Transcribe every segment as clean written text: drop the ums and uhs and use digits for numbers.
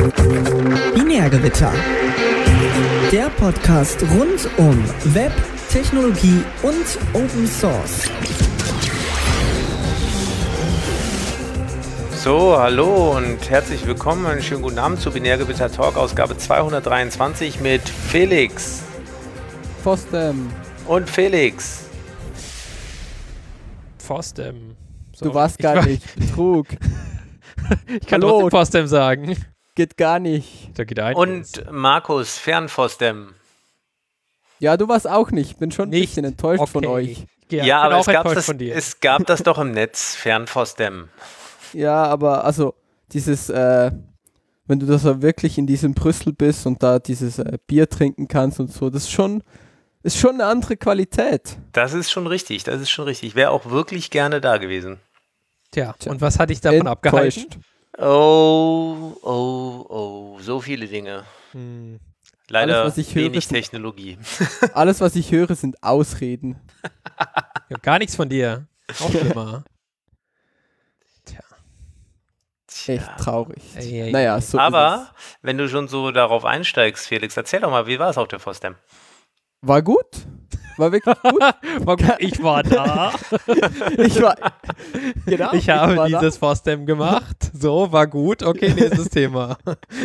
Binärgewitter. Der Podcast rund um Web, Technologie und Open Source. So, hallo und herzlich willkommen. Einen schönen guten Abend zu Binärgewitter Talk, Ausgabe 223 mit Felix. Fosdem. Und Felix. Fosdem. So, Du warst gar nicht. Betrug. Ich kann trotzdem Fosdem sagen. Geht gar nicht. Da geht einiges. Und Markus Fernfosdem. Ja, du warst auch nicht. Bin schon ein Nicht? bisschen enttäuscht von Okay. euch. Ja, aber dir. es gab das doch im Netz, Fernfosdem. Ja, aber also dieses, wenn du da so wirklich in diesem Brüssel bist und da dieses Bier trinken kannst und so, das ist schon eine andere Qualität. Das ist schon richtig, Ich wäre auch wirklich gerne da gewesen. Tja, und was hat dich davon abgehalten? Oh, so viele Dinge. Leider Alles, was ich höre, wenig sind- Technologie. Alles, was ich höre, sind Ausreden. Ja, gar nichts von dir. Auch schlimmer. Tja. Echt traurig. Ey. Naja, so Aber wenn du schon so darauf einsteigst, Felix, erzähl doch mal, wie war es auf der Fosdem? war gut. War wirklich gut. Ich war da. Ich war, genau, Ich habe war da. dieses Fosdem gemacht. So, war gut. Okay, nächstes Thema.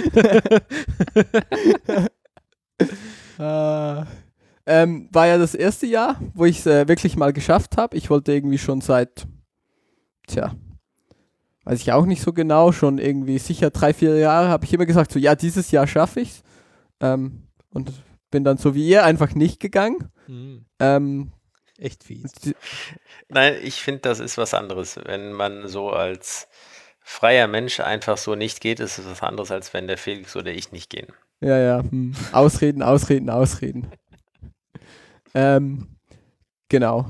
War ja das erste Jahr, wo ich es wirklich mal geschafft habe. Ich wollte irgendwie schon seit, weiß ich auch nicht so genau, schon irgendwie sicher 3-4 Jahre habe ich immer gesagt, so ja, dieses Jahr schaffe ich's. Und bin dann so wie ihr einfach nicht gegangen. Echt fies. Nein, ich finde, das ist was anderes. Wenn man so als freier Mensch einfach so nicht geht, ist es was anderes, als wenn der Felix oder ich nicht gehen. Ja. Ausreden. Genau.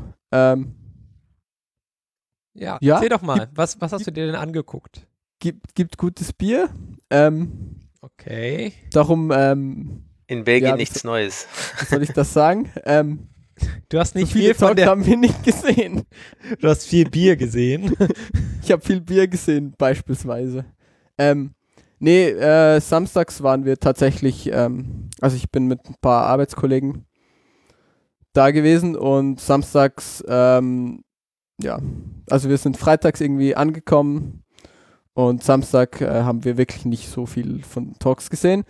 Ja, Ja? erzähl doch mal. Was hast du dir denn angeguckt? Gibt gutes Bier. Okay. Darum, In Belgien Ja, nichts Neues. wie soll ich das sagen? Du hast So nicht viele viel von Talks der. haben wir nicht gesehen. Du hast viel Bier gesehen. Ich habe viel Bier gesehen, beispielsweise. Samstags waren wir tatsächlich, also ich bin mit ein paar Arbeitskollegen da gewesen und samstags, also wir sind freitags irgendwie angekommen und Samstag haben wir wirklich nicht so viel von Talks gesehen.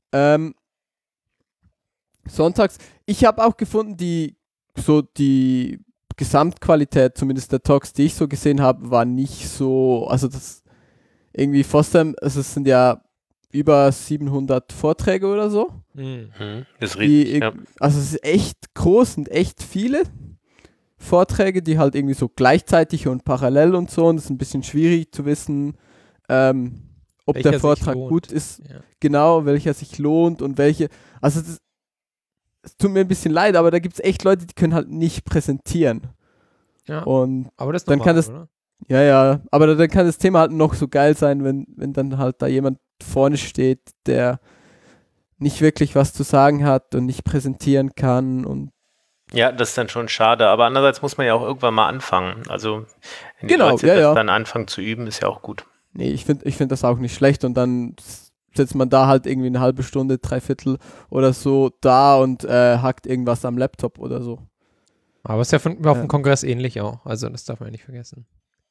Sonntags, ich habe auch gefunden, die Gesamtqualität, zumindest der Talks, die ich so gesehen habe, war nicht so, also das irgendwie Fosdem, also es sind ja über 700 Vorträge oder so. Das ist riesig, ja. Also es ist echt groß und echt viele Vorträge, die halt irgendwie so gleichzeitig und parallel und so, und es ist ein bisschen schwierig zu wissen, ob Welcher der Vortrag sich lohnt. gut ist, Ja. genau, welcher sich lohnt und welche, also es tut mir ein bisschen leid, aber da gibt es echt Leute, die können halt nicht präsentieren. Ja. Und Aber das ist Dann normal, kann das- oder? aber dann kann das Thema halt noch so geil sein, wenn dann halt da jemand vorne steht, der nicht wirklich was zu sagen hat und nicht präsentieren kann und Ja, das ist dann schon schade, aber andererseits muss man ja auch irgendwann mal anfangen. Also wenn die Genau, Leute ja, das ja. dann anfangen zu üben, ist ja auch gut. nee, ich find das auch nicht schlecht und dann sitzt man da halt irgendwie eine halbe Stunde, 3/4 oder so da und hackt irgendwas am Laptop oder so. Aber es ist ja auf dem Kongress ähnlich auch. Also das darf man ja nicht vergessen.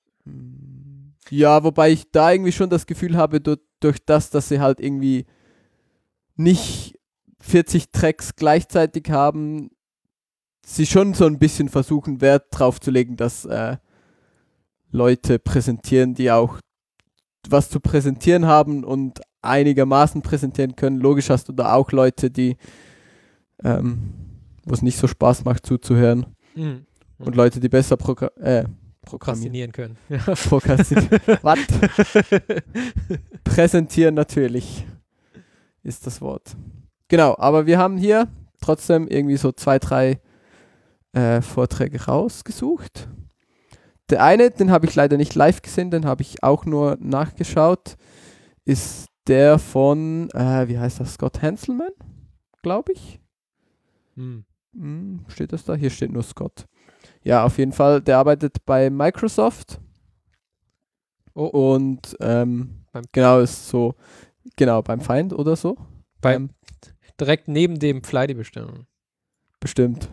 Ja, wobei ich da irgendwie schon das Gefühl habe, durch das, dass sie halt irgendwie nicht 40 Tracks gleichzeitig haben, sie schon so ein bisschen versuchen, Wert drauf zu legen, dass Leute präsentieren, die auch was zu präsentieren haben und einigermaßen präsentieren können. Logisch hast du da auch Leute, die wo es nicht so Spaß macht zuzuhören und Leute, die besser prokrastinieren. Prokrastinieren können. Was? Präsentieren natürlich ist das Wort. Genau, aber wir haben hier trotzdem irgendwie so 2-3 Vorträge rausgesucht. Der eine, den habe ich leider nicht live gesehen, den habe ich auch nur nachgeschaut, ist der von, wie heißt das, Scott Hanselman, glaube ich. Steht das da? Hier steht nur Scott. Ja, auf jeden Fall, der arbeitet bei Microsoft. Und genau, ist so Genau, beim Feind oder so. Direkt neben dem Fly-Die-Bestimmung. Bestimmt.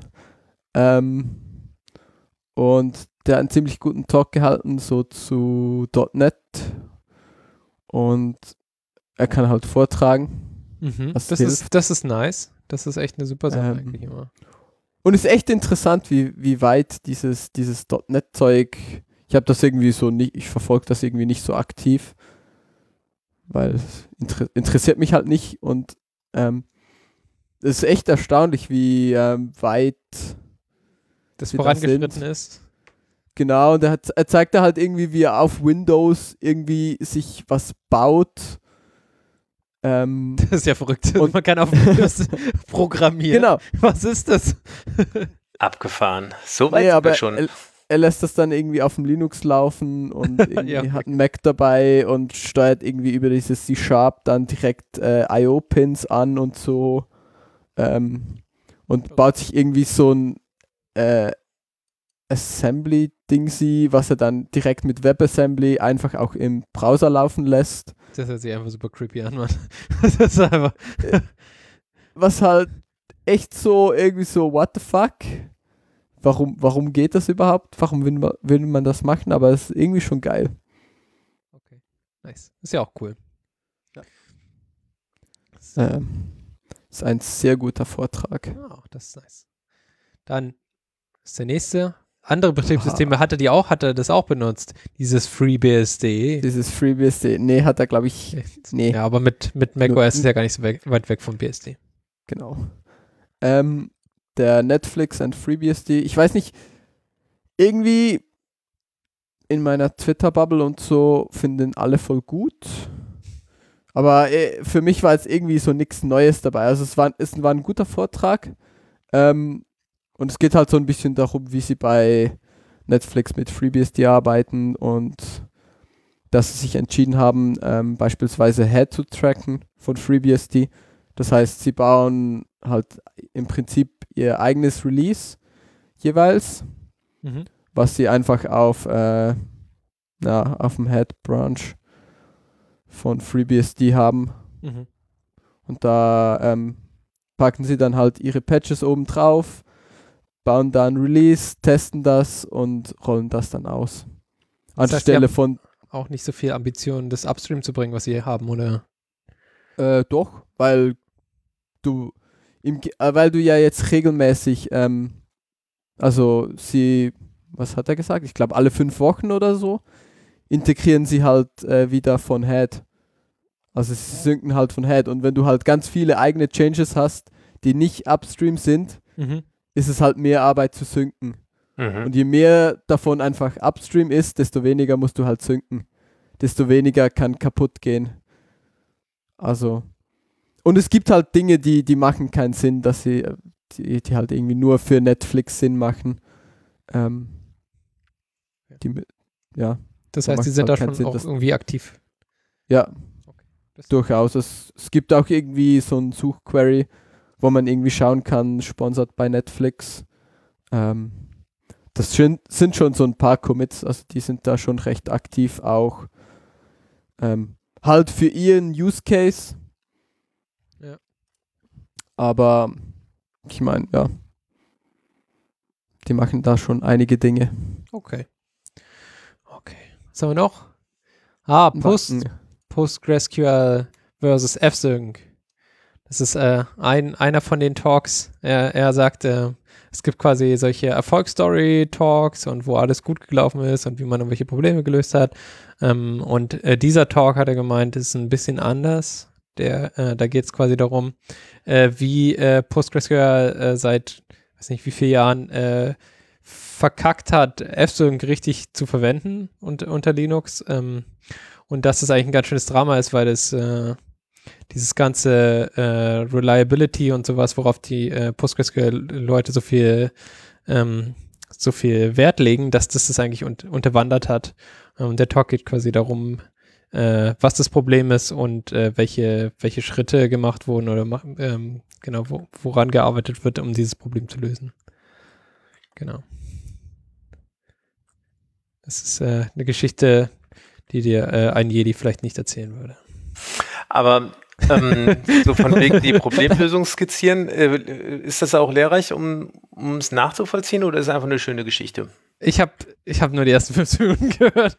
Und der hat einen ziemlich guten Talk gehalten, so zu .NET. Und er kann halt vortragen, was Das hilft. ist nice. Das ist echt eine super Sache Ähm, eigentlich immer. Und es ist echt interessant, wie weit dieses .NET-Zeug, ich habe das irgendwie so nicht, ich verfolge das irgendwie nicht so aktiv, weil es interessiert mich halt nicht und es ist echt erstaunlich, wie weit Das wir da vorangeschritten sind. ist. Genau, und er zeigt da halt irgendwie, wie er auf Windows irgendwie sich was baut. Das ist ja verrückt. Und- Man kann auf Windows programmieren. Genau. Was ist das? Abgefahren. So weit Nee, sind aber wir schon. er lässt das dann irgendwie auf dem Linux laufen und irgendwie Ja, okay. hat einen Mac dabei und steuert irgendwie über dieses C# dann direkt IO-Pins an und so und baut sich irgendwie so ein Assembly-Dingsy, was er dann direkt mit WebAssembly einfach auch im Browser laufen lässt. Das hört sich einfach super creepy an, Mann. Das ist einfach. Was halt echt so irgendwie so, what the fuck? Warum geht das überhaupt? Warum will man das machen? Aber es ist irgendwie schon geil. Okay. Nice. Ist ja auch cool. Ist ein sehr guter Vortrag. Oh, das ist nice. Dann ist der nächste. Andere Betriebssysteme hat er das auch benutzt? Dieses FreeBSD. Dieses FreeBSD. Nee, hat er, glaube ich. Nee, Ja, aber mit macOS ist ja gar nicht so weit weg vom BSD. genau. Der Netflix und FreeBSD. Ich weiß nicht, irgendwie in meiner Twitter-Bubble und so finden alle voll gut. Aber für mich war jetzt irgendwie so nichts Neues dabei. Also es war ein guter Vortrag. Und es geht halt so ein bisschen darum, wie sie bei Netflix mit FreeBSD arbeiten und dass sie sich entschieden haben, beispielsweise Head zu tracken von FreeBSD. Das heißt, sie bauen halt im Prinzip ihr eigenes Release jeweils, was sie einfach auf dem Head Branch von FreeBSD haben. Und da packen sie dann halt ihre Patches oben drauf, bauen da ein Release, testen das und rollen das dann aus. Das heißt, Anstelle die von auch nicht so viel Ambition, das Upstream zu bringen, was sie hier haben, oder? doch, weil du ja jetzt regelmäßig, was hat er gesagt? Ich glaube alle 5 Wochen oder so, integrieren sie halt wieder von Head. Also sie synken halt von Head. Und wenn du halt ganz viele eigene Changes hast, die nicht upstream sind, ist es halt mehr Arbeit zu synken. Und je mehr davon einfach upstream ist, desto weniger musst du halt synken. Desto weniger kann kaputt gehen. Also. Und es gibt halt Dinge, die machen keinen Sinn, dass die halt irgendwie nur für Netflix Sinn machen. Ja. Das Da heißt, die macht's sind da halt keinen schon Sinn, auch dass- irgendwie aktiv. Ja, Das- durchaus. Es gibt auch irgendwie so ein Suchquery, wo man irgendwie schauen kann, sponsert bei Netflix. Das sind schon so ein paar Commits, also die sind da schon recht aktiv auch. Halt für ihren Use Case. Ja. Aber ich meine, ja. Die machen da schon einige Dinge. Okay. Was haben wir noch? PostgreSQL versus FSync. Das ist einer von den Talks. Er sagt, es gibt quasi solche Erfolgsstory-Talks und wo alles gut gelaufen ist und wie man irgendwelche Probleme gelöst hat. Und dieser Talk, hat er gemeint, ist ein bisschen anders. Da geht es quasi darum, wie PostgreSQL seit, weiß nicht wie vielen Jahren, verkackt hat, FSync richtig zu verwenden unter Linux. Und dass es eigentlich ein ganz schönes Drama ist, weil es dieses ganze Reliability und sowas, worauf die PostgreSQL-Leute so viel Wert legen, dass das eigentlich unterwandert hat. Der Talk geht quasi darum, was das Problem ist und welche Schritte gemacht wurden oder woran gearbeitet wird, um dieses Problem zu lösen. Genau. Das ist eine Geschichte, die dir ein Jedi vielleicht nicht erzählen würde. Aber so von wegen die Problemlösung skizzieren, ist das auch lehrreich, um es nachzuvollziehen, oder ist es einfach eine schöne Geschichte? Ich hab nur die ersten 15 Minuten gehört.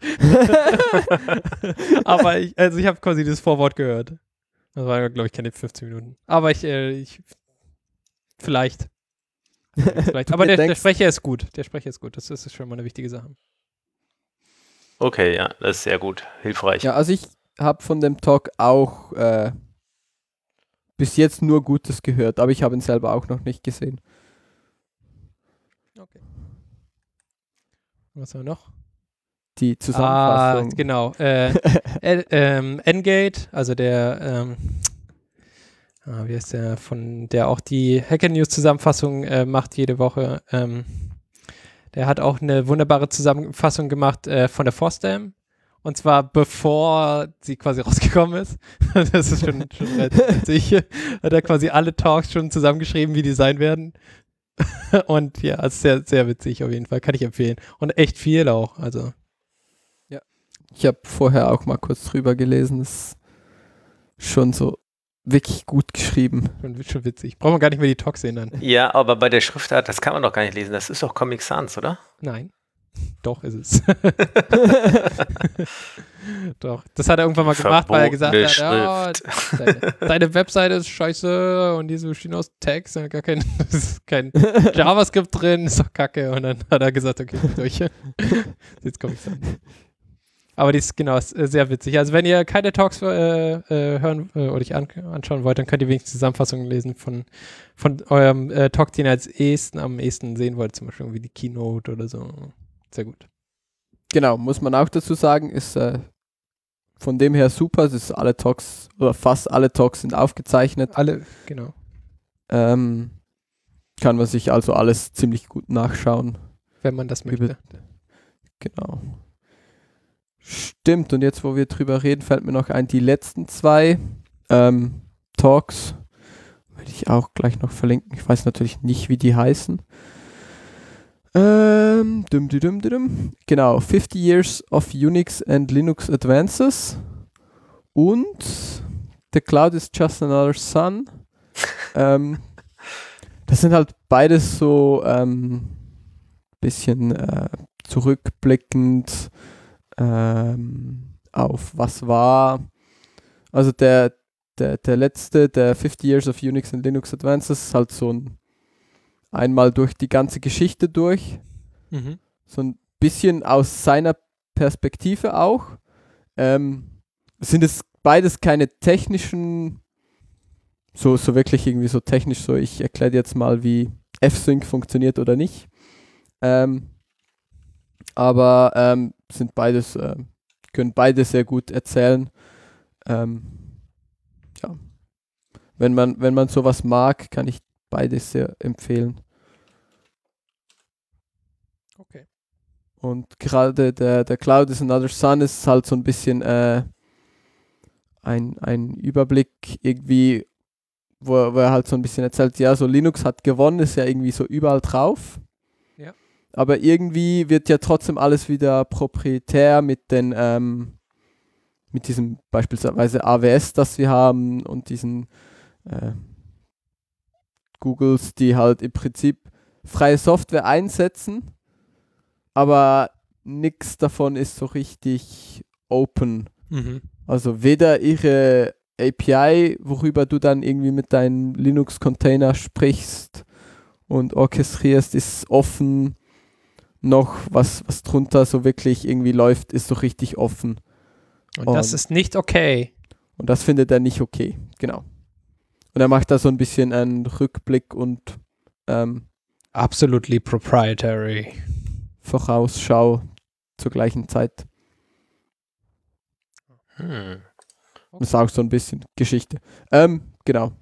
Aber ich habe quasi das Vorwort gehört. Das waren, glaube ich, keine 15 Minuten. Aber vielleicht. Aber der Sprecher ist gut. Der Sprecher ist gut. Das ist schon mal eine wichtige Sache. Okay, ja, das ist sehr gut. Hilfreich. Ja, also ich habe von dem Talk auch bis jetzt nur Gutes gehört, aber ich habe ihn selber auch noch nicht gesehen. Okay. Was haben wir noch? Die Zusammenfassung. Genau. Engate, also der wie heißt der, der auch die Hacker News Zusammenfassung macht jede Woche. Der hat auch eine wunderbare Zusammenfassung gemacht von der FOSDEM. Und zwar bevor sie quasi rausgekommen ist. Das ist schon witzig. Hat er quasi alle Talks schon zusammengeschrieben, wie die sein werden. Und ja, ist sehr, sehr witzig auf jeden Fall. Kann ich empfehlen. Und echt viel auch. Also. Ja. Ich habe vorher auch mal kurz drüber gelesen. Das ist schon so wirklich gut geschrieben. Schon witzig. Brauchen wir gar nicht mehr die Talks sehen dann. Ja, aber bei der Schriftart, das kann man doch gar nicht lesen. Das ist doch Comic Sans, oder? Nein. Doch, ist es. Doch. Das hat er irgendwann mal gemacht, weil er gesagt hat, ja, deine Webseite ist scheiße und diese bestehen aus Text und gar kein JavaScript drin, ist doch kacke. Und dann hat er gesagt, okay, durch. Jetzt komme ich dann. Aber die ist sehr witzig. Also wenn ihr keine Talks hören oder euch anschauen wollt, dann könnt ihr wenigstens Zusammenfassungen lesen von eurem Talk, den ihr am ehesten sehen wollt, zum Beispiel irgendwie die Keynote oder so. Sehr gut. Genau, muss man auch dazu sagen, ist von dem her super. Es ist alle Talks oder fast alle Talks sind aufgezeichnet. Alle, genau. Kann man sich also alles ziemlich gut nachschauen. Wenn man das möchte. Genau. Stimmt, und jetzt, wo wir drüber reden, fällt mir noch ein, die letzten 2 Talks würde ich auch gleich noch verlinken. Ich weiß natürlich nicht, wie die heißen. Genau, 50 Years of Unix and Linux Advances und The Cloud is Just Another Sun. Das sind halt beides so bisschen zurückblickend auf was war. Also der letzte, der 50 Years of Unix and Linux Advances, ist halt so einmal durch die ganze Geschichte durch. Mhm. So ein bisschen aus seiner Perspektive auch. Sind es beides keine technischen, so wirklich irgendwie so technisch, so ich erkläre dir jetzt mal, wie F-Sync funktioniert oder nicht. Aber sind beides, können beide sehr gut erzählen. Ja. Wenn man sowas mag, kann ich beides sehr empfehlen. Okay. Und gerade der Cloud is Another Sun ist halt so ein bisschen ein Überblick irgendwie, wo er halt so ein bisschen erzählt, ja, so Linux hat gewonnen, ist ja irgendwie so überall drauf. Ja. Aber irgendwie wird ja trotzdem alles wieder proprietär mit mit diesem beispielsweise AWS, das wir haben und diesen Googles, die halt im Prinzip freie Software einsetzen, aber nichts davon ist so richtig open. Mhm. Also weder ihre API, worüber du dann irgendwie mit deinem Linux-Container sprichst und orchestrierst, ist offen, noch was drunter so wirklich irgendwie läuft, ist so richtig offen. Und das ist nicht okay. Und das findet er nicht okay, genau. Und er macht da so ein bisschen einen Rückblick und Absolutely proprietary. Vorausschau zur gleichen Zeit. Hm. Das ist auch so ein bisschen Geschichte. Genau.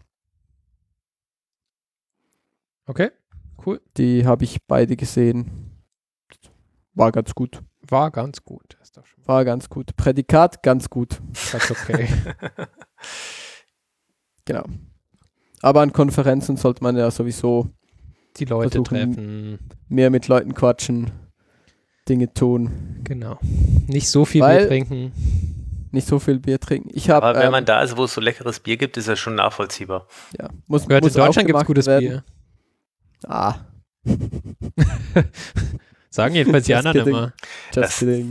Okay, cool. Die habe ich beide gesehen. War ganz gut. War ganz gut. Ist doch schon War ganz gut. Prädikat, ganz gut. ganz okay. Genau. Aber an Konferenzen sollte man ja sowieso Die Leute versuchen, treffen. mehr mit Leuten quatschen, Dinge tun. Genau. Nicht so viel Weil- Bier trinken. nicht so viel Bier trinken. Ich hab, Aber wenn man da ist, wo es so leckeres Bier gibt, ist das schon nachvollziehbar. ja, muss Gehört in auch Deutschland gibt es gemacht gutes werden. Bier. Ah, Sagen jedenfalls die Just anderen kidding. immer. just kidding.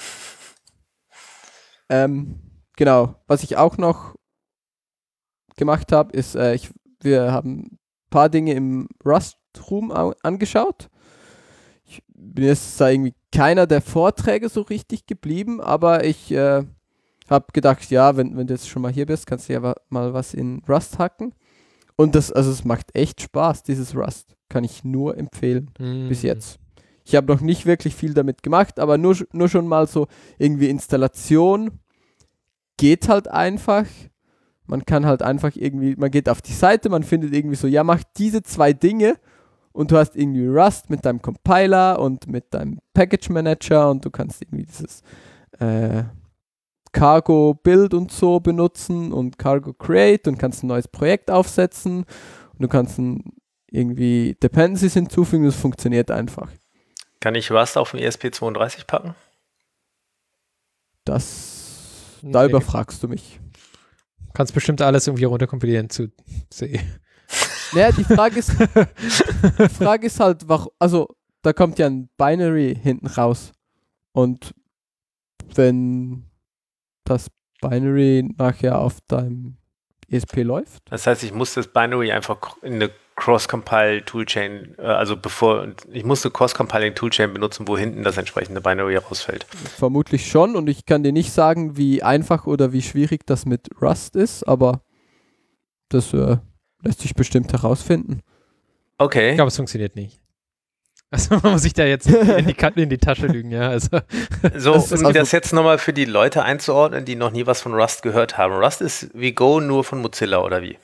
Genau, was ich auch noch gemacht habe, ist, wir haben ein paar Dinge im Rust-Room angeschaut. Ich bin jetzt da irgendwie keiner der Vorträge so richtig geblieben, aber ich habe gedacht, ja, wenn du jetzt schon mal hier bist, kannst du ja mal was in Rust hacken. Und es macht echt Spaß, dieses Rust. Kann ich nur empfehlen, bis jetzt. Ich habe noch nicht wirklich viel damit gemacht, aber nur schon mal so irgendwie Installation geht halt einfach. Man kann halt einfach irgendwie, man geht auf die Seite, man findet irgendwie so, ja, mach diese 2 Dinge und du hast irgendwie Rust mit deinem Compiler und mit deinem Package Manager und du kannst irgendwie dieses Cargo Build und so benutzen und Cargo Create und kannst ein neues Projekt aufsetzen und du kannst irgendwie Dependencies hinzufügen, das funktioniert einfach. Kann ich Rust auf dem ESP32 packen? Da Nee. überfragst du mich. Kannst bestimmt alles irgendwie runterkompilieren zu C. Naja, die Frage ist halt, also da kommt ja ein Binary hinten raus und wenn das Binary nachher auf deinem ESP läuft. Das heißt, ich muss das Binary einfach in eine Cross-Compile-Toolchain, ich muss eine Cross-Compiling-Toolchain benutzen, wo hinten das entsprechende Binary rausfällt. Vermutlich schon und ich kann dir nicht sagen, wie einfach oder wie schwierig das mit Rust ist, aber das lässt sich bestimmt herausfinden. Okay. Ich glaube, es funktioniert nicht. Also man muss sich da jetzt in die Tasche lügen, ja. Also. So, Das ist um das also- jetzt nochmal für die Leute einzuordnen, die noch nie was von Rust gehört haben. Rust ist wie Go, nur von Mozilla, oder wie?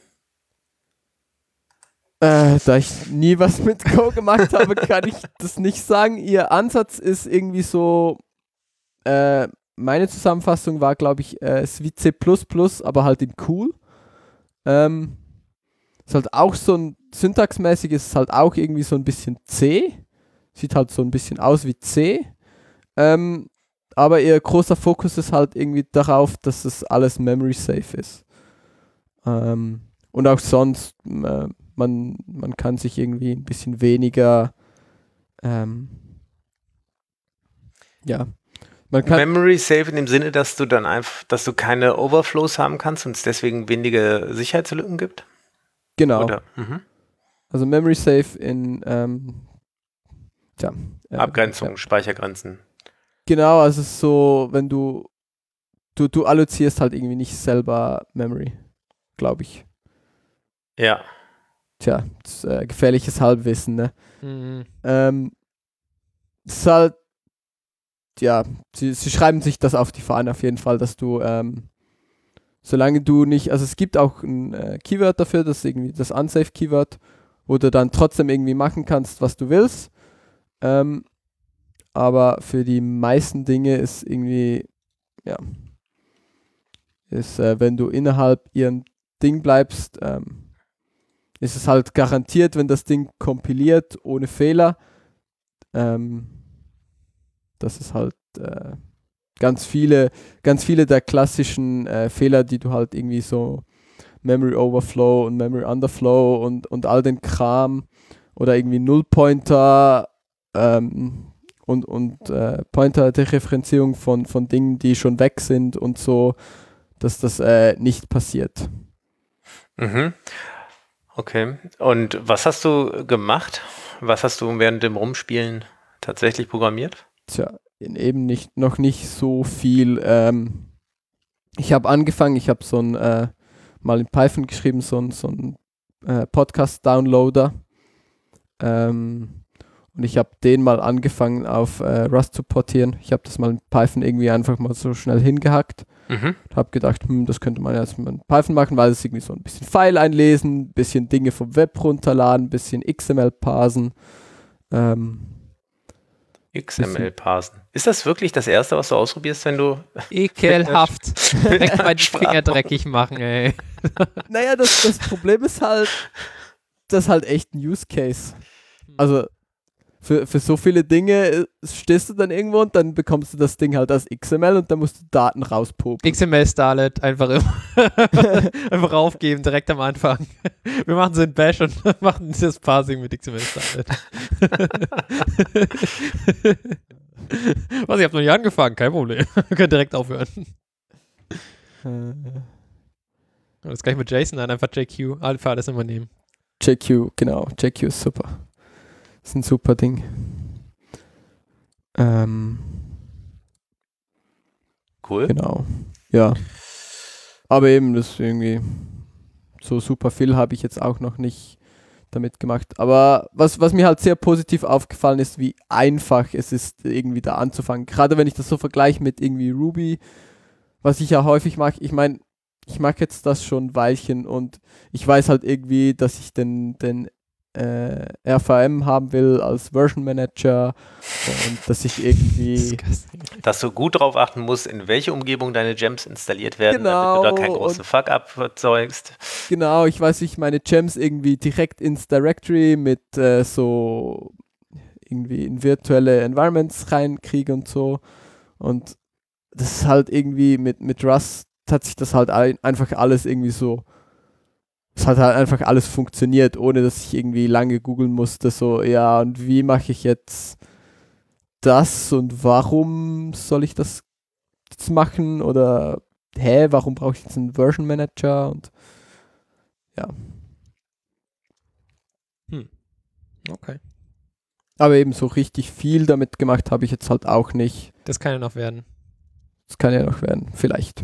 Da ich nie was mit Go gemacht habe, kann ich das nicht sagen. Ihr Ansatz ist irgendwie so, meine Zusammenfassung war, glaube ich, ist wie C++, aber halt in cool. Ist halt auch so ein, syntaxmäßig ist es halt auch irgendwie so ein bisschen C. Sieht halt so ein bisschen aus wie C. Aber ihr großer Fokus ist halt irgendwie darauf, dass es alles memory safe ist. Und auch sonst, man kann sich irgendwie ein bisschen weniger, man kann, Memory safe in dem Sinne, dass du dann dass du keine Overflows haben kannst und es deswegen weniger Sicherheitslücken gibt? genau, Oder? Mhm. also memory safe in, Abgrenzung, Speichergrenzen. Genau, also es ist so, wenn du allozierst halt irgendwie nicht selber Memory, glaube ich. Ja. Tja, das ist, gefährliches Halbwissen, ne? Mhm. Es ist halt, ja, sie schreiben sich das auf die Fahne auf jeden Fall, dass du, solange du nicht, also es gibt auch ein Keyword dafür, das ist irgendwie das Unsafe-Keyword, wo du dann trotzdem irgendwie machen kannst, was du willst. Aber für die meisten Dinge ist irgendwie, ja, wenn du innerhalb ihrem Ding bleibst, ist es halt garantiert, wenn das Ding kompiliert ohne Fehler, das ist halt ganz viele der klassischen Fehler, die du halt irgendwie so Memory Overflow und Memory Underflow und all den Kram oder irgendwie Nullpointer und Pointer-Dereferenzierung von Dingen, die schon weg sind und so, dass das nicht passiert. Mhm. Okay. Und was hast du gemacht? Was hast du während dem Rumspielen tatsächlich programmiert? Tja, eben noch nicht so viel. Ich habe angefangen, ich habe so ein mal in Python geschrieben, so ein Podcast-Downloader. Und ich habe den mal angefangen auf Rust zu portieren. Ich habe das mal in Python irgendwie einfach mal so schnell hingehackt. Mhm. Habe gedacht, das könnte man jetzt mit Python machen, weil es irgendwie so ein bisschen File einlesen, ein bisschen Dinge vom Web runterladen, ein bisschen XML parsen. XML parsen. Ist das wirklich das Erste, was du ausprobierst, wenn du... Ekelhaft. Direkt mal die Finger dreckig machen, ey. Naja, das Problem ist halt, das ist halt echt ein Use Case. Also für so viele Dinge stehst du dann irgendwo und dann bekommst du das Ding halt als XML und dann musst du Daten rauspumpen. XML Starlet einfach einfach aufgeben, direkt am Anfang. Wir machen so ein Bash und machen das Parsing mit XML Starlet. Was, ich habe noch nie angefangen, kein Problem. Wir können direkt aufhören. Das gleich mit JSON an, einfach JQ, Alpha, alles immer nehmen. JQ, genau. JQ ist super. Das ist ein super Ding. Cool. Genau. Ja. Aber eben, das ist irgendwie so super viel habe ich jetzt auch noch nicht damit gemacht. Aber was mir halt sehr positiv aufgefallen ist, wie einfach es ist, irgendwie da anzufangen. Gerade wenn ich das so vergleiche mit irgendwie Ruby, was ich ja häufig mache. Ich meine, ich mag jetzt das schon ein Weilchen und ich weiß halt irgendwie, dass ich den RVM haben will als Version Manager und dass ich irgendwie... Dass du gut drauf achten musst, in welche Umgebung deine Gems installiert werden, Genau, damit du da keinen großen Fuck-up erzeugst. Genau, ich weiß, wie ich meine Gems irgendwie direkt ins Directory mit so irgendwie in virtuelle Environments reinkriege und so. Und das ist halt irgendwie mit Rust hat sich das halt einfach alles irgendwie so, es hat halt einfach alles funktioniert, ohne dass ich irgendwie lange googeln musste, so, ja, und wie mache ich jetzt das und warum soll ich das jetzt machen oder warum brauche ich jetzt einen Version Manager und ja. Okay. Aber eben so richtig viel damit gemacht habe ich jetzt halt auch nicht. Das kann ja noch werden. Das kann ja noch werden, vielleicht.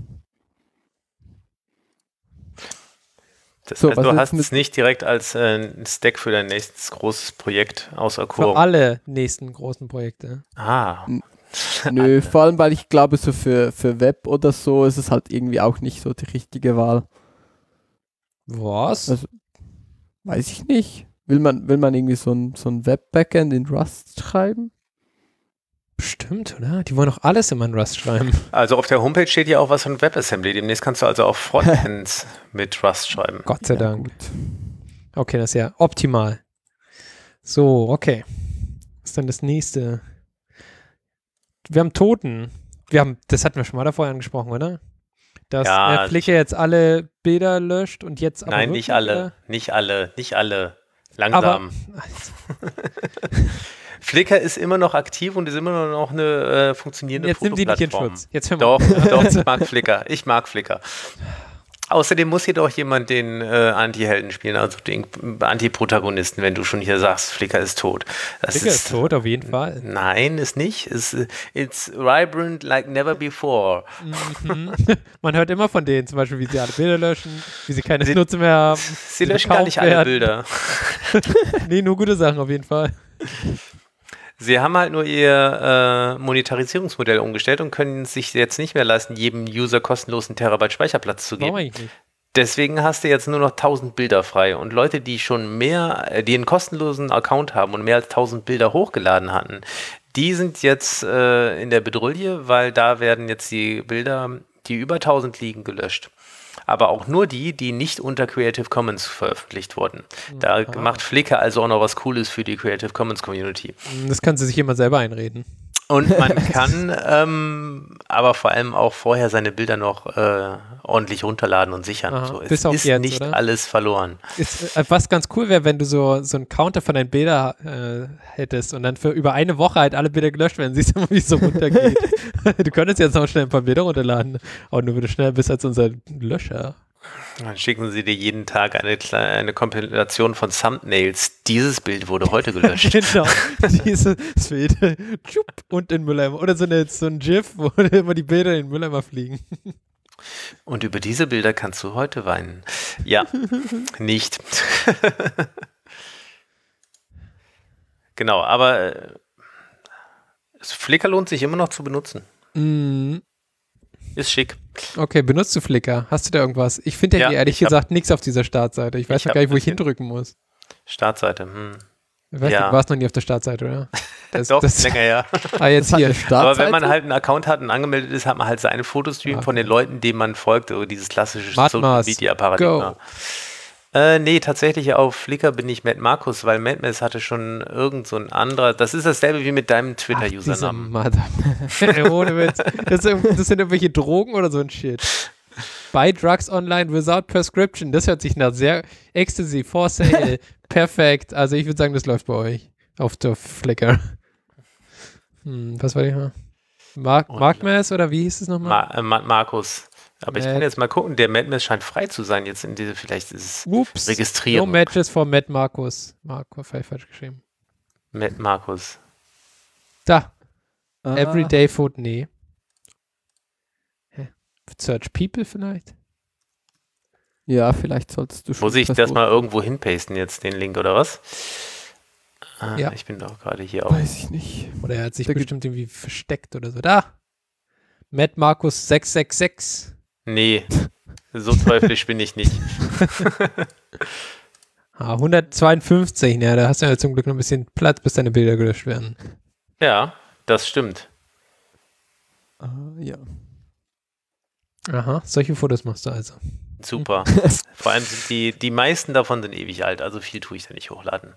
Das heißt, du hast es nicht direkt als Stack für dein nächstes großes Projekt außer Core. Für alle nächsten großen Projekte. Nö, vor allem, weil ich glaube, so für Web oder so ist es halt irgendwie auch nicht so die richtige Wahl. Was? Also, weiß ich nicht. Will man irgendwie so ein Web-Backend in Rust schreiben? Bestimmt, oder? Die wollen doch alles immer in Rust schreiben. Also auf der Homepage steht ja auch was von WebAssembly. Demnächst kannst du also auch Frontends mit Rust schreiben. Gott sei Ja, Dank. gut. Okay, das ist ja optimal. So, okay. Was ist denn das nächste? Wir haben Toten. Das hatten wir schon mal davor angesprochen, oder? Dass Flickr jetzt alle Bilder löscht und jetzt aber Nein, nicht alle. Langsam. Flickr ist immer noch aktiv und ist immer noch eine funktionierende Jetzt nimmt die nicht in Fotoplattform. Schutz. Jetzt hör mal. Doch, ich mag Flickr. Außerdem muss hier doch jemand den Anti-Helden spielen, also den Anti-Protagonisten, wenn du schon hier sagst, Flickr ist tot. Flickr ist tot, auf jeden Fall. Nein, ist nicht. It's vibrant like never before. Man hört immer von denen, zum Beispiel, wie sie alle Bilder löschen, wie sie keine Nutzer mehr haben. Sie löschen gar nicht alle Bilder. Nee, nur gute Sachen auf jeden Fall. Sie haben halt nur ihr Monetarisierungsmodell umgestellt und können sich jetzt nicht mehr leisten, jedem User kostenlos einen Terabyte Speicherplatz zu geben. Warum eigentlich nicht? Deswegen hast du jetzt nur noch 1000 Bilder frei. Und Leute, die schon die einen kostenlosen Account haben und mehr als 1000 Bilder hochgeladen hatten, die sind jetzt in der Bedrulle, weil da werden jetzt die Bilder, die über 1000 liegen, gelöscht. Aber auch nur die nicht unter Creative Commons veröffentlicht wurden. Da macht Flickr also auch noch was Cooles für die Creative Commons Community. Das kann sie sich immer selber einreden. Und man kann aber vor allem auch vorher seine Bilder noch ordentlich runterladen und sichern. So, es ist jetzt, nicht oder? Alles verloren. Was ganz cool wäre, wenn du so einen Counter von deinen Bildern hättest und dann für über eine Woche halt alle Bilder gelöscht werden. Siehst du mal, wie es so runtergeht. Du könntest jetzt noch schnell ein paar Bilder runterladen, aber nur wenn du schneller bist als unser Löscher. Dann schicken sie dir jeden Tag eine Kompilation von Thumbnails. Dieses Bild wurde heute gelöscht. Genau, dieses Bild. Und in den Mülleimer. Oder so ein GIF, wo immer die Bilder in den Mülleimer fliegen. Und über diese Bilder kannst du heute weinen. Ja, nicht. Genau, aber Flickr lohnt sich immer noch zu benutzen. Ist schick. Okay, benutzt du Flickr? Hast du da irgendwas? Ich finde ja ehrlich gesagt nichts auf dieser Startseite. Ich weiß noch gar nicht, wo ich hindrücken muss. Startseite, Ich weiß nicht, du warst noch nie auf der Startseite, oder? Doch, länger her. Jetzt hier. Aber wenn man halt einen Account hat und angemeldet ist, hat man halt seine Fotostream von den Leuten, denen man folgt, oder dieses klassische Social Media Paradigma. Nee, tatsächlich auf Flickr bin ich Matt Markus, weil MadMess hatte schon irgend so ein anderer. Das ist dasselbe wie mit deinem Twitter-Usernamen. Ohne Witz. Das sind irgendwelche Drogen oder so ein Shit. Buy drugs online without prescription. Das hört sich nach sehr Ecstasy, for sale. Perfekt. Also ich würde sagen, das läuft bei euch. Auf der Flickr. Was war ich mal? MarkMess oder wie hieß es nochmal? Markus. Aber ich kann jetzt mal gucken, der MadMess scheint frei zu sein. Jetzt in diese, vielleicht ist es Registrierung. No matches for Matt Markus. Marco, falsch geschrieben. Matt Markus. Da. Everyday Food, nee. Search People vielleicht? Ja, vielleicht solltest du schon. Muss ich das mal irgendwo hinpasten jetzt, den Link, oder was? Ja. Ich bin doch gerade hier auf. Weiß ich nicht. Oder er hat sich bestimmt irgendwie versteckt oder so. Da! Matt Markus 666. Nee, so teuflisch bin ich nicht. 152, ja, da hast du ja zum Glück noch ein bisschen Platz, bis deine Bilder gelöscht werden. Ja, das stimmt. Ja. Aha, solche Fotos machst du also. Super. Vor allem sind die meisten davon sind ewig alt, also viel tue ich da nicht hochladen.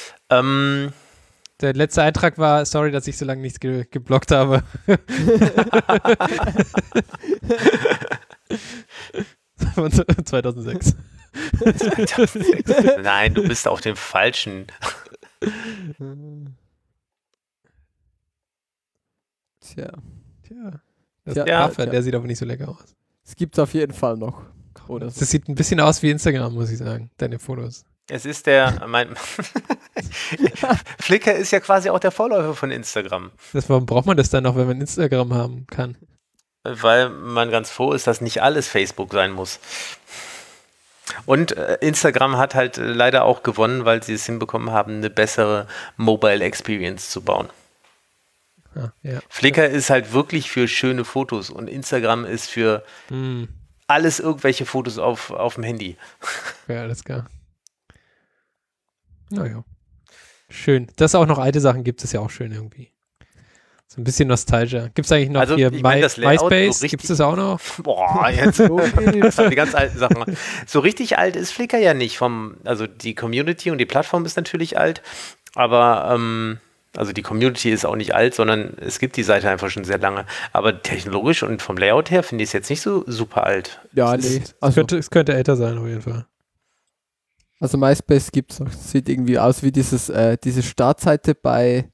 Der letzte Eintrag war, sorry, dass ich so lange nichts geblockt habe. Von 2006. 2006. Nein, du bist auf dem falschen. Tja. Der sieht aber nicht so lecker aus. Es gibt auf jeden Fall noch. Oder so. Das sieht ein bisschen aus wie Instagram, muss ich sagen, deine Fotos. Es ist Flickr ist ja quasi auch der Vorläufer von Instagram. Warum braucht man das dann noch, wenn man Instagram haben kann? Weil man ganz froh ist, dass nicht alles Facebook sein muss. Und Instagram hat halt leider auch gewonnen, weil sie es hinbekommen haben, eine bessere Mobile Experience zu bauen. Ja. Flickr ist halt wirklich für schöne Fotos und Instagram ist für alles irgendwelche Fotos auf dem Handy. Ja, alles klar. Naja. Schön. Dass es auch noch alte Sachen gibt, ist ja auch schön irgendwie. So ein bisschen Nostalgia. Gibt es eigentlich noch hier MySpace? So gibt es das auch noch? Boah, jetzt das haben die ganz alten Sachen. So richtig alt ist Flickr ja nicht. Also die Community und die Plattform ist natürlich alt, aber also die Community ist auch nicht alt, sondern es gibt die Seite einfach schon sehr lange. Aber technologisch und vom Layout her finde ich es jetzt nicht so super alt. Ja, nee. Es könnte älter sein auf jeden Fall. Also MySpace gibt es noch. Sieht irgendwie aus wie diese Startseite bei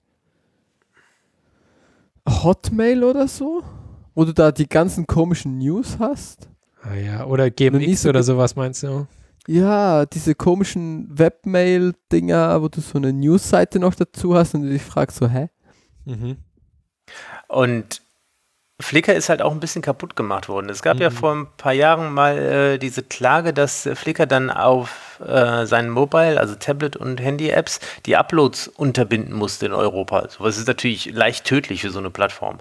Hotmail oder so, wo du da die ganzen komischen News hast. Ah ja, oder GMX oder sowas meinst du? Ja, diese komischen Webmail-Dinger, wo du so eine News-Seite noch dazu hast und du dich fragst so, hä? Mhm. Und Flickr ist halt auch ein bisschen kaputt gemacht worden. Es gab ja vor ein paar Jahren mal diese Klage, dass Flickr dann auf seinen Mobile, also Tablet- und Handy-Apps, die Uploads unterbinden musste in Europa. Sowas ist natürlich leicht tödlich für so eine Plattform.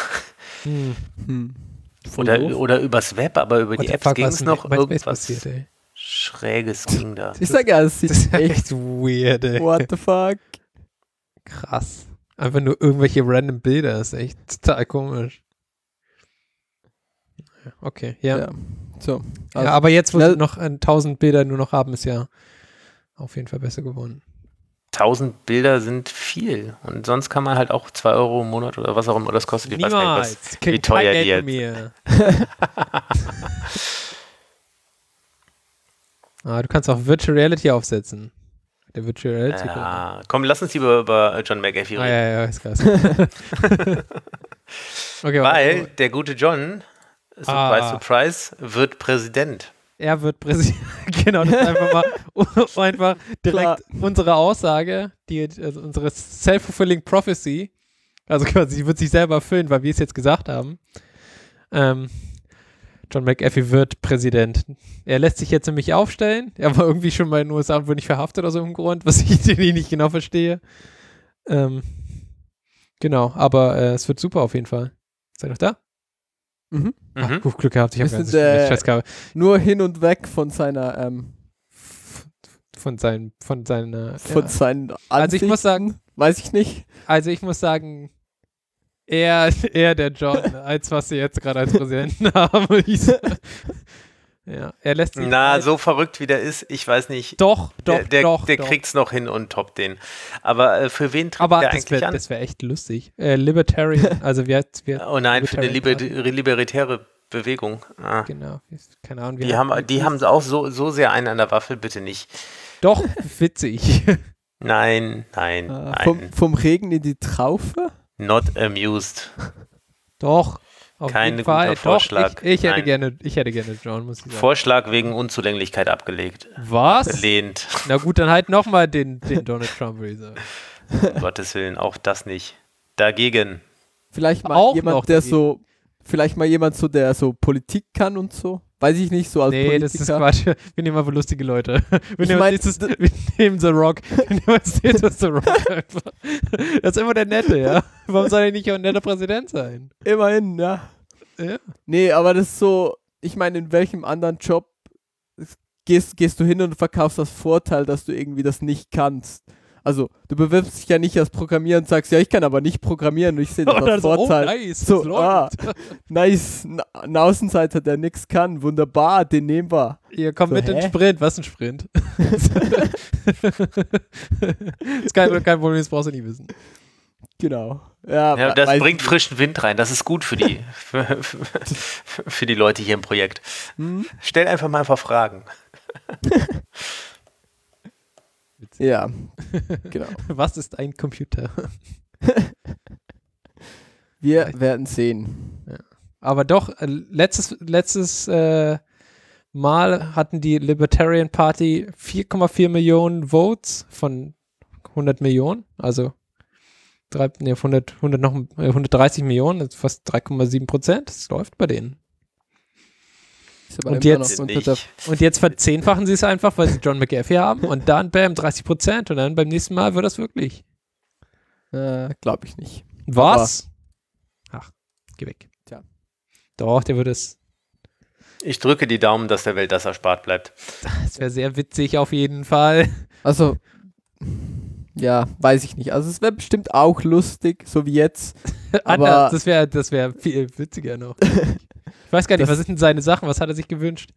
Oder übers Web, aber über die Apps ging es noch irgendwas passiert, Schräges ging da. Ich sag ja, es ist echt weird, ey. What the fuck? Krass. Einfach nur irgendwelche random Bilder, das ist echt total komisch. Okay, ja. So, also ja, aber jetzt, wo sie noch 1000 Bilder nur noch haben, ist ja auf jeden Fall besser geworden. 1000 Bilder sind viel. Und sonst kann man halt auch 2 Euro im Monat oder was auch immer das kostet. Ich weiß gar nicht, wie teuer die jetzt. Du kannst auch Virtual Reality aufsetzen. Der Virtual Reality. Ja, komm, lass uns lieber über John McAfee reden. Ja, ist krass. Okay, weil der gute John, Surprise, wird Präsident. Er wird Präsident. Genau, das ist einfach direkt unsere Aussage, unsere self-fulfilling prophecy. Also quasi, sie wird sich selber erfüllen, weil wir es jetzt gesagt haben. John McAfee wird Präsident. Er lässt sich jetzt nämlich aufstellen. Er war irgendwie schon mal in den USA und wurde nicht verhaftet oder so im Grund, was ich nicht genau verstehe. Genau, aber es wird super auf jeden Fall. Seid ihr noch da? Mhm. Ach, gut, Glück gehabt. Ich habe nur hin und weg von seiner von seinen Also ich muss sagen, weiß ich nicht. Also ich muss sagen, eher der John, als was sie jetzt gerade als Präsidenten haben. Ja, er lässt sich so verrückt wie der ist, ich weiß nicht. Doch. Der kriegt's noch hin und toppt den. Aber für wen tritt der eigentlich an? Das wäre echt lustig. Libertarian, also oh nein, für eine libertäre Bewegung. Ah. Genau, keine Ahnung. Die haben auch so sehr einen an der Waffel, bitte nicht. Doch, witzig. Nein. Vom Regen in die Traufe? Not amused. Doch. Auf Kein jeden Fall. guter Vorschlag. Doch, ich hätte gerne John, muss ich sagen. Vorschlag wegen Unzulänglichkeit abgelegt. Was? Gelehnt. Na gut, dann halt nochmal den Donald Trump, würde ich sagen. Um Gottes Willen, auch das nicht. Dagegen. Vielleicht mal auch jemand, der so Politik kann und so. Weiß ich nicht, so als Politiker. Das ist Quatsch. Wir nehmen einfach lustige Leute. Wir nehmen The Rock. Wir nehmen The Rock einfach. Das ist immer der Nette, ja. Warum soll er nicht auch ein netter Präsident sein? Immerhin, ja. Nee, aber das ist so, ich meine, in welchem anderen Job gehst du hin und verkaufst das Vorteil, dass du irgendwie das nicht kannst. Also, du bewirbst dich ja nicht als Programmierer und sagst, ja, ich kann aber nicht programmieren und ich sehe das als Vorteil. Nice, nice, ein Außenseiter, der nichts kann, wunderbar, den nehmen wir. Ihr kommt mit in den Sprint, was ein Sprint? Das ist kein Problem, das brauchst du nicht wissen. Genau. Ja, das bringt frischen Wind rein, das ist gut für die für die Leute hier im Projekt. Stell einfach mal ein paar Fragen. Ja, genau. Was ist ein Computer? Wir werden sehen. Ja. Aber doch, letztes Mal hatten die Libertarian Party 4,4 Millionen Votes von 100 Millionen, also 130 Millionen, das ist fast 3,7%. Das läuft bei denen. Und jetzt verzehnfachen sie es einfach, weil sie John McAfee haben und dann bam, 30% und dann beim nächsten Mal wird das wirklich. Glaube ich nicht. Was? Ach, geh weg. Tja. Doch, der wird es. Ich drücke die Daumen, dass der Welt das erspart bleibt. Das wäre sehr witzig auf jeden Fall. Also, ja, weiß ich nicht. Also es wäre bestimmt auch lustig, so wie jetzt. Aber das wäre viel witziger noch. Ich weiß gar nicht, was sind denn seine Sachen? Was hat er sich gewünscht?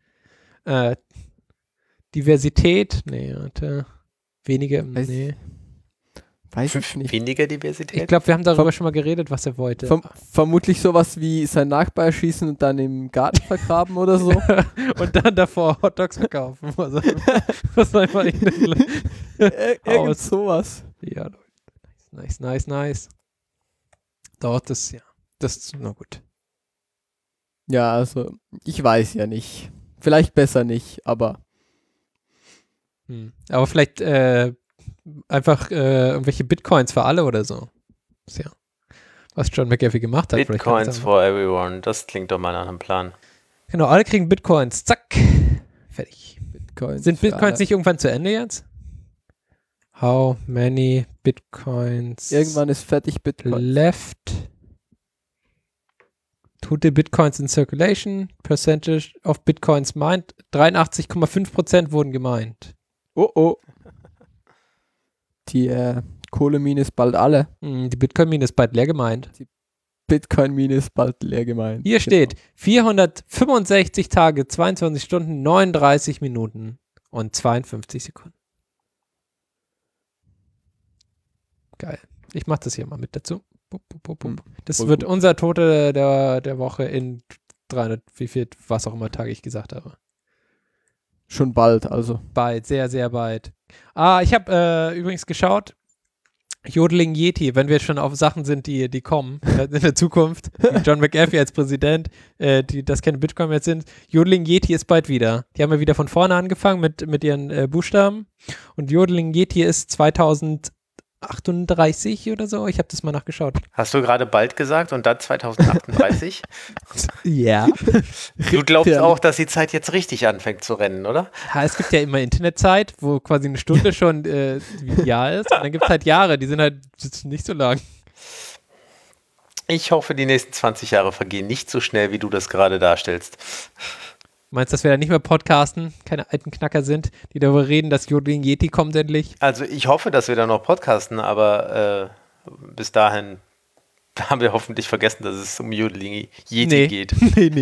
Diversität? Nee, warte. Weniger? Nee. Weiß ich nicht. Weniger Diversität? Ich glaube, wir haben darüber schon mal geredet, was er wollte. Vermutlich sowas wie sein Nachbar erschießen und dann im Garten vergraben oder so. Und dann davor Hotdogs verkaufen. Also, was soll man irgend sowas. Ja, nice. Doch, das ist na gut. Ja, also, ich weiß ja nicht. Vielleicht besser nicht, aber. Aber vielleicht einfach irgendwelche Bitcoins für alle oder so. Ja. Was John McAfee gemacht hat. Bitcoins for everyone, das klingt doch mal nach einem Plan. Genau, alle kriegen Bitcoins. Zack. Fertig. Sind Bitcoins nicht irgendwann zu Ende jetzt? How many Bitcoins irgendwann ist fertig Bitcoin. Left. Total Bitcoins in circulation. Percentage of Bitcoins mined. 83,5% wurden gemeint. Oh. Die Kohlemine ist bald alle. Die Bitcoin-Mine ist bald leer gemeint. Die Bitcoin-Mine ist bald leer gemeint. Hier steht 465 Tage, 22 Stunden, 39 Minuten und 52 Sekunden. Geil. Ich mache das hier mal mit dazu. Das wird unser Tote der Woche in 300, wie viel, was auch immer Tage ich gesagt habe. Schon bald, also. Bald, sehr, sehr bald. Ich habe übrigens geschaut, Yodeling Yeti, wenn wir schon auf Sachen sind, die kommen in der Zukunft, John McAfee als Präsident, das keine Bitcoin mehr sind, Yodeling Yeti ist bald wieder. Die haben ja wieder von vorne angefangen mit ihren Buchstaben und Yodeling Yeti ist 2038 oder so. Ich habe das mal nachgeschaut. Hast du gerade bald gesagt und dann 2038? Ja. Du glaubst auch, dass die Zeit jetzt richtig anfängt zu rennen, oder? Ja, es gibt ja immer Internetzeit, wo quasi eine Stunde schon wie ein Jahr ist. Und dann gibt es halt Jahre, die sind halt nicht so lang. Ich hoffe, die nächsten 20 Jahre vergehen nicht so schnell, wie du das gerade darstellst. Meinst du, dass wir da nicht mehr podcasten, keine alten Knacker sind, die darüber reden, dass Yodeling Yeti kommt endlich? Also ich hoffe, dass wir da noch podcasten, aber bis dahin Da haben wir hoffentlich vergessen, dass es um Yodeling Yeti geht.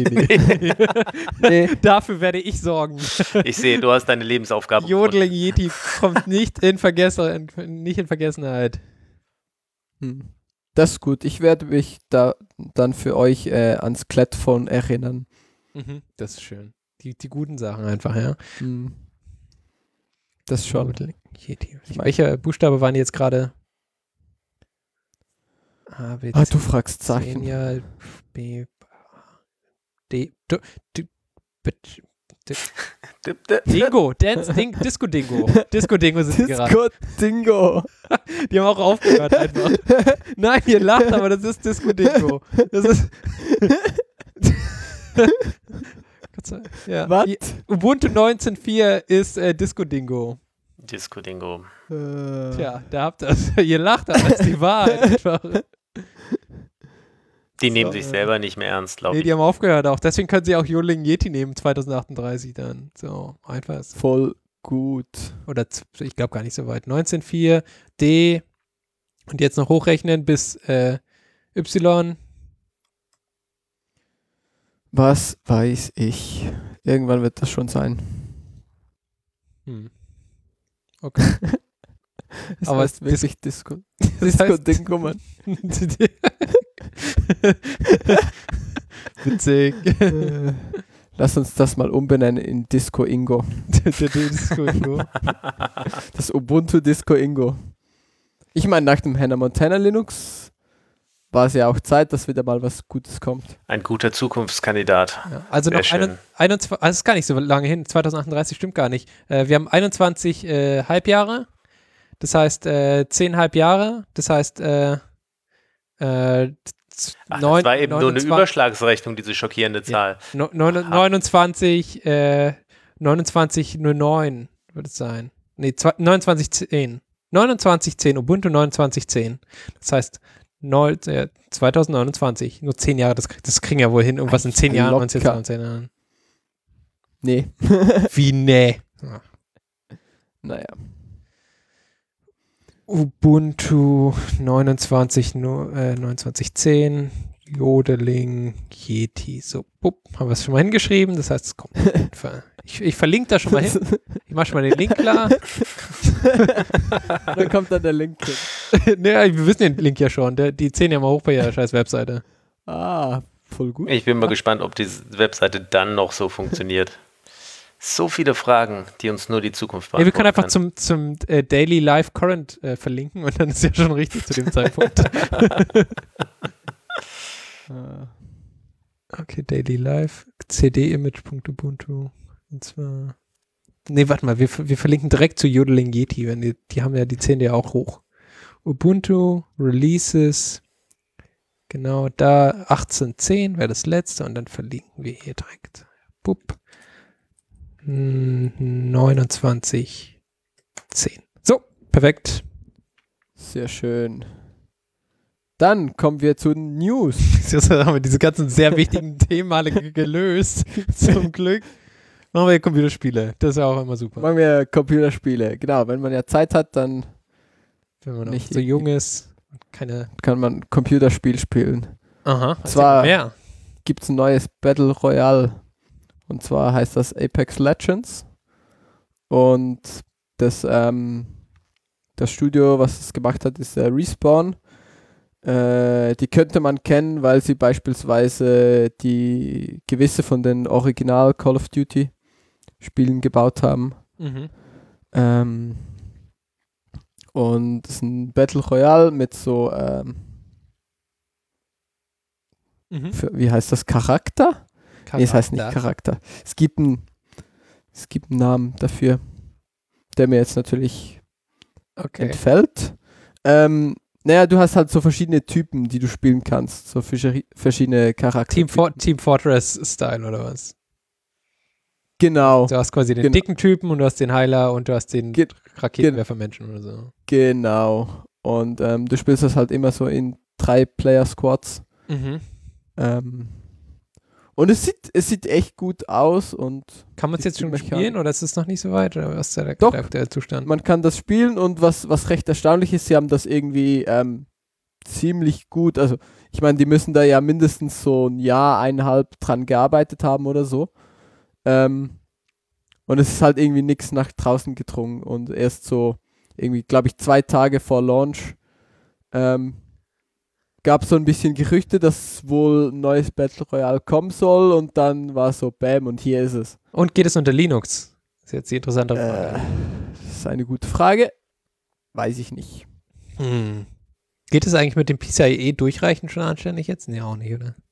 Nee. Dafür werde ich sorgen. Ich sehe, du hast deine Lebensaufgabe. Yodeling Yeti kommt nicht in Vergessenheit. Das ist gut. Ich werde mich da dann für euch ans Klettphone erinnern. Das ist schön. Die guten Sachen einfach, ja. Das schon. Yodeling Yeti. Welcher Buchstabe waren jetzt gerade? A, B, C, du fragst Zeichen. Ja, B, D, Dingo, Disco Dingo. Disco Dingo sind gerade. Disco Dingo. Die haben auch aufgehört einfach. Nein, ihr lacht, aber das ist Disco Dingo. Das ist. Ja. Was? Ubuntu 19.4 ist Disco Dingo. Disco Dingo. Tja, da habt ihr es. Ihr lacht, aber das ist die Wahrheit einfach. Die nehmen sich selber nicht mehr ernst, glaube ich. Nee, die haben aufgehört auch. Deswegen können sie auch Yodeling Yeti nehmen, 2038 dann. So, einfach ist. Voll gut. Oder ich glaube gar nicht so weit. 19.4, D und jetzt noch hochrechnen bis Y. Was weiß ich? Irgendwann wird das schon sein. Okay. Aber es ist wirklich Disco. Das Disco heißt, Dingo, Mann. Witzig. Lass uns das mal umbenennen in Disco Ingo. Der Disco Ingo. Das Ubuntu Disco Ingo. Ich meine, nach dem Hannah Montana Linux war es ja auch Zeit, dass wieder mal was Gutes kommt. Ein guter Zukunftskandidat. Ja, also Sehr noch schön. 21, also es ist gar nicht so lange hin, 2038 stimmt gar nicht. Wir haben 21 Halbjahre, das heißt 10,5 Jahre, das heißt Das war eben nur eine Überschlagsrechnung, diese schockierende Zahl. 29,09 wird es sein. Nee, 29,10. 29,10, Ubuntu 29,10. Das heißt 2029, nur 10 Jahre, das kriegen wir wohl hin, irgendwas in 10 Jahren, 19 Jahren. Nee. Wie nee? Ja. Naja. Ubuntu 29.10, Yodeling, Yeti. So, haben wir es schon mal hingeschrieben. Das heißt, es kommt. Ich verlinke da schon mal hin. Ich mache schon mal den Link klar. Dann kommt dann der Link hin. Naja, wir wissen den Link ja schon. Die 10 ja mal hoch bei ihrer scheiß Webseite. Voll gut. Ich bin mal gespannt, ob diese Webseite dann noch so funktioniert. So viele Fragen, die uns nur die Zukunft beantworten. Wir können einfach zum Daily Live Current verlinken und dann ist ja schon richtig zu dem Zeitpunkt. Okay, Daily Live, cdimage.ubuntu. Und zwar. Nee, warte mal, wir verlinken direkt zu Yodeling Yeti, wenn die haben ja die 10 ja auch hoch. Ubuntu, Releases, genau da, 18.10 wäre das letzte und dann verlinken wir hier direkt. 29.10. So, perfekt. Sehr schön. Dann kommen wir zu den News. Jetzt haben wir diese ganzen sehr wichtigen Themen alle gelöst. Zum Glück. Machen wir Computerspiele. Das ist ja auch immer super. Machen wir Computerspiele. Genau, wenn man ja Zeit hat, dann wenn man nicht so jung ist, kann man ein Computerspiel spielen. Aha. Zwar gibt es ein neues Battle Royale. Und zwar heißt das Apex Legends. Und das Studio, was es gemacht hat, ist Respawn. Die könnte man kennen, weil sie beispielsweise die gewisse von den Original Call of Duty Spielen gebaut haben. Und es ist ein Battle Royale mit so wie heißt das? Charakter? Nee, es heißt nicht Charakter. Es gibt einen Namen dafür, der mir jetzt natürlich entfällt. Naja, du hast halt so verschiedene Typen, die du spielen kannst. So verschiedene Charaktere. Team Fortress-Style oder was? Genau. Du hast quasi den dicken Typen und du hast den Heiler und du hast den Raketenwerfermenschen oder so. Genau. Und du spielst das halt immer so in 3-Player-Squads. Und es sieht echt gut aus. Und kann man es jetzt schon spielen oder ist es noch nicht so weit? Oder was ist der aktuelle Zustand? Man kann das spielen und was recht erstaunlich ist, sie haben das irgendwie ziemlich gut, also Ich meine, die müssen da ja mindestens so ein Jahr, 1,5 dran gearbeitet haben oder so. Und es ist halt irgendwie nichts nach draußen gedrungen und erst so irgendwie, glaube ich, 2 Tage vor Launch gab es so ein bisschen Gerüchte, dass wohl ein neues Battle Royale kommen soll und dann war so bam und hier ist es. Und geht es unter Linux? Das ist jetzt die interessante Frage. Das ist eine gute Frage. Weiß ich nicht. Geht es eigentlich mit dem PCIe durchreichend schon anständig jetzt? Nee, auch nicht, oder?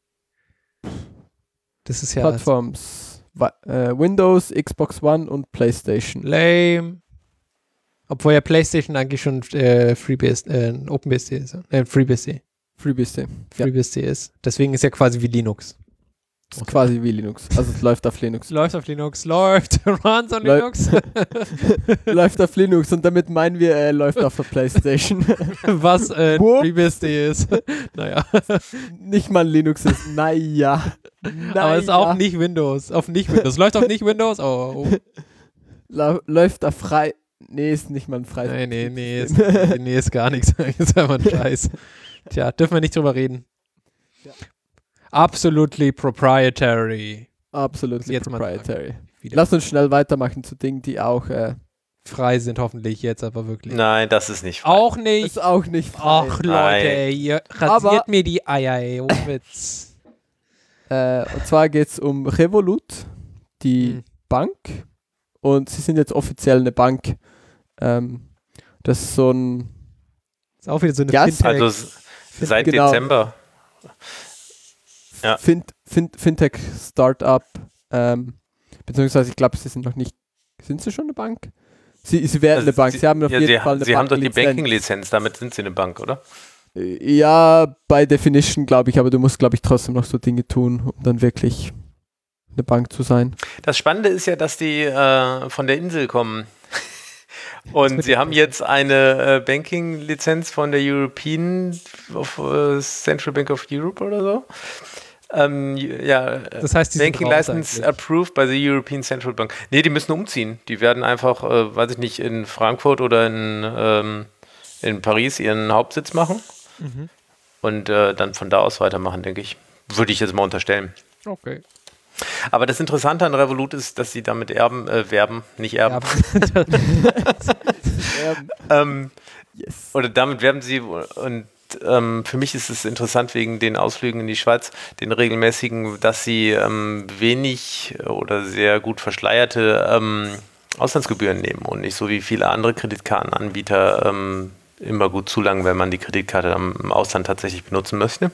Das ist ja Plattforms. Windows, Xbox One und PlayStation. lame. Obwohl ja PlayStation eigentlich schon OpenBSD ist. FreeBSD. FreeBSD. Ja, FreeBSD ist. Deswegen ist ja quasi wie Linux. ist quasi wie Linux. Also es läuft auf Linux. Läuft auf Linux, läuft, runs on Linux. Läuft auf Linux und damit meinen wir, läuft auf der PlayStation. Was FreeBSD ist. Naja. Nicht mal Linux ist. Naja. Aber es ist auch nicht Windows. Auf nicht Windows. Läuft auf nicht Windows? Oh. Läuft da frei. Nee, ist nicht mal ein freies. Nee, ist gar nichts. Ist einfach ein Scheiß. Tja, dürfen wir nicht drüber reden. Ja. Absolutely proprietary. Absolutely Jetzt mal proprietary. Wieder. Lass uns schnell weitermachen zu Dingen, die auch Frei sind hoffentlich jetzt aber wirklich. Nein, das ist nicht frei. Auch nicht. ist auch nicht frei. Ach Leute, Nein. ey, ihr rasiert Aber- mir die Eier, ey, ohne Witz. Und zwar geht es um Revolut, die Bank. Und sie sind jetzt offiziell eine Bank. Das ist so ein Ist auch wieder so eine Ja, Fintech. Also seit Genau. Dezember. Ja. Fintech-Startup. Beziehungsweise ich glaube, sie sind noch nicht. Sind sie schon eine Bank? Sie werden eine Bank. Sie haben auf jeden Fall eine Sie haben doch die Banklizenz. Banking-Lizenz, damit sind sie eine Bank, oder? Ja, by definition glaube ich, aber du musst, glaube ich, trotzdem noch so Dinge tun, um dann wirklich eine Bank zu sein. Das Spannende ist ja, dass die von der Insel kommen. Und sie haben jetzt eine Banking-Lizenz von der Central Bank of Europe oder so. Das heißt, die sind Banking raus License eigentlich. approved by the European Central Bank. Nee, die müssen umziehen. Die werden einfach, weiß ich nicht, in Frankfurt oder in Paris ihren Hauptsitz machen und dann von da aus weitermachen, denke ich. Würde ich jetzt mal unterstellen. Okay. Aber das Interessante an Revolut ist, dass sie damit werben. Yes. Oder damit werben sie und für mich ist es interessant wegen den Ausflügen in die Schweiz, den regelmäßigen, dass sie wenig oder sehr gut verschleierte Auslandsgebühren nehmen und nicht so wie viele andere Kreditkartenanbieter immer gut zulangen, wenn man die Kreditkarte im Ausland tatsächlich benutzen möchte.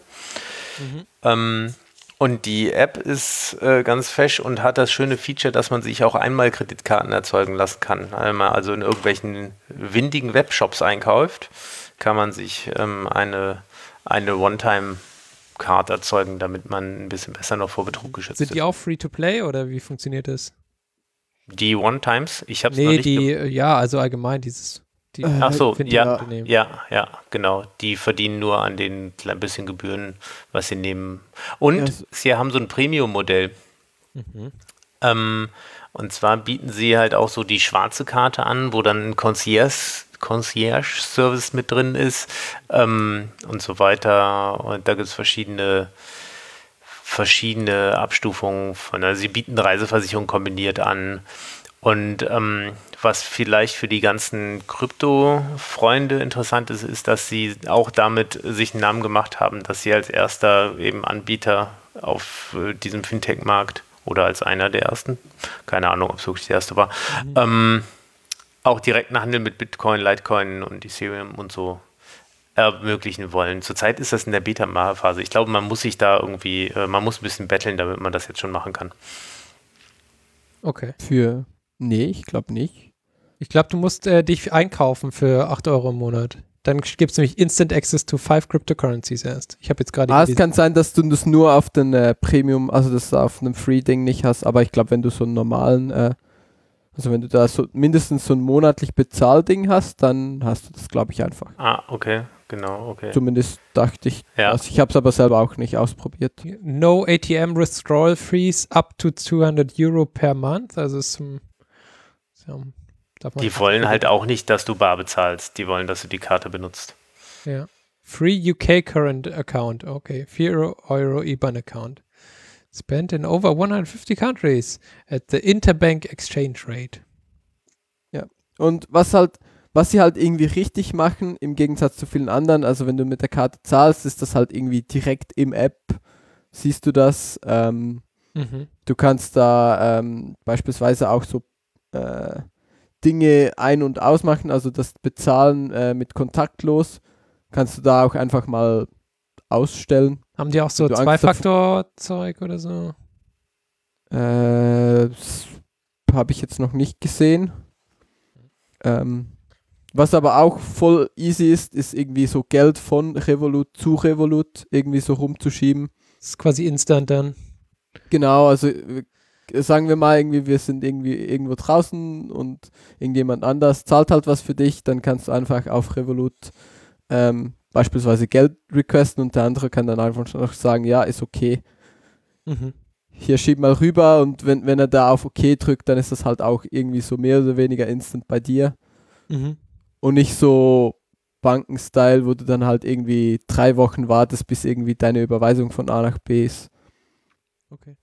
Und die App ist ganz fesch und hat das schöne Feature, dass man sich auch einmal Kreditkarten erzeugen lassen kann. Wenn man also in irgendwelchen windigen Webshops einkauft, kann man sich eine One-Time-Card erzeugen, damit man ein bisschen besser noch vor Betrug geschützt Sind die ist. auch Free-to-Play oder wie funktioniert das? Die One-Times? Ich habe es noch Nee, nicht also allgemein dieses. Ach so, ja, Unternehmen. ja, genau. Die verdienen nur an den ein bisschen Gebühren, was sie nehmen. Und sie haben so ein Premium-Modell. Und zwar bieten sie halt auch so die schwarze Karte an, wo dann ein Concierge-Service mit drin ist und so weiter. Und da gibt es verschiedene Abstufungen von. Also sie bieten Reiseversicherung kombiniert an. Und was vielleicht für die ganzen Krypto-Freunde interessant ist, ist, dass sie auch damit sich einen Namen gemacht haben, dass sie als erster eben Anbieter auf diesem Fintech-Markt oder als einer der ersten, keine Ahnung, ob es wirklich der erste war, auch direkten Handel mit Bitcoin, Litecoin und Ethereum und so ermöglichen wollen. Zurzeit ist das in der Beta-Phase. Ich glaube, man muss sich da irgendwie, man muss ein bisschen betteln, damit man das jetzt schon machen kann. Okay. Nee, ich glaube nicht. Ich glaube, du musst dich einkaufen für 8 Euro im Monat. Dann gibt es nämlich Instant Access to 5 Cryptocurrencies erst. Ich habe jetzt gerade Es kann sein, dass du das nur auf den Premium, also das auf einem Free-Ding nicht hast, aber ich glaube, wenn du so einen normalen, also wenn du da so mindestens so ein monatlich Bezahlding hast, dann hast du das, glaube ich, einfach. Ah, okay, genau, okay. Zumindest dachte ich Ja. das. Ich habe es aber selber auch nicht ausprobiert. No ATM Withdrawal Fees up to 200 Euro per month. Also es darf man Die wollen halt auch nicht, dass du bar bezahlst. Die wollen, dass du die Karte benutzt. Ja. Free UK current account. Okay. 4 Euro IBAN account. Spent in over 150 countries at the interbank exchange rate. Ja. Und was sie halt irgendwie richtig machen, im Gegensatz zu vielen anderen, also wenn du mit der Karte zahlst, ist das halt irgendwie direkt im App, siehst du das. Du kannst da beispielsweise auch so Dinge ein- und ausmachen, also das Bezahlen mit kontaktlos, kannst du da auch einfach mal ausstellen. Haben die auch so Zwei-Faktor-Zeug oder so? Das habe ich jetzt noch nicht gesehen. Was aber auch voll easy ist irgendwie so Geld von Revolut zu Revolut irgendwie so rumzuschieben. Das ist quasi instant dann. Genau, also sagen wir mal irgendwie, wir sind irgendwie irgendwo draußen und irgendjemand anders zahlt halt was für dich, dann kannst du einfach auf Revolut beispielsweise Geld requesten und der andere kann dann einfach noch sagen, ja, ist okay. Hier schieb mal rüber und wenn er da auf OK drückt, dann ist das halt auch irgendwie so mehr oder weniger instant bei dir. Und nicht so Banken-Style, wo du dann halt irgendwie 3 Wochen wartest, bis irgendwie deine Überweisung von A nach B ist. Okay.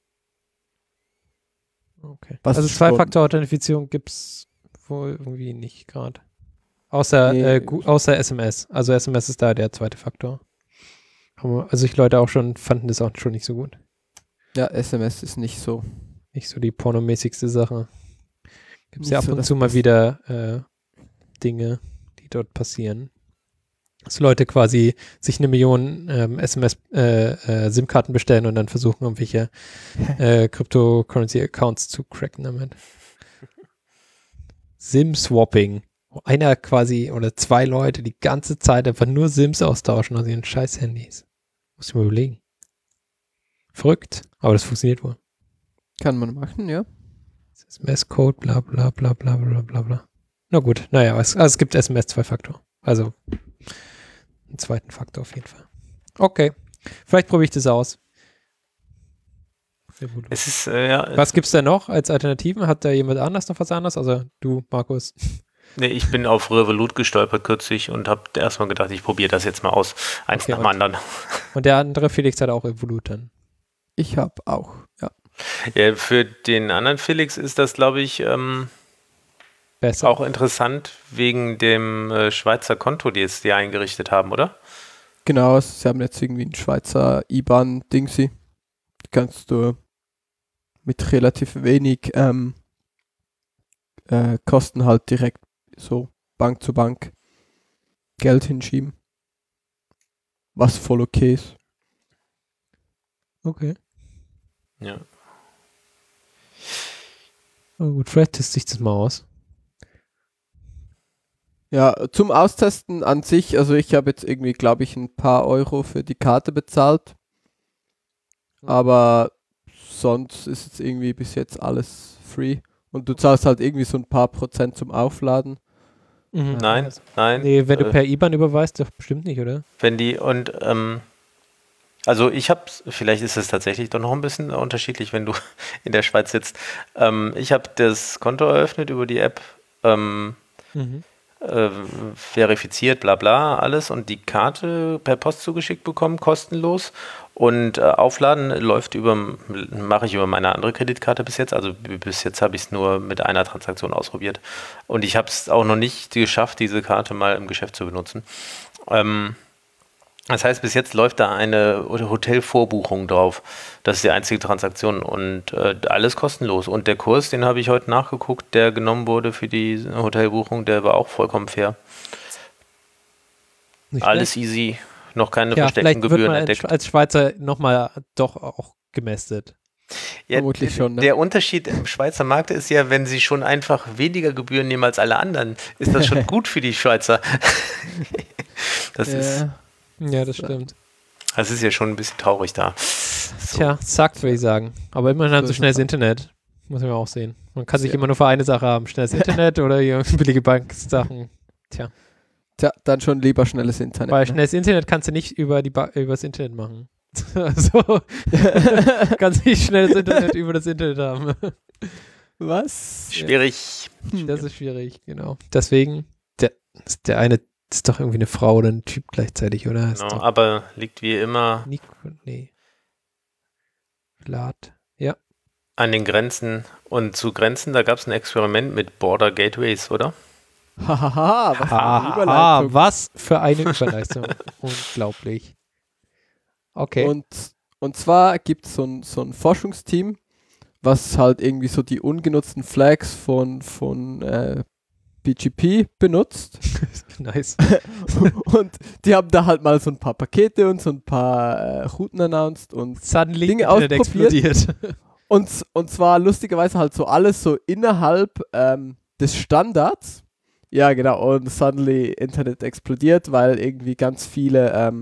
Was also schon- Zwei-Faktor-Authentifizierung gibt es wohl irgendwie nicht gerade. Außer SMS. Also SMS ist da der zweite Faktor. Also ich Leute auch schon fanden das auch schon nicht so gut. Ja, SMS ist nicht so. Nicht so die pornomäßigste Sache. Gibt es Nicht ja ab so und das zu mal Beste. wieder Dinge, die dort passieren. Dass Leute quasi sich 1 Million SMS SIM-Karten bestellen und dann versuchen, irgendwelche Cryptocurrency-Accounts zu cracken damit. SIM-Swapping. Wo einer quasi oder 2 Leute die ganze Zeit einfach nur SIMs austauschen aus ihren scheiß Handys. Muss ich mal überlegen. Verrückt, aber das funktioniert wohl. Kann man machen, ja. SMS-Code, bla bla bla bla bla bla bla. Na gut, naja, es gibt SMS 2-Faktor. Also einen zweiten Faktor auf jeden Fall. Okay, vielleicht probiere ich das aus. Sehr gut. Es ist, ja. Was gibt's denn noch als Alternativen? Hat da jemand anders noch was anderes? Also du, Markus? Nee, ich bin auf Revolut gestolpert kürzlich und habe erstmal gedacht, ich probiere das jetzt mal aus. Eins Okay, nach dem anderen. Und der andere Felix hat auch Revolut dann. Ich habe auch, ja. Ja, für den anderen Felix ist das, glaube ich, Besser. auch interessant wegen dem Schweizer Konto, das die eingerichtet haben, oder? Genau, also sie haben jetzt irgendwie ein Schweizer IBAN-Dingsy. Kannst du mit relativ wenig Kosten halt direkt so Bank zu Bank Geld hinschieben. Was voll okay ist. Okay. Ja. Oh, gut, vielleicht teste ich das mal aus. Ja, zum Austesten an sich, also ich habe jetzt irgendwie, glaube ich, ein paar Euro für die Karte bezahlt. Aber sonst ist jetzt irgendwie bis jetzt alles free. Und du zahlst halt irgendwie so ein paar Prozent zum Aufladen. Nein. Nee, wenn du per IBAN überweist, doch bestimmt nicht, oder? Wenn die und also ich habe, vielleicht ist es tatsächlich doch noch ein bisschen unterschiedlich, wenn du in der Schweiz sitzt. Ich habe das Konto eröffnet über die App, verifiziert, bla bla, alles und die Karte per Post zugeschickt bekommen, kostenlos. Und Aufladen mache ich über meine andere Kreditkarte bis jetzt. Also bis jetzt habe ich es nur mit einer Transaktion ausprobiert. Und ich habe es auch noch nicht geschafft, diese Karte mal im Geschäft zu benutzen. Das heißt, bis jetzt läuft da eine Hotelvorbuchung drauf. Das ist die einzige Transaktion und alles kostenlos. Und der Kurs, den habe ich heute nachgeguckt, der genommen wurde für die Hotelbuchung, der war auch vollkommen fair. Nicht Alles schlecht. easy, noch keine Ja, versteckten vielleicht wird Gebühren man entdeckt. als Schweizer nochmal doch auch gemästet. Ja, Vermutlich schon, ne? Der Unterschied im Schweizer Markt ist ja, wenn sie schon einfach weniger Gebühren nehmen als alle anderen, ist das schon gut für die Schweizer. Das ist Ja, das stimmt. ja schon ein bisschen traurig da. So. Tja, sagt, würde ich sagen. Aber immerhin haben So sie ist schnelles es. Internet. Muss man auch sehen. Man kann sich Ja. immer nur für eine Sache haben. Schnelles Internet oder hier billige Banksachen. Tja, dann schon lieber schnelles Internet. Weil ne? schnelles Internet kannst du nicht übers Internet machen. Also, kannst nicht schnelles Internet über das Internet haben. Was? Schwierig. Das ist schwierig, genau. Deswegen, der eine Das ist doch irgendwie eine Frau oder ein Typ gleichzeitig, oder? Ist Genau, doch aber liegt wie immer Vlad. Ja. an den Grenzen. Und zu Grenzen, da gab es ein Experiment mit Border Gateways, oder? Hahaha, was für eine Überleitung. Was für eine Überleitung. Unglaublich. Okay. Und zwar gibt es so ein Forschungsteam, was halt irgendwie so die ungenutzten Flags von BGP benutzt. Nice. Und die haben da halt mal so ein paar Pakete und so ein paar Routen announced und Suddenly Dinge Internet ausprobiert. explodiert. Und zwar lustigerweise halt so alles so innerhalb des Standards. Ja, genau. Und suddenly Internet explodiert, weil irgendwie ganz viele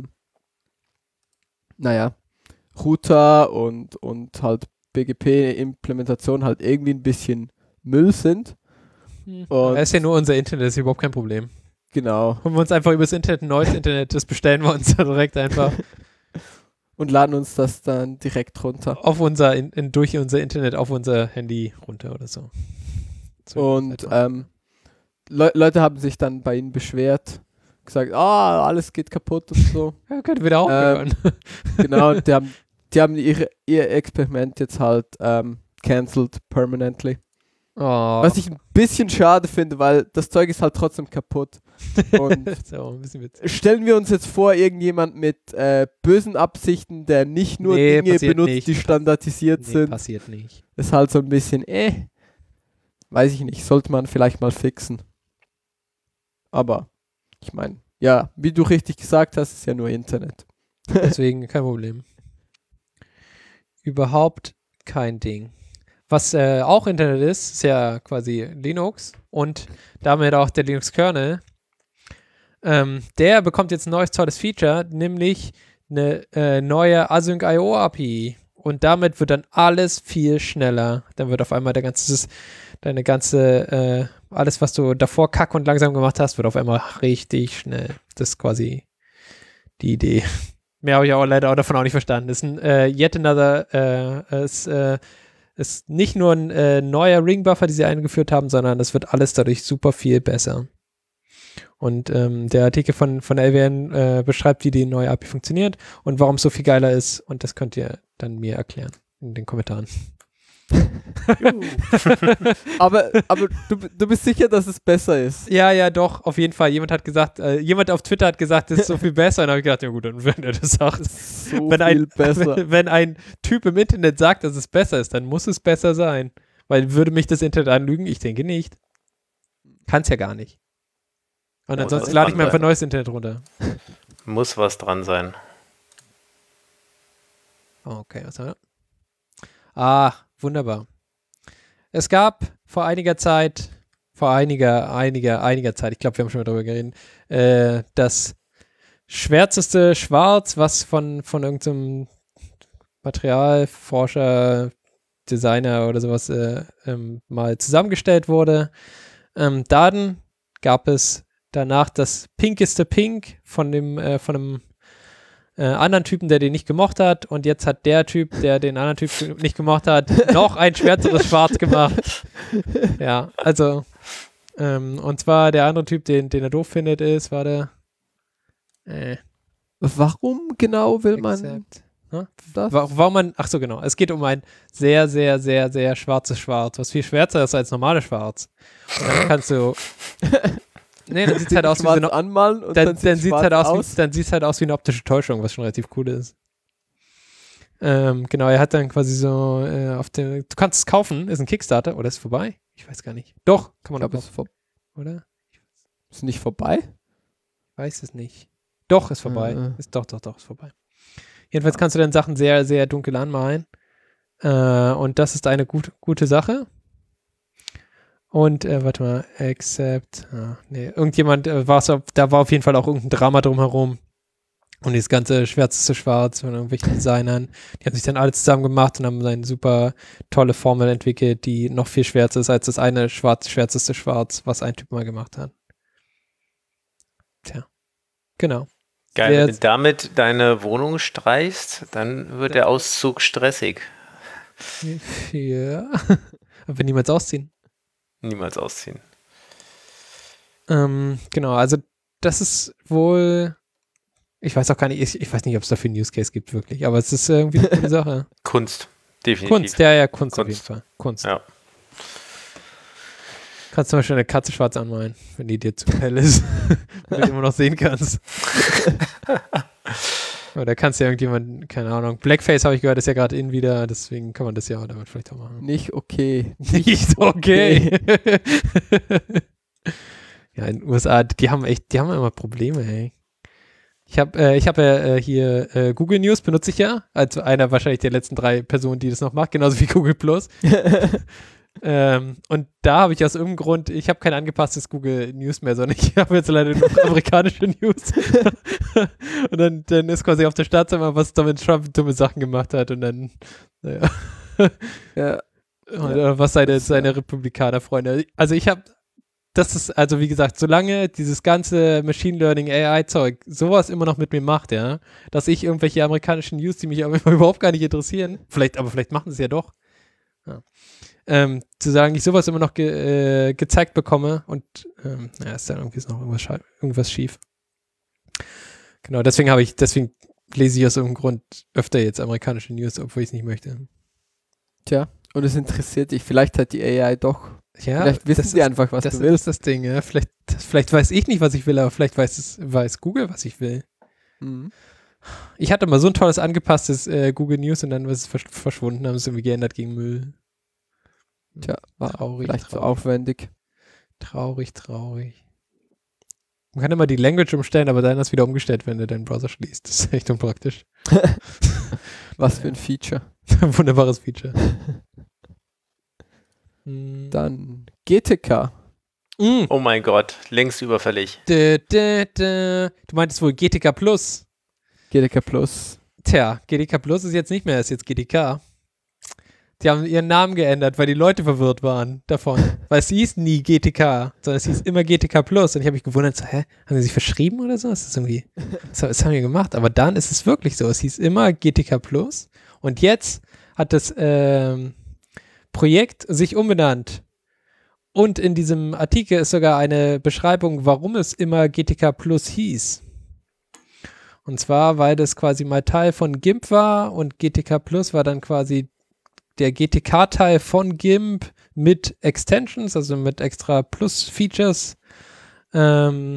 Router und halt BGP-Implementation halt irgendwie ein bisschen Müll sind. Und Das ist ja nur unser Internet, das ist überhaupt kein Problem. genau. Holen wir uns einfach übers Internet ein neues Internet, das bestellen wir uns dann direkt einfach Und laden uns das dann direkt runter. auf unser durch unser Internet auf unser Handy runter oder so. Und Leute haben sich dann bei ihnen beschwert, gesagt, alles geht kaputt und so. Ja, könnte wieder aufhören. Genau, die haben ihr Experiment jetzt halt cancelled permanently. Oh. Was ich ein bisschen schade finde, weil das Zeug ist halt trotzdem kaputt. Und Das ist auch ein bisschen witzig. stellen wir uns jetzt vor, irgendjemand mit bösen Absichten, der nicht nur Dinge passiert benutzt, nicht. die standardisiert sind. Passiert nicht. Ist halt so ein bisschen, weiß ich nicht, sollte man vielleicht mal fixen. Aber, ich meine, ja, wie du richtig gesagt hast, ist ja nur Internet. Deswegen kein Problem. Überhaupt kein Ding. Was auch Internet ist ja quasi Linux und damit auch der Linux-Kernel. Der bekommt jetzt ein neues tolles Feature, nämlich eine neue Async-IO-API. Und damit wird dann alles viel schneller. Dann wird auf einmal alles, was du davor kack und langsam gemacht hast, wird auf einmal richtig schnell. Das ist quasi die Idee. Mehr habe ich auch leider davon auch nicht verstanden. Das ist ein yet another, ist nicht nur ein neuer Ring-Buffer, die sie eingeführt haben, sondern es wird alles dadurch super viel besser. Und der Artikel von LWN beschreibt, wie die neue API funktioniert und warum es so viel geiler ist. Und das könnt ihr dann mir erklären in den Kommentaren. aber du bist sicher, dass es besser ist? Ja, doch, auf jeden Fall. Jemand auf Twitter hat gesagt, es ist so viel besser. Und dann habe ich gedacht, ja gut, dann wenn er das sagt. So viel besser. Wenn ein Typ im Internet sagt, dass es besser ist, dann muss es besser sein. Weil würde mich das Internet anlügen? Ich denke nicht. Kann es ja gar nicht. Und ansonsten lade ich mir einfach neues Internet runter. Muss was dran sein. Okay, was haben wir? Wunderbar. Es gab vor einiger Zeit, ich glaube, wir haben schon mal darüber geredet, das schwärzeste Schwarz, was von irgendeinem Materialforscher, Designer oder sowas mal zusammengestellt wurde. Dann gab es danach das pinkeste Pink von einem anderen Typen, der den nicht gemocht hat, und jetzt hat der Typ, der den anderen Typ nicht gemocht hat, noch ein schwärzeres Schwarz gemacht. Ja, also und zwar der andere Typ, den er doof findet, Warum genau will man Except, das? warum man, ach so genau, es geht um ein sehr, sehr, sehr, sehr schwarzes Schwarz, was viel schwärzer ist als normales Schwarz. Und dann kannst du nee, dann sieht es halt aus wie so eine, anmalen und dann sieht es halt aus wie eine optische Täuschung, was schon relativ cool ist. Genau, er hat dann quasi so du kannst es kaufen, ist ein Kickstarter, oder ist vorbei? Ich weiß gar nicht. Doch, kann man glaube, auch kaufen, oder? Ist nicht vorbei? Ich weiß es nicht. Doch, ist vorbei. Ist doch, ist vorbei. Jedenfalls kannst du dann Sachen sehr, sehr dunkel anmalen. Und das ist eine gute Sache. Und, warte mal, except, irgendjemand, da war auf jeden Fall auch irgendein Drama drumherum. Und das ganze schwärzeste Schwarz von irgendwelchen Designern, die haben sich dann alle zusammen gemacht und haben eine super tolle Formel entwickelt, die noch viel schwärzer ist als das eine schwärzeste Schwarz, was ein Typ mal gemacht hat. Tja, genau. Geil, wenn du damit deine Wohnung streichst, dann wird der Auszug stressig. Ja, aber niemals ausziehen. Niemals ausziehen. Genau, also das ist wohl, ich weiß auch gar nicht, ich weiß nicht, ob es dafür einen Use Case gibt wirklich, aber es ist irgendwie eine coole Sache. Kunst, definitiv. Kunst, ja, Kunst auf jeden Fall. Kunst. Ja. Kannst zum Beispiel eine Katze schwarz anmalen, wenn die dir zu hell ist, wenn du die immer noch sehen kannst. Oder kannst du ja irgendjemand, keine Ahnung, Blackface habe ich gehört, ist ja gerade in wieder, deswegen kann man das ja damit vielleicht auch machen. Nicht okay. Nicht okay. Ja, in den USA, die haben immer Probleme, ey. Ich hab ja hier Google News benutze ich ja, als einer wahrscheinlich der letzten 3 Personen, die das noch macht, genauso wie Google Plus. Und da habe ich aus irgendeinem Grund, ich habe kein angepasstes Google News mehr, sondern ich habe jetzt leider nur amerikanische News. Und dann ist quasi auf der Startseite mal, was Donald Trump dumme Sachen gemacht hat und dann, naja. Ja. Und was seine Republikaner-Freunde. Also das ist, also wie gesagt, solange dieses ganze Machine Learning AI-Zeug sowas immer noch mit mir macht, ja, dass ich irgendwelche amerikanischen News, die mich aber überhaupt gar nicht interessieren, vielleicht machen sie es ja doch, ja. Zu sagen, ich sowas immer noch gezeigt bekomme und ist dann irgendwie noch irgendwas schief. Genau, deswegen lese ich aus irgendeinem Grund öfter jetzt amerikanische News, obwohl ich es nicht möchte. Tja, und es interessiert dich. Vielleicht hat die AI doch. Ja, vielleicht wissen sie einfach, was du willst. Das ist das Ding, ja. Vielleicht weiß ich nicht, was ich will, aber vielleicht weiß Google, was ich will. Mhm. Ich hatte mal so ein tolles angepasstes Google News und dann ist es verschwunden, haben es irgendwie geändert gegen Müll. Tja, war traurig, vielleicht so aufwendig. Traurig. Man kann immer die Language umstellen, aber dann ist wieder umgestellt, wenn du deinen Browser schließt. Das ist echt unpraktisch. Was für ein Feature. Wunderbares Feature. Dann GTK. Oh mein Gott, längst überfällig. Du meintest wohl GTK Plus. GTK Plus. Tja, GTK Plus ist jetzt nicht mehr, ist jetzt GTK. Die haben ihren Namen geändert, weil die Leute verwirrt waren davon. Weil es hieß nie GTK, sondern es hieß immer GTK Plus. Und ich habe mich gewundert, so, haben die sich verschrieben oder so? Was haben die gemacht? Aber dann ist es wirklich so. Es hieß immer GTK Plus. Und jetzt hat das Projekt sich umbenannt. Und in diesem Artikel ist sogar eine Beschreibung, warum es immer GTK Plus hieß. Und zwar, weil das quasi mal Teil von GIMP war und GTK Plus war dann quasi der GTK-Teil von GIMP mit Extensions, also mit extra Plus-Features und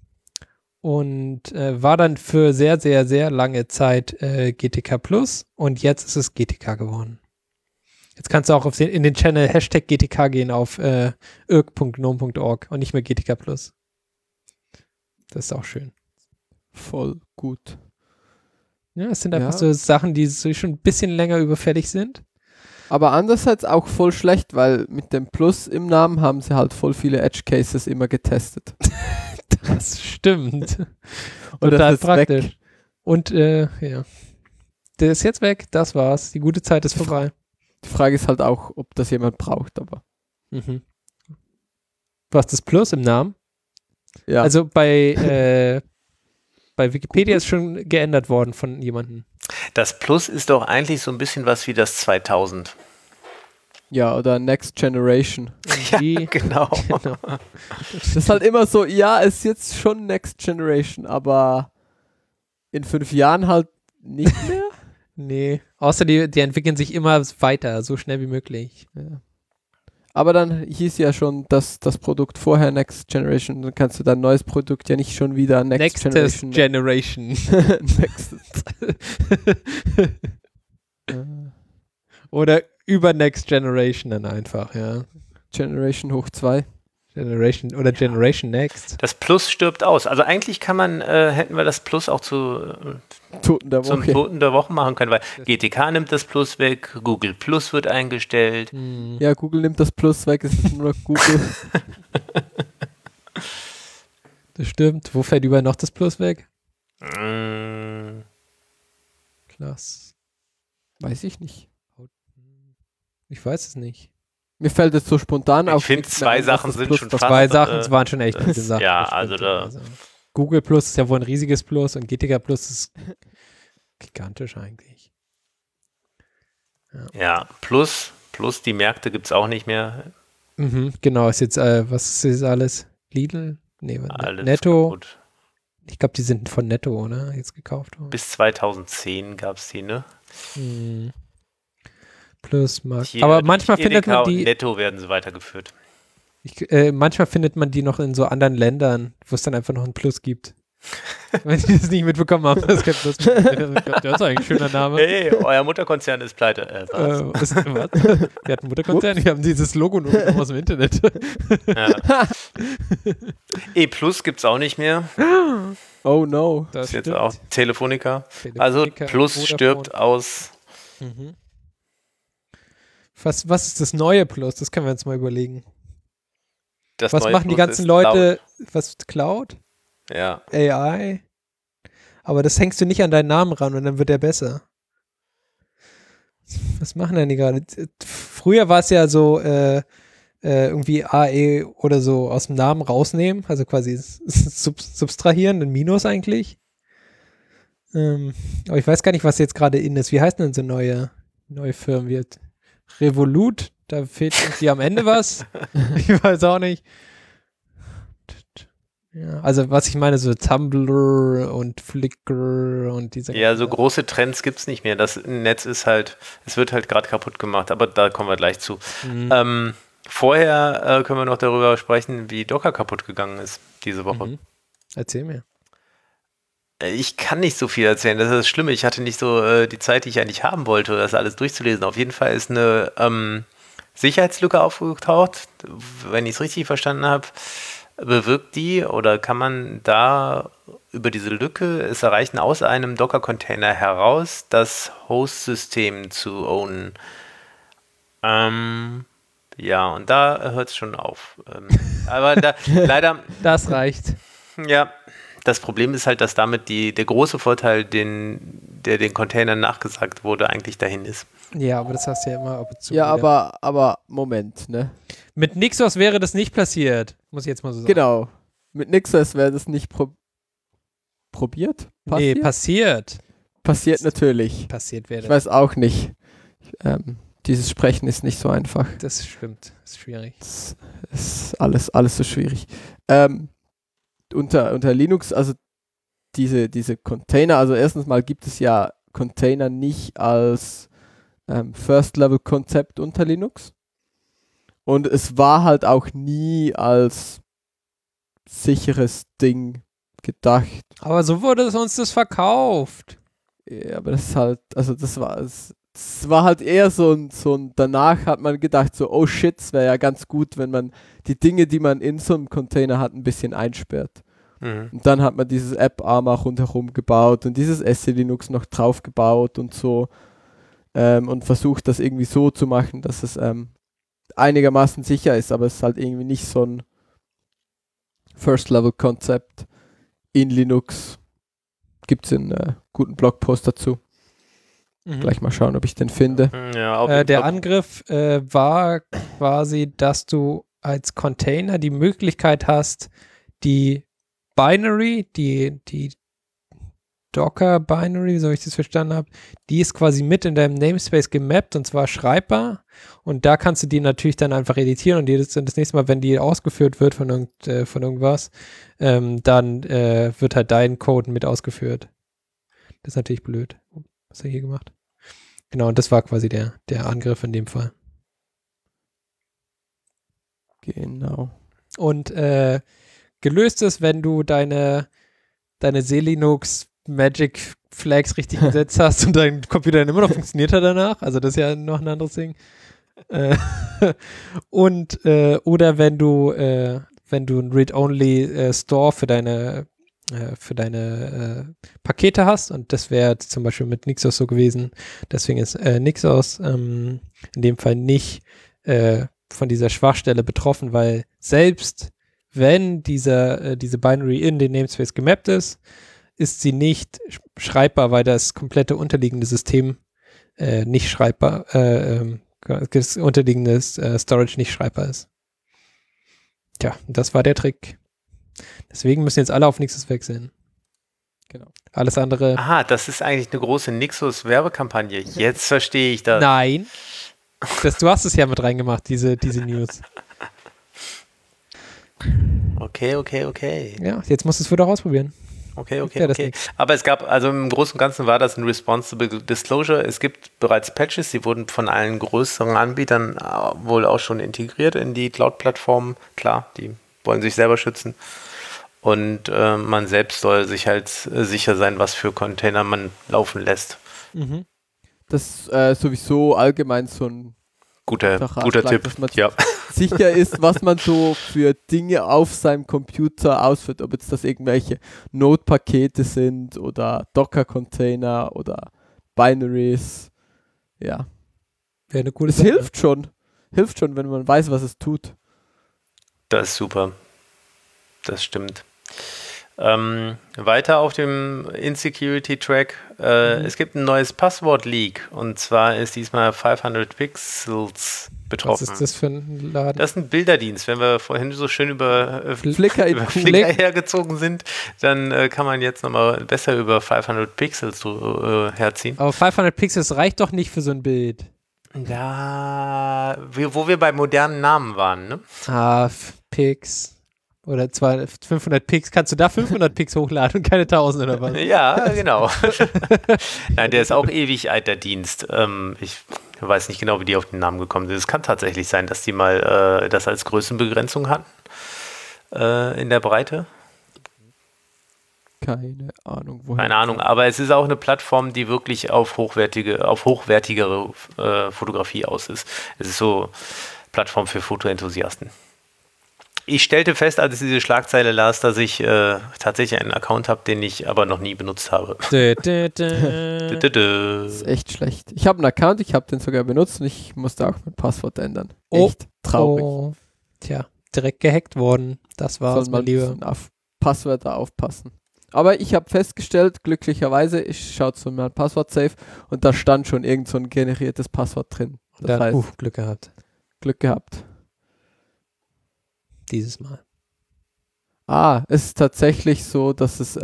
war dann für sehr, sehr, sehr lange Zeit GTK Plus und jetzt ist es GTK geworden. Jetzt kannst du auch in den Channel Hashtag GTK gehen auf irk.gnome.org und nicht mehr GTK Plus. Das ist auch schön. Voll gut. Ja, es sind einfach so Sachen, die so schon ein bisschen länger überfällig sind. Aber andererseits auch voll schlecht, weil mit dem Plus im Namen haben sie halt voll viele Edge Cases immer getestet. Das stimmt. Und total das ist praktisch. weg. Und ja. Der ist jetzt weg, das war's. Die gute Zeit ist vorbei. Die Frage ist halt auch, ob das jemand braucht, aber. Mhm. Du hast das Plus im Namen? Ja. Also bei Wikipedia ist schon geändert worden von jemandem. Das Plus ist doch eigentlich so ein bisschen was wie das 2000. Ja, oder Next Generation. Ja, genau. Das ist halt immer so, ja, es ist jetzt schon Next Generation, aber in 5 Jahren halt nicht mehr. Nee, außer die entwickeln sich immer weiter, so schnell wie möglich. Ja. Aber dann hieß ja schon, dass das Produkt vorher Next Generation, dann kannst du dein neues Produkt ja nicht schon wieder Next Generation. Oder über Next Generation dann einfach, ja. Generation hoch 2. Generation oder Generation Next. Das Plus stirbt aus. Also eigentlich hätten wir das Plus auch zum Toten der Woche machen können, weil GTK nimmt das Plus weg, Google Plus wird eingestellt. Ja, Google nimmt das Plus weg, es ist nur noch Google. Das stimmt. Wo fällt überall noch das Plus weg? Klasse. Weiß ich nicht. Ich weiß es nicht. Mir fällt es so spontan auf. Ich finde, 2 Sachen sind schon fast. 2 Sachen waren schon echt gute Sachen. Ja, also Google Plus ist ja wohl ein riesiges Plus und GTK Plus ist gigantisch eigentlich. Ja, Plus, die Märkte gibt es auch nicht mehr. Mhm, genau, ist jetzt, was ist jetzt alles? Lidl? Nee, alles Netto. kaputt. Ich glaube, die sind von Netto, oder? Jetzt gekauft worden. Bis 2010 gab es die, ne? Plus Mark. Aber manchmal findet man die. Netto werden sie weitergeführt. Manchmal findet man die noch in so anderen Ländern, wo es dann einfach noch ein Plus gibt. Wenn die das nicht mitbekommen haben, das kein Plus. Das ist eigentlich ein schöner Name. Hey, euer Mutterkonzern ist pleite. Was? Wir hatten Mutterkonzern, die haben dieses Logo nur genommen aus dem Internet. Ja. E-Plus gibt es auch nicht mehr. Oh no. Das ist jetzt auch Telefonica. Also Plus Vodafone stirbt aus. Mhm. Was ist das neue Plus? Das können wir uns mal überlegen. Was machen Plus die ganzen Leute? Cloud. Was Cloud? Ja. AI? Aber das hängst du nicht an deinen Namen ran und dann wird der besser. Was machen denn die gerade? Früher war es ja so irgendwie AE oder so aus dem Namen rausnehmen, also quasi subtrahieren, ein Minus eigentlich. Aber ich weiß gar nicht, was jetzt gerade in ist. Wie heißen denn so neue Firmen? Wie Revolut? Da fehlt irgendwie am Ende was. Ich weiß auch nicht. Ja, also was ich meine, so Tumblr und Flickr und diese. Ja, so große Trends gibt es nicht mehr. Das Netz ist halt, es wird halt gerade kaputt gemacht, aber da kommen wir gleich zu. Vorher können wir noch darüber sprechen, wie Docker kaputt gegangen ist diese Woche. Erzähl mir. Ich kann nicht so viel erzählen, das ist das Schlimme. Ich hatte nicht so die Zeit, die ich eigentlich haben wollte, das alles durchzulesen. Auf jeden Fall ist eine Sicherheitslücke aufgetaucht, wenn ich es richtig verstanden habe. Bewirkt die oder kann man da über diese Lücke es erreichen, aus einem Docker-Container heraus das Host-System zu ownen? Ja, und da hört es schon auf. Aber da, leider... Das reicht. Ja, das Problem ist halt, dass damit der große Vorteil, der den Containern nachgesagt wurde, eigentlich dahin ist. Ja, aber das hast du ja immer ab und zu. Ja, aber Moment, ne? Mit Nixos wäre das nicht passiert, muss ich jetzt mal so sagen. Genau. Mit Nixos wäre das nicht probiert? Nee, passiert. Passiert natürlich. Passiert wäre das. Ich weiß auch nicht. Dieses Sprechen ist nicht so einfach. Das stimmt. Das ist schwierig. Das ist alles so schwierig. Unter Linux, also diese Container, also erstens mal gibt es ja Container nicht als First-Level-Konzept unter Linux. Und es war halt auch nie als sicheres Ding gedacht. Aber so wurde uns das verkauft. Ja, aber das ist halt, also das war halt eher so ein, danach hat man gedacht so, oh shit, es wäre ja ganz gut, wenn man die Dinge, die man in so einem Container hat, ein bisschen einsperrt. Und dann hat man dieses App-Arm auch rundherum gebaut und dieses SE-Linux noch drauf gebaut und so und versucht das irgendwie so zu machen, dass es einigermaßen sicher ist, aber es ist halt irgendwie nicht so ein First-Level-Konzept in Linux. Gibt es einen guten Blogpost dazu. Gleich mal schauen, ob ich den finde. Ja, der Angriff war quasi, dass du als Container die Möglichkeit hast, die Binary, die Docker-Binary, so ich das verstanden habe, die ist quasi mit in deinem Namespace gemappt und zwar schreibbar und da kannst du die natürlich dann einfach editieren und das nächste Mal, wenn die ausgeführt wird von irgendwas, dann wird halt dein Code mit ausgeführt. Das ist natürlich blöd. Was hat er hier gemacht? Genau, und das war quasi der Angriff in dem Fall. Genau. Und gelöst ist, wenn du deine Selinux Magic Flags richtig gesetzt hast und dein Computer dann immer noch funktioniert hat danach. Also das ist ja noch ein anderes Ding. Und oder wenn du ein Read-Only Store für deine Pakete hast und das wäre zum Beispiel mit Nixos so gewesen. Deswegen ist Nixos in dem Fall nicht von dieser Schwachstelle betroffen, weil selbst wenn diese Binary in den Namespace gemappt ist sie nicht schreibbar, weil das komplette unterliegende System nicht schreibbar, das unterliegende Storage nicht schreibbar ist. Tja, das war der Trick. Deswegen müssen jetzt alle auf Nixos wechseln. Genau. Alles andere. Aha, das ist eigentlich eine große Nixos-Werbekampagne. Jetzt verstehe ich das. Nein. Du hast es ja mit reingemacht, diese News. Okay. Ja, jetzt musst du es wieder ausprobieren. Okay. das nix. Aber es gab, also im Großen und Ganzen war das ein Responsible Disclosure. Es gibt bereits Patches, die wurden von allen größeren Anbietern wohl auch schon integriert in die Cloud-Plattformen. Klar, die wollen sich selber schützen. Und man selbst soll sich halt sicher sein, was für Container man laufen lässt. Mhm. Das ist sowieso allgemein so ein Guter Ratschlag, Tipp. dass man Ja. sicher ist, was man so für Dinge auf seinem Computer ausführt, ob jetzt das irgendwelche Node-Pakete sind oder Docker-Container oder Binaries. Ja, Wäre eine coole es Sache. hilft schon, wenn man weiß, was es tut. Das ist super. Das stimmt. Weiter auf dem Insecurity-Track. Es gibt ein neues Passwort-Leak und zwar ist diesmal 500 Pixels betroffen. Was ist das für ein Laden? Das ist ein Bilderdienst. Wenn wir vorhin so schön über Flickr über Flickr hergezogen sind, dann kann man jetzt nochmal besser über 500 Pixels herziehen. Aber 500 Pixels reicht doch nicht für so ein Bild. Ja, wo wir bei modernen Namen waren, ne? Pix. Oder 500 Pix. Kannst du da 500 Pix hochladen und keine 1000 oder was? Ja, genau. Nein, der ist auch ewig alt, der Dienst. Ich weiß nicht genau, wie die auf den Namen gekommen sind. Es kann tatsächlich sein, dass die mal das als Größenbegrenzung hatten in der Breite. Keine Ahnung, woher. Keine Ahnung, aber es ist auch eine Plattform, die wirklich auf hochwertigere Fotografie aus ist. Es ist so Plattform für Fotoenthusiasten. Ich stellte fest, als ich diese Schlagzeile las, dass ich tatsächlich einen Account habe, den ich aber noch nie benutzt habe. Das ist echt schlecht. Ich habe einen Account, ich habe den sogar benutzt und ich musste auch mein Passwort ändern. Echt traurig. Oh. Tja, direkt gehackt worden. Das war's, Soll man mein Lieber. ein bisschen auf Passwörter aufpassen. Aber ich habe festgestellt, glücklicherweise, ich schaue zu meinem Passwort safe und da stand schon irgend so ein generiertes Passwort drin. Das heißt, Glück gehabt. Glück gehabt. Dieses Mal. Es ist tatsächlich so, dass es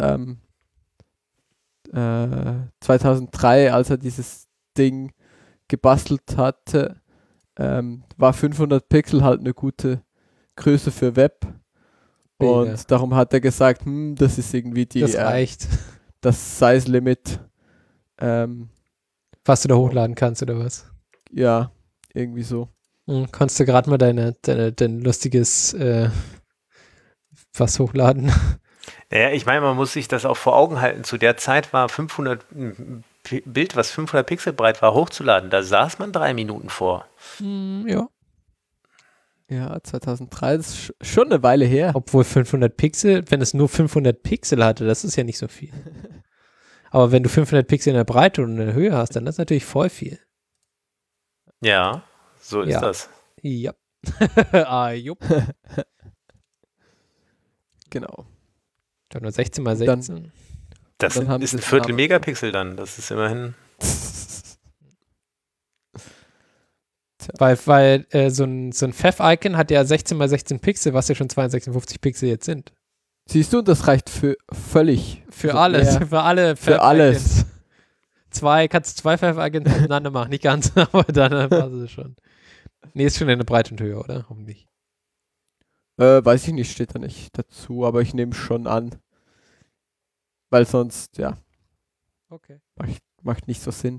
2003, als er dieses Ding gebastelt hatte, war 500 Pixel halt eine gute Größe für Web. Bilder. Und darum hat er gesagt, das ist irgendwie Das reicht. das Size-Limit. Was du da hochladen kannst, oder was? Ja, irgendwie so. Kannst du gerade mal dein lustiges was hochladen? Naja, ich meine, man muss sich das auch vor Augen halten. Zu der Zeit war ein Bild, was 500 Pixel breit war, hochzuladen. Da saß man 3 Minuten vor. Ja. Ja, 2003, das ist schon eine Weile her. Obwohl 500 Pixel, wenn es nur 500 Pixel hatte, das ist ja nicht so viel. Aber wenn du 500 Pixel in der Breite und in der Höhe hast, dann ist das natürlich voll viel. Ja, so ist das. Ja. Jupp. Genau. Dann nur 16 mal 16. Das Dann haben ist sie ein es Viertel ab- Megapixel dann. Das ist immerhin. Weil so ein Pfeff-Icon hat ja 16 mal 16 Pixel, was ja schon 256 Pixel jetzt sind. Siehst du, das reicht völlig. Für Also alles, mehr- für alle Für alles. Kannst du 2 Pfeff-Icons miteinander machen, nicht ganz, aber dann war es schon. Nee, ist schon eine Breite und Höhe, oder? Hoffentlich. Weiß ich nicht, steht da nicht dazu, aber ich nehme schon an. Weil sonst, ja, Okay. macht nicht so Sinn.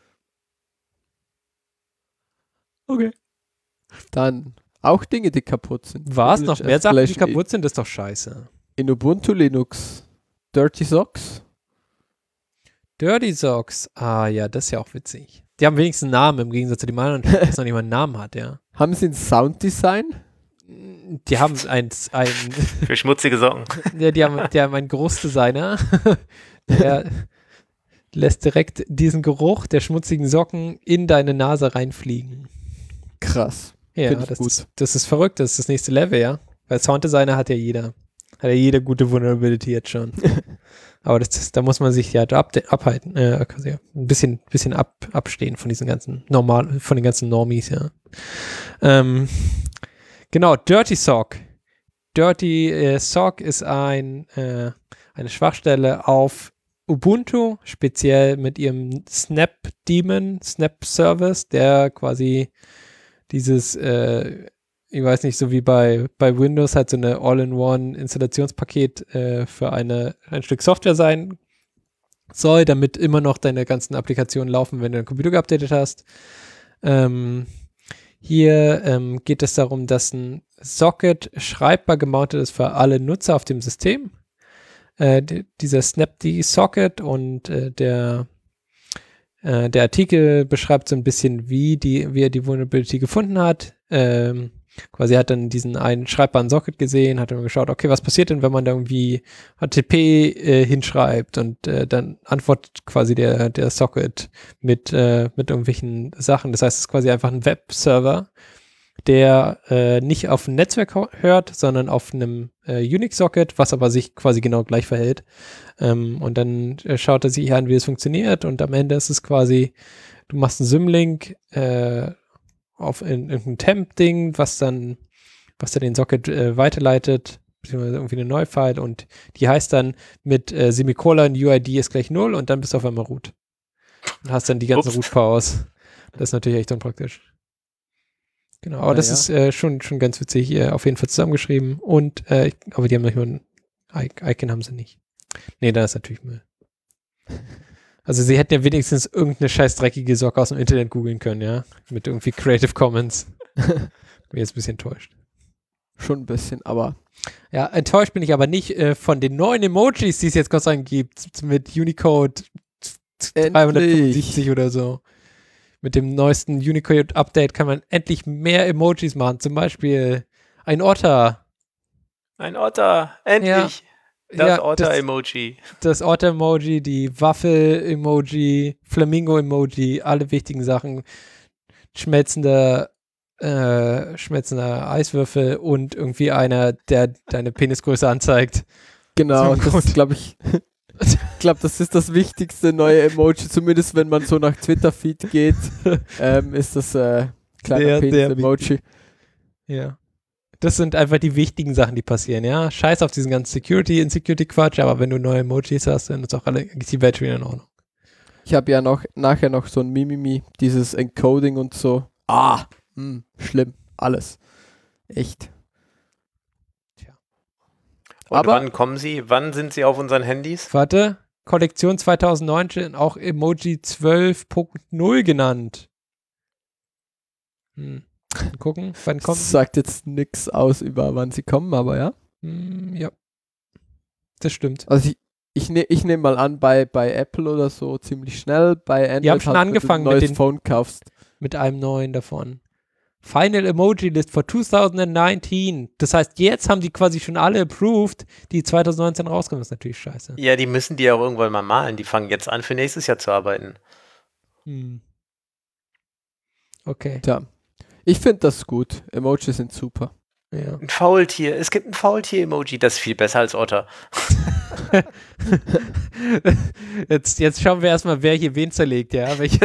Okay. Dann auch Dinge, die kaputt sind. Was? Noch mehr Sachen, die Escalation kaputt sind? Das ist doch scheiße. in Ubuntu Linux. Dirty Socks. Dirty Socks. Ah ja, das ist ja auch witzig. Die haben wenigstens einen Namen, im Gegensatz zu dem anderen, das noch nicht mal einen Namen hat, ja. Haben sie ein Sounddesign? Die haben Für schmutzige Socken. die haben einen Großdesigner, der lässt direkt diesen Geruch der schmutzigen Socken in deine Nase reinfliegen. Krass. Ja, Find ich gut. das ist verrückt, das ist das nächste Level, ja. Weil Sounddesigner hat ja jeder. Hat ja jede gute Vulnerability jetzt schon. Aber da muss man sich ja abhalten, quasi ein bisschen abstehen von diesen ganzen von den ganzen Normies, ja. Genau, Dirty Sock. Dirty Sock ist eine Schwachstelle auf Ubuntu, speziell mit ihrem Snap Service, der quasi dieses ich weiß nicht, so wie bei Windows halt so eine All-in-One-Installationspaket für ein Stück Software sein soll, damit immer noch deine ganzen Applikationen laufen, wenn du deinen Computer geupdatet hast. Hier geht es darum, dass ein Socket schreibbar gemountet ist für alle Nutzer auf dem System. Dieser Snapd-Socket und der Artikel beschreibt so ein bisschen, wie er die Vulnerability gefunden hat. Quasi hat dann diesen einen schreibbaren Socket gesehen, hat dann geschaut, okay, was passiert denn, wenn man da irgendwie HTTP hinschreibt und dann antwortet quasi der Socket mit irgendwelchen Sachen. Das heißt, es ist quasi einfach ein Webserver, der nicht auf ein Netzwerk hört, sondern auf einem Unix-Socket, was aber sich quasi genau gleich verhält. Und dann schaut er sich an, wie es funktioniert und am Ende ist es quasi, du machst einen Symlink auf irgendein Temp-Ding, was dann den Socket weiterleitet, beziehungsweise irgendwie eine neue File und die heißt dann mit Semikolon UID ist gleich 0 und dann bist du auf einmal root. Und hast dann die ganzen Root-Powers. Das ist natürlich echt unpraktisch. Genau, aber das ist schon ganz witzig, auf jeden Fall zusammengeschrieben und aber die haben noch nur ein Icon haben sie nicht. Nee, da ist natürlich Müll. Also sie hätten ja wenigstens irgendeine scheiß dreckige Socke aus dem Internet googeln können, ja? Mit irgendwie Creative Commons. Bin jetzt ein bisschen enttäuscht. Schon ein bisschen, aber ja, enttäuscht bin ich aber nicht von den neuen Emojis, die es jetzt Gott sei Dank gibt, mit Unicode 375 oder so. Mit dem neuesten Unicode-Update kann man endlich mehr Emojis machen. Zum Beispiel ein Otter. Ein Otter, endlich. Ja. Das Otter-Emoji. Das Otter-Emoji, die Waffel-Emoji, Flamingo-Emoji, alle wichtigen Sachen. Schmelzender Eiswürfel und irgendwie einer, der deine Penisgröße anzeigt. genau, das ist, glaube ich, das ist das wichtigste neue Emoji, zumindest wenn man so nach Twitter-Feed geht, ist das kleiner Penis-Emoji. Ja. Das sind einfach die wichtigen Sachen, die passieren, ja. Scheiß auf diesen ganzen Insecurity-Quatsch, aber wenn du neue Emojis hast, dann ist auch die Welt wieder in Ordnung. Ich habe ja nachher noch so ein Mimimi, dieses Encoding und so. Schlimm, alles. Echt. Und aber wann sind sie auf unseren Handys? Warte, Kollektion 2019, auch Emoji 12.0 genannt. Gucken, wann kommt das sagt jetzt nichts aus über wann sie kommen, aber ja. Ja. Das stimmt. Also ich nehme mal an, bei Apple oder so ziemlich schnell, bei Android die haben schon angefangen, wenn du ein neues Phone kaufst. Mit einem neuen davon. Final Emoji List for 2019. Das heißt, jetzt haben die quasi schon alle approved, die 2019 rauskommen. Das ist natürlich scheiße. Ja, die müssen die auch irgendwann mal malen. Die fangen jetzt an, für nächstes Jahr zu arbeiten. Okay. Tja. Ich finde das gut. Emojis sind super. Ja. Ein Faultier. Es gibt ein Faultier-Emoji, das ist viel besser als Otter. Jetzt schauen wir erstmal, wer hier wen zerlegt, ja. Ich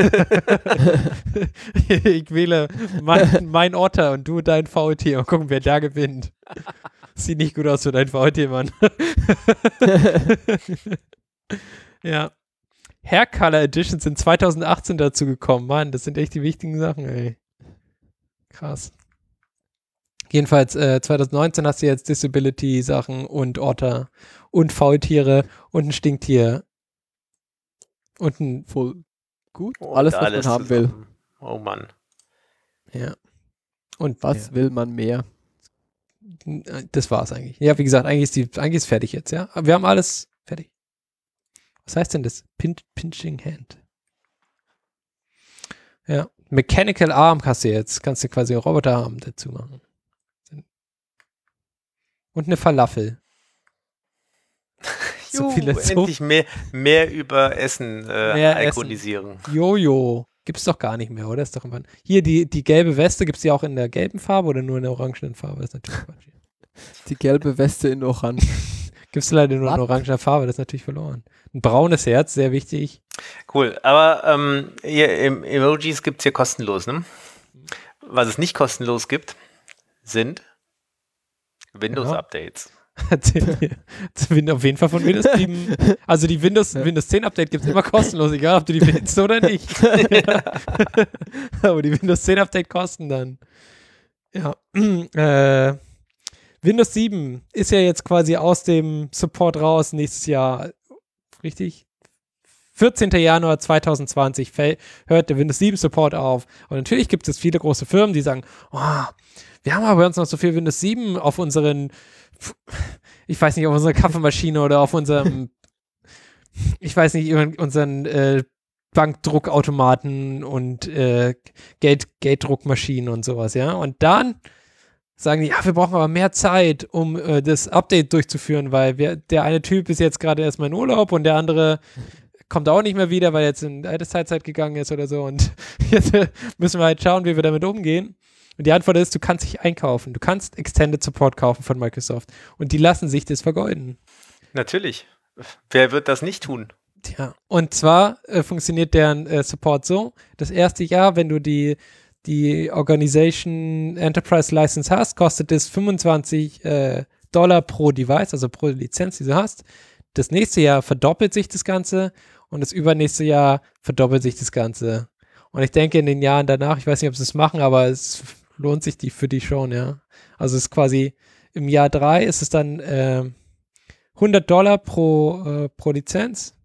wähle mein Otter und du dein Faultier und gucken, wer da gewinnt. Sieht nicht gut aus für dein Faultier, Mann. Ja. Hair Color Editions sind 2018 dazu gekommen, Mann. Das sind echt die wichtigen Sachen, ey. Krass. Jedenfalls 2019 hast du jetzt Disability-Sachen und Otter und Faultiere und ein Stinktier und ein voll gut. Und alles, was man haben will. Oh Mann. Ja. Und was will man mehr? Das war's eigentlich. Ja, wie gesagt, eigentlich ist fertig jetzt, ja. Aber wir haben alles fertig. Was heißt denn das? Pinching Hand. Ja. Mechanical Arm kannst du quasi einen Roboterarm dazu machen. Und eine Falafel. So endlich mehr über Essen ikonisieren. Jojo. Gibt's doch gar nicht mehr, oder? Ist doch irgendwann. Hier, die gelbe Weste, gibt's die auch in der gelben Farbe oder nur in der orangenen Farbe? Das ist natürlich Quatsch. Die gelbe Weste in Orange. Gibt's leider nur in oranger Farbe, das ist natürlich verloren. Ein braunes Herz, sehr wichtig. Cool, aber hier Emojis gibt's hier kostenlos, ne? Was es nicht kostenlos gibt, sind Windows-Updates. Auf jeden Fall von Windows 7. Also die Windows 10 Update gibt es immer kostenlos, egal ob du die willst oder nicht. Aber die Windows 10 Update kosten dann. Ja. Windows 7 ist ja jetzt quasi aus dem Support raus nächstes Jahr, richtig? 14. Januar 2020 hört der Windows 7 Support auf. Und natürlich gibt es viele große Firmen, die sagen, oh, wir haben aber bei uns noch so viel Windows 7 auf unseren, ich weiß nicht, auf unserer Kaffeemaschine oder auf unserem, ich weiß nicht, unseren Bankdruckautomaten und Gelddruckmaschinen und sowas, ja. Und dann sagen die, ja, wir brauchen aber mehr Zeit, um das Update durchzuführen, weil der eine Typ ist jetzt gerade erstmal in Urlaub und der andere kommt auch nicht mehr wieder, weil er jetzt in Altersteilzeit gegangen ist oder so. Und jetzt müssen wir halt schauen, wie wir damit umgehen. Und die Antwort ist, du kannst dich einkaufen. Du kannst Extended Support kaufen von Microsoft. Und die lassen sich das vergeuden. Natürlich. Wer wird das nicht tun? Tja, und zwar funktioniert deren Support so, das erste Jahr, wenn du die Organization Enterprise License hast, kostet es $25 pro Device, also pro Lizenz, die du hast. Das nächste Jahr verdoppelt sich das Ganze und das übernächste Jahr verdoppelt sich das Ganze. Und ich denke, in den Jahren danach, ich weiß nicht, ob sie es machen, aber es lohnt sich für die schon, ja. Also es ist quasi, im Jahr 3 ist es dann $100 pro Lizenz.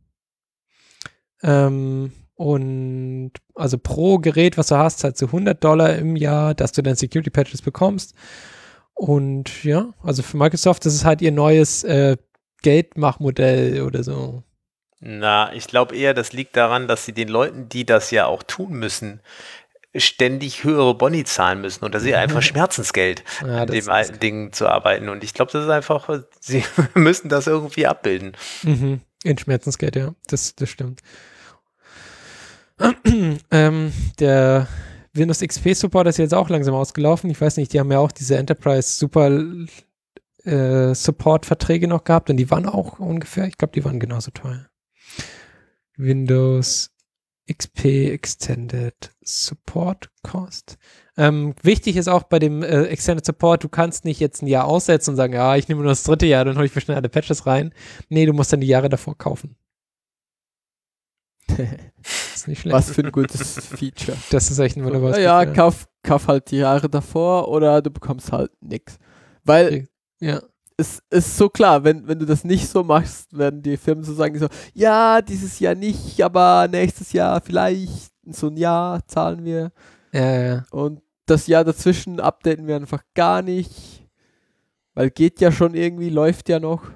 Und also pro Gerät, was du hast, zahlst du $100 im Jahr, dass du dann Security Patches bekommst. Und ja, also für Microsoft ist es halt ihr neues Geldmachmodell oder so. Na, ich glaube eher, das liegt daran, dass sie den Leuten, die das ja auch tun müssen, ständig höhere Boni zahlen müssen und das ist einfach Schmerzensgeld, Ja, an dem alten Ding zu arbeiten. Und ich glaube, das ist einfach, sie müssen das irgendwie abbilden. Mhm. In Schmerzensgeld, ja, das stimmt. Der Windows XP Support ist jetzt auch langsam ausgelaufen. Ich weiß nicht, die haben ja auch diese Enterprise Super Support-Verträge noch gehabt und die waren auch ungefähr, ich glaube, die waren genauso teuer. Windows XP Extended Support Cost. Wichtig ist auch bei dem Extended Support, du kannst nicht jetzt ein Jahr aussetzen und sagen, ja, ich nehme nur das dritte Jahr, dann hole ich mir schnell alle Patches rein. Nee, du musst dann die Jahre davor kaufen. Ist nicht schlecht. Was für ein gutes Feature. Das ist echt ein wunderbares Ja, kauf halt die Jahre davor oder du bekommst halt nichts. Weil ja. Es ist so klar, wenn du das nicht so machst, werden die Firmen so sagen, so, ja, dieses Jahr nicht, aber nächstes Jahr vielleicht, so ein Jahr zahlen wir. Ja. Und das Jahr dazwischen updaten wir einfach gar nicht, weil geht ja schon irgendwie, läuft ja noch.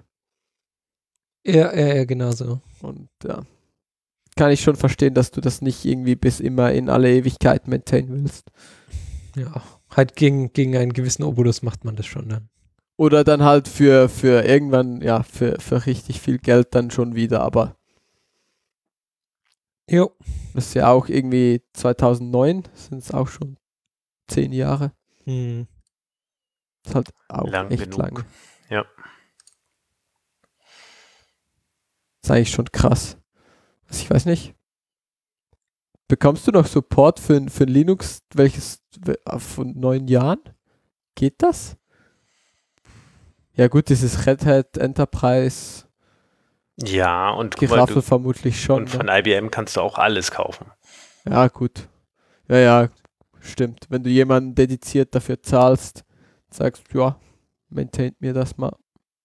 Ja, genau so. Und ja, kann ich schon verstehen, dass du das nicht irgendwie bis immer in alle Ewigkeit maintainen willst. Ja, halt gegen einen gewissen Obolus macht man das schon dann. Oder dann halt für irgendwann, ja, für richtig viel Geld dann schon wieder, aber jo. Das ist ja auch irgendwie 2009, sind es auch schon 10 Jahre. Hm. Das ist halt auch lang echt genug. lang. Ja. Das ist eigentlich schon krass. Ich weiß nicht. Bekommst du noch Support für Linux, welches von 9 Jahren? Geht das? Ja gut, dieses Red Hat Enterprise Ja, und Geraffel vermutlich schon. Und von IBM kannst du auch alles kaufen. Ja, gut. Ja, stimmt. Wenn du jemanden dediziert dafür zahlst, sagst, ja, maintaint mir das mal.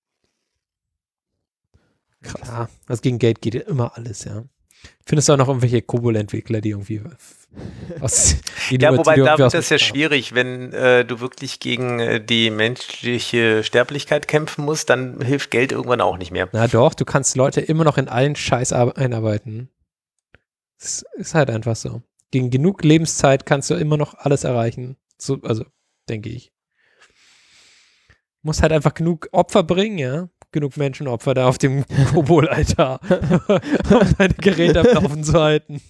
Krass. Ja, also gegen Geld geht ja immer alles, ja. Findest du auch noch irgendwelche Kobol-Entwickler, die irgendwie ja, wobei da wird das ja schwierig, wenn du wirklich gegen die menschliche Sterblichkeit kämpfen musst, dann hilft Geld irgendwann auch nicht mehr. Na doch, du kannst Leute immer noch in allen Scheiß einarbeiten. Das ist halt einfach so. Gegen genug Lebenszeit kannst du immer noch alles erreichen. So, also, denke ich. Musst halt einfach genug Opfer bringen, ja. Genug Menschenopfer da auf dem Kobol-Altar, um deine Geräte am Laufen zu halten.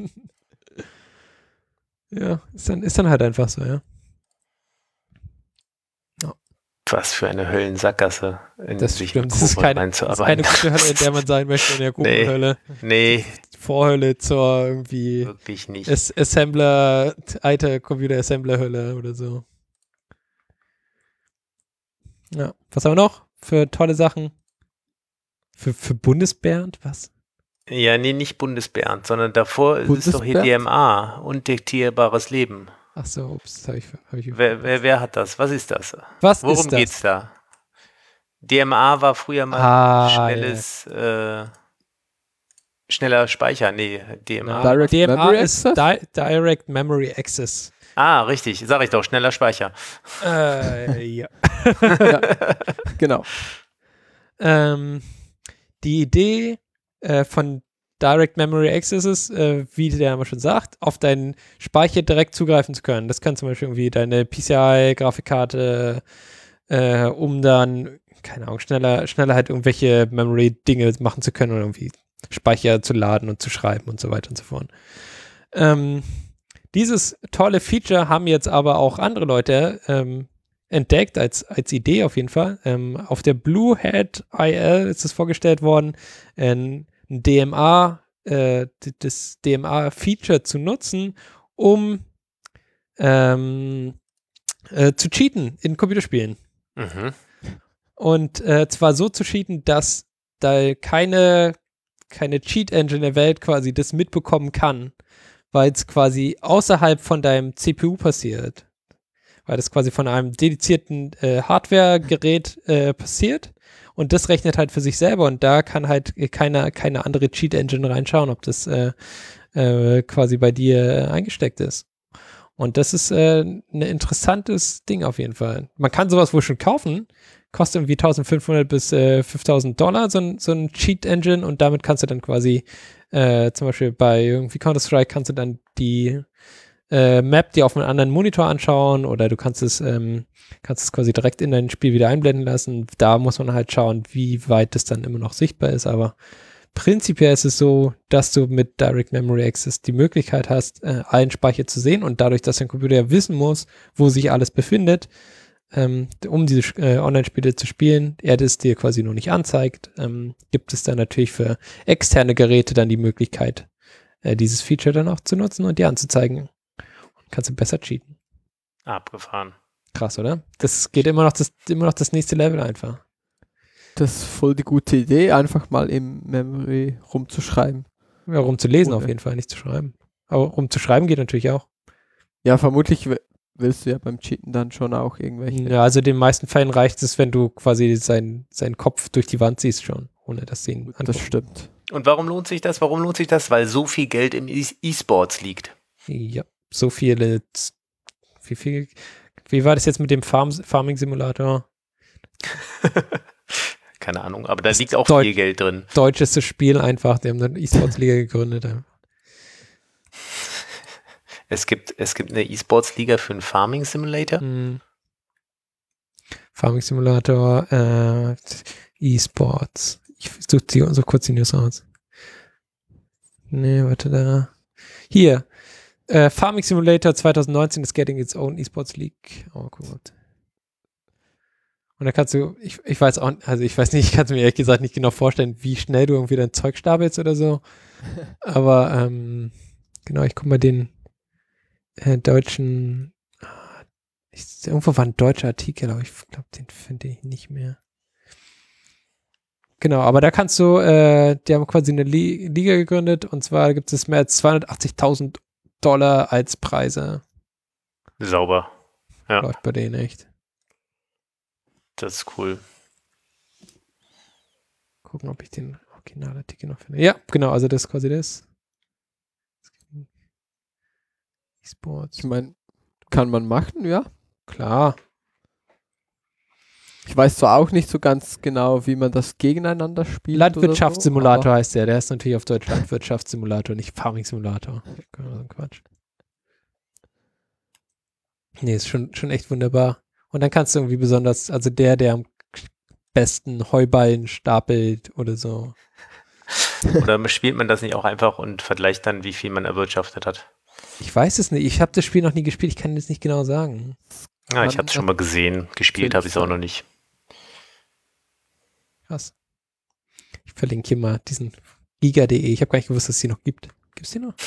Ja, ist dann halt einfach so, ja. Was für eine Höllensackgasse, in das sich stimmt. Das ist keine gute Hölle, in der man sein möchte, in der Kobol-Hölle. Nee. Vorhölle zur irgendwie wirklich nicht. Assembler, alte Computer-Assembler-Hölle oder so. Ja, was haben wir noch für tolle Sachen? Für Bundesbernd, was? Ja, nee, nicht Bundesbernd, sondern davor ist es doch hier DMA, undiktierbares Leben. Ach so, ups, hab ich Wer hat das? Was ist das? Was Worum ist das? geht's da? DMA war früher mal schneller Speicher. Nee, DMA. Direct DMA Memory ist Access? Direct Memory Access. Ah, richtig. Sag ich doch, schneller Speicher. Ja. Ja, genau. Die Idee von Direct Memory Access ist, wie der Name schon sagt, auf deinen Speicher direkt zugreifen zu können. Das kann zum Beispiel irgendwie deine PCI-Grafikkarte, um dann, keine Ahnung, schneller halt irgendwelche Memory-Dinge machen zu können oder irgendwie Speicher zu laden und zu schreiben und so weiter und so fort. Dieses tolle Feature haben jetzt aber auch andere Leute entdeckt, als Idee auf jeden Fall. Auf der Bluehead IL ist es vorgestellt worden, ein DMA, das DMA-Feature zu nutzen, um zu cheaten in Computerspielen. Mhm. Und zwar so zu cheaten, dass da keine Cheat-Engine der Welt quasi das mitbekommen kann, weil es quasi außerhalb von deinem CPU passiert. Weil das quasi von einem dedizierten Hardware-Gerät passiert und das rechnet halt für sich selber und da kann halt keine andere Cheat-Engine reinschauen, ob das quasi bei dir eingesteckt ist. Und das ist ein interessantes Ding auf jeden Fall. Man kann sowas wohl schon kaufen, kostet irgendwie $1.500 bis $5.000 so ein Cheat-Engine und damit kannst du dann quasi zum Beispiel bei irgendwie Counter-Strike kannst du dann die Map dir auf einem anderen Monitor anschauen oder du kannst es quasi direkt in dein Spiel wieder einblenden lassen. Da muss man halt schauen, wie weit das dann immer noch sichtbar ist, aber prinzipiell ist es so, dass du mit Direct Memory Access die Möglichkeit hast, allen Speicher zu sehen und dadurch, dass dein Computer ja wissen muss, wo sich alles befindet, um diese Online-Spiele zu spielen, er das dir quasi nur nicht anzeigt, gibt es dann natürlich für externe Geräte dann die Möglichkeit, dieses Feature dann auch zu nutzen und dir anzuzeigen. Kannst du besser cheaten. Abgefahren. Krass, oder? Das geht immer noch das nächste Level einfach. Das ist voll die gute Idee, einfach mal im Memory rumzuschreiben. Ja, rumzulesen Cool, auf jeden Fall, nicht zu schreiben. Aber rumzuschreiben geht natürlich auch. Ja, vermutlich willst du ja beim Cheaten dann schon auch irgendwelche. Ja, also in den meisten Fällen reicht es, wenn du quasi seinen Kopf durch die Wand siehst schon, ohne dass sie ihn Das stimmt. Und warum lohnt sich das? Weil so viel Geld im E-Sports liegt. Ja, so viele. Wie war das jetzt mit dem Farming-Simulator? Keine Ahnung, aber da liegt auch viel Geld drin. Deutsches Spiel einfach, die haben dann E-Sports-Liga gegründet. Es gibt eine E-Sports-Liga für einen Farming-Simulator. Farming-Simulator, E-Sports. Ich suche so kurz die News aus. Nee, warte da. Hier. Farming Simulator 2019 is getting its own E-Sports League. Oh, guck mal. Und da kannst du, ich weiß auch, also ich weiß nicht, ich kann es mir ehrlich gesagt nicht genau vorstellen, wie schnell du irgendwie dein Zeug stapelst oder so. Aber genau, ich guck mal den deutschen, irgendwo war ein deutscher Artikel, aber ich glaube, den finde ich nicht mehr. Genau, aber da kannst du, die haben quasi eine Liga gegründet und zwar gibt es mehr als $280.000 als Preise. Sauber. Ja. Läuft bei denen echt. Das ist cool. Gucken, ob ich den Originalartikel noch finde. Ja, genau, also das ist quasi das. E-Sports. Ich meine, kann man machen, ja. Klar. Ich weiß zwar auch nicht so ganz genau, wie man das gegeneinander spielt. Landwirtschaftssimulator heißt der. Der ist natürlich auf Deutsch Landwirtschaftssimulator, nicht Farming-Simulator. Quatsch. Nee, ist schon echt wunderbar. Und dann kannst du irgendwie besonders, also der am besten Heuballen stapelt oder so. Oder spielt man das nicht auch einfach und vergleicht dann, wie viel man erwirtschaftet hat? Ich weiß es nicht. Ich habe das Spiel noch nie gespielt. Ich kann das nicht genau sagen. Ja, ich habe es schon mal gesehen. Gespielt habe ich es auch noch nicht. Krass. Ich verlinke hier mal diesen giga.de. Ich habe gar nicht gewusst, dass es die noch gibt. Gibt es die noch?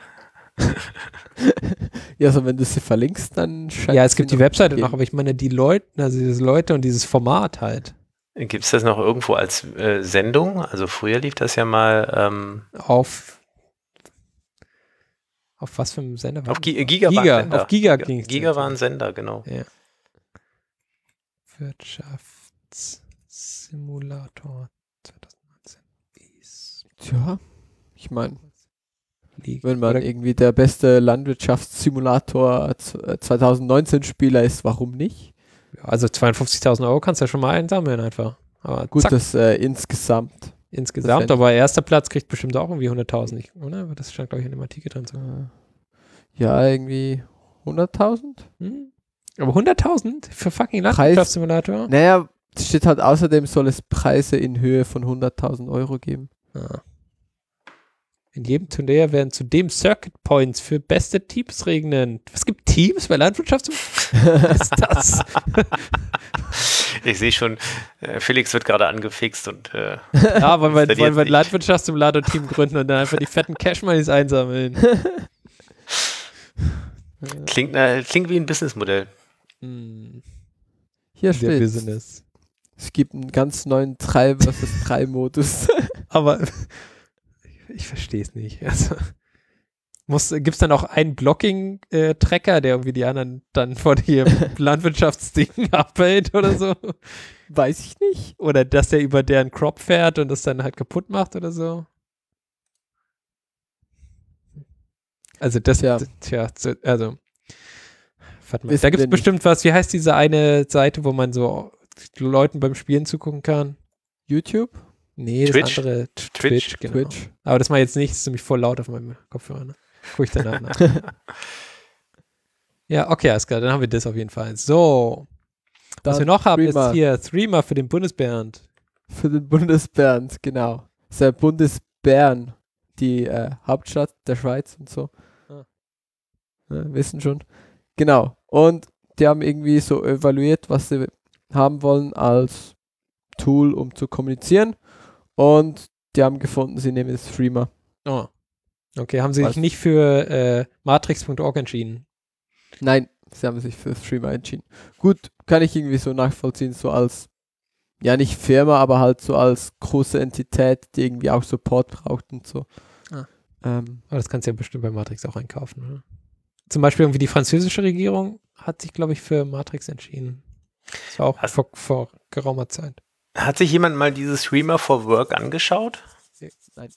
Ja, also wenn du sie verlinkst, dann scheint ja, es gibt die Webseite noch, aber ich meine die Leute, also diese Leute und dieses Format halt. Gibt es das noch irgendwo als Sendung? Also früher lief das ja mal auf Auf was für einem Sender war Auf das? Giga war ein Sender. Auf Giga ging es. Giga war ein Sender, genau. Ja. Wirtschaftssimulator 2019. Tja, ich meine, League. wenn man Oder- irgendwie der beste Landwirtschaftssimulator 2019 Spieler ist, warum nicht? Ja, also 52.000 Euro kannst du ja schon mal einsammeln einfach. Aber Gut, zack, das insgesamt. insgesamt, das aber erster Platz kriegt bestimmt auch irgendwie 100.000, oder? Aber das stand, glaube ich, in dem Artikel drin. So. Ja, irgendwie 100.000? Hm? Aber 100.000 für fucking Preis- Landwirtschaftssimulator? Naja, es steht halt außerdem, soll es Preise in Höhe von 100.000 Euro geben. Ah. In jedem Turnier werden zudem Circuit Points für beste Teams regnen. Was gibt Teams bei Landwirtschaftssimulator? Was ist das? Ich sehe schon, Felix wird gerade angefixt und Ja, wollen wir installiert ein sich. Landwirtschaftssimulator-Team gründen und dann einfach die fetten Cash-Moneys einsammeln. Klingt wie ein Businessmodell. Hm, Hier der steht, Business. es gibt einen ganz neuen 3 vs 3 Modus. Aber ich verstehe es nicht. Also, gibt es dann auch einen Blocking-Tracker, der irgendwie die anderen dann vor ihrem Landwirtschaftsding abhält oder so? Weiß ich nicht. Oder dass der über deren Crop fährt und das dann halt kaputt macht oder so? Also das, Tja. also warte mal, Wissen da gibt wir es bestimmt was, wie heißt diese eine Seite, wo man so Leuten beim Spielen zugucken kann? YouTube? Nee, Twitch? das andere Twitch, genau. Twitch. Aber das mal jetzt nicht, das ist nämlich voll laut auf meinem Kopfhörer, ne? Guck ich danach nach. Ja, okay, alles klar, dann haben wir das auf jeden Fall. So, was Dann wir noch haben, Threema. ist hier Threema für den Bundesbernd. Für den Bundesbernd, genau. Das ist ja Bundesbern, die Hauptstadt der Schweiz und so. Ah. Ja, wissen schon. Genau. Und die haben irgendwie so evaluiert, was sie haben wollen als Tool, um zu kommunizieren. Und die haben gefunden, sie nehmen das Threema. Oh. Okay, haben sie sich Was? nicht für matrix.org entschieden? Nein, sie haben sich für Threema entschieden. Gut, kann ich irgendwie so nachvollziehen, so als, ja nicht Firma, aber halt so als große Entität, die irgendwie auch Support braucht und so. Ah. Ähm, Aber das kannst du ja bestimmt bei Matrix auch einkaufen, oder? Zum Beispiel irgendwie die französische Regierung hat sich, glaube ich, für Matrix entschieden. Das war auch vor geraumer Zeit. Hat sich jemand mal dieses Streamer for Work angeschaut? nein.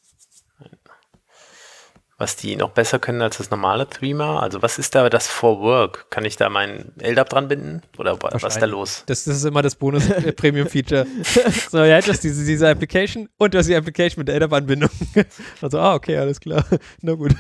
Was die noch besser können als das normale Threema? Also was ist da das for Work? Kann ich da meinen LDAP dran binden? Oder was ist da los? Das ist immer das Bonus-Premium-Feature. So, ja, du hast diese Application und du hast die Application mit der LDAP-Anbindung. Also, okay, alles klar. Na gut.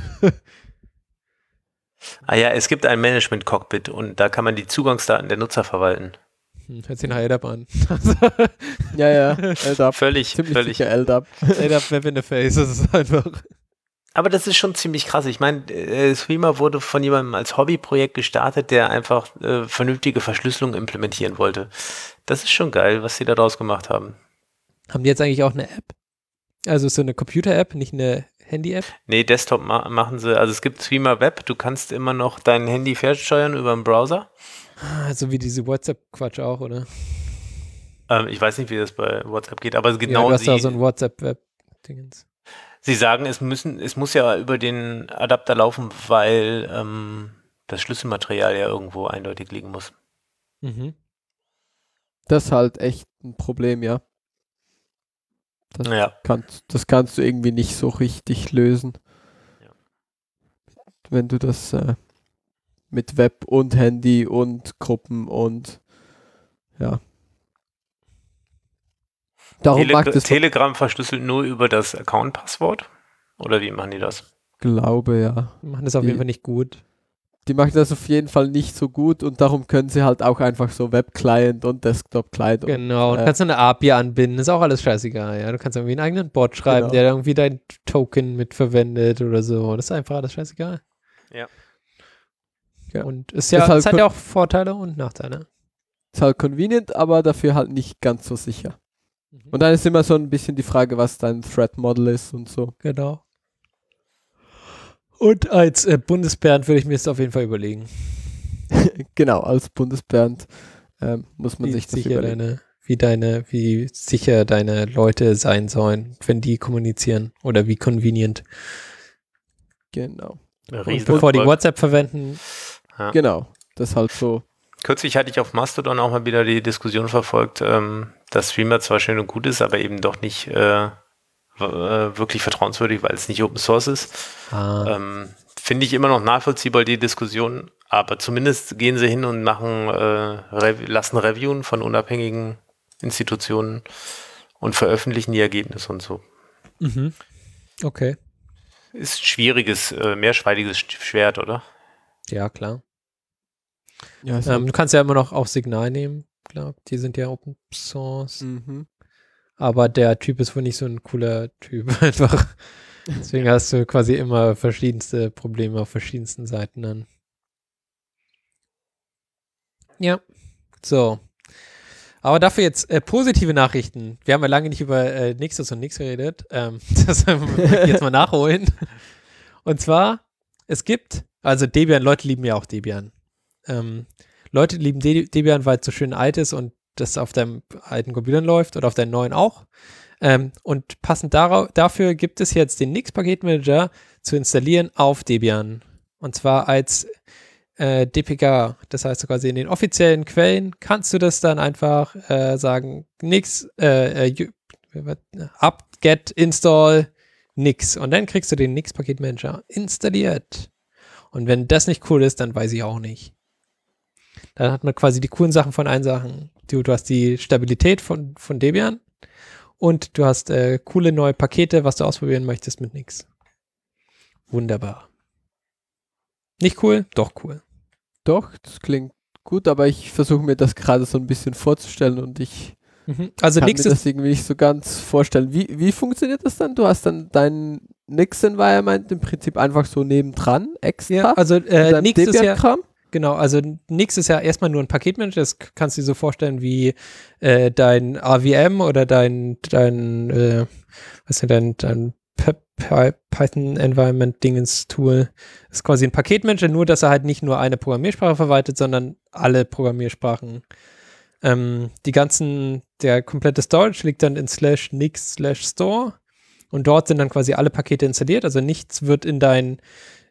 Ah ja, es gibt ein Management-Cockpit und da kann man die Zugangsdaten der Nutzer verwalten. Hört sich nach LDAP an. Ja, LDAP. Völlig. Ziemlich sicher LDAP. LDAP Web Interface, das ist einfach. Aber das ist schon ziemlich krass. Ich meine, Threema wurde von jemandem als Hobbyprojekt gestartet, der einfach vernünftige Verschlüsselung implementieren wollte. Das ist schon geil, was sie da draus gemacht haben. Haben die jetzt eigentlich auch eine App? Also so eine Computer-App, nicht eine Handy-App? Nee, Desktop machen sie. Also es gibt Threema Web, du kannst immer noch dein Handy fernsteuern über den Browser. Also wie diese WhatsApp-Quatsch auch, oder? Ich weiß nicht, wie das bei WhatsApp geht, aber Ja, genau du hast da so ein WhatsApp-Web-Dingens. sie sagen, es muss ja über den Adapter laufen, weil das Schlüsselmaterial ja irgendwo eindeutig liegen muss. Mhm. Das ist halt echt ein Problem, ja. Ja. Das kannst du irgendwie nicht so richtig lösen. Ja. Wenn du das mit Web und Handy und Gruppen und ja. Darum mag das Telegram verschlüsselt nur über das Account-Passwort? Oder wie machen die das? glaube, ja. Die machen das auf jeden Fall nicht gut. Die machen das auf jeden Fall nicht so gut und darum können sie halt auch einfach so Web-Client und Desktop-Client. Genau, und kannst du eine API anbinden, ist auch alles scheißegal, ja. Du kannst irgendwie einen eigenen Bot schreiben, Genau. der irgendwie dein Token mitverwendet oder so. Das ist einfach alles scheißegal. Ja. Ja. Und es Das halt hat ja auch Vorteile und Nachteile. Ist halt convenient, aber dafür halt nicht ganz so sicher. Und dann ist immer so ein bisschen die Frage, was dein Threat-Model ist und so. Genau. Und als Bundesbernd würde ich mir das auf jeden Fall überlegen. Genau, als Bundesbernd muss man Wie sich das sicher überlegen. wie sicher deine Leute sein sollen, wenn die kommunizieren oder wie convenient. Genau. Und bevor die WhatsApp verwenden. Ja. Genau, das ist halt so. Kürzlich hatte ich auf Mastodon auch mal wieder die Diskussion verfolgt, dass Streamer zwar schön und gut ist, aber eben doch nicht wirklich vertrauenswürdig, weil es nicht Open Source ist. Finde ich immer noch nachvollziehbar, die Diskussion, aber zumindest gehen sie hin und machen, lassen Reviewen von unabhängigen Institutionen und veröffentlichen die Ergebnisse und so. Mhm. Okay. Ist schwieriges, mehrschweidiges Schwert, oder? Ja, klar. Ja, Du kannst ja immer noch auch Signal nehmen, klar. Die sind ja Open Source. Aber der Typ ist wohl nicht so ein cooler Typ einfach. Deswegen hast du quasi immer verschiedenste Probleme auf verschiedensten Seiten dann. Ja, so. Aber dafür jetzt positive Nachrichten. Wir haben ja lange nicht über Nixos und Nix geredet. Das möchte ich jetzt mal nachholen. Und zwar, es gibt, also Debian, Leute lieben ja auch Debian. Leute lieben Debian, weil es so schön alt ist und das auf deinem alten Computer läuft oder auf deinen neuen auch. Und passend dafür gibt es jetzt den Nix-Paketmanager zu installieren auf Debian. Und zwar als DPK. Das heißt quasi in den offiziellen Quellen kannst du das dann einfach sagen, Nix, apt-get install Nix. Und dann kriegst du den Nix-Paketmanager installiert. Und wenn das nicht cool ist, dann weiß ich auch nicht. Dann hat man quasi die coolen Sachen von allen Sachen. Du hast die Stabilität von Debian und du hast coole neue Pakete, was du ausprobieren möchtest mit Nix. Wunderbar. Nicht cool? Doch cool. Doch, das klingt gut, aber ich versuche mir das gerade so ein bisschen vorzustellen und ich also kann Nix mir das irgendwie nicht so ganz vorstellen. Wie funktioniert das dann? Du hast dann dein Nix-Environment im Prinzip einfach so nebendran, extra? Ja, also Nix ist ja Kram? Genau, also Nix ist ja erstmal nur ein Paketmanager, das kannst du dir so vorstellen wie dein AVM oder dein Python-Environment-Dingens-Tool. Das ist quasi ein Paketmanager, nur dass er halt nicht nur eine Programmiersprache verwaltet, sondern alle Programmiersprachen. Der komplette Storage liegt dann in /nix/store und dort sind dann quasi alle Pakete installiert, also nichts wird in dein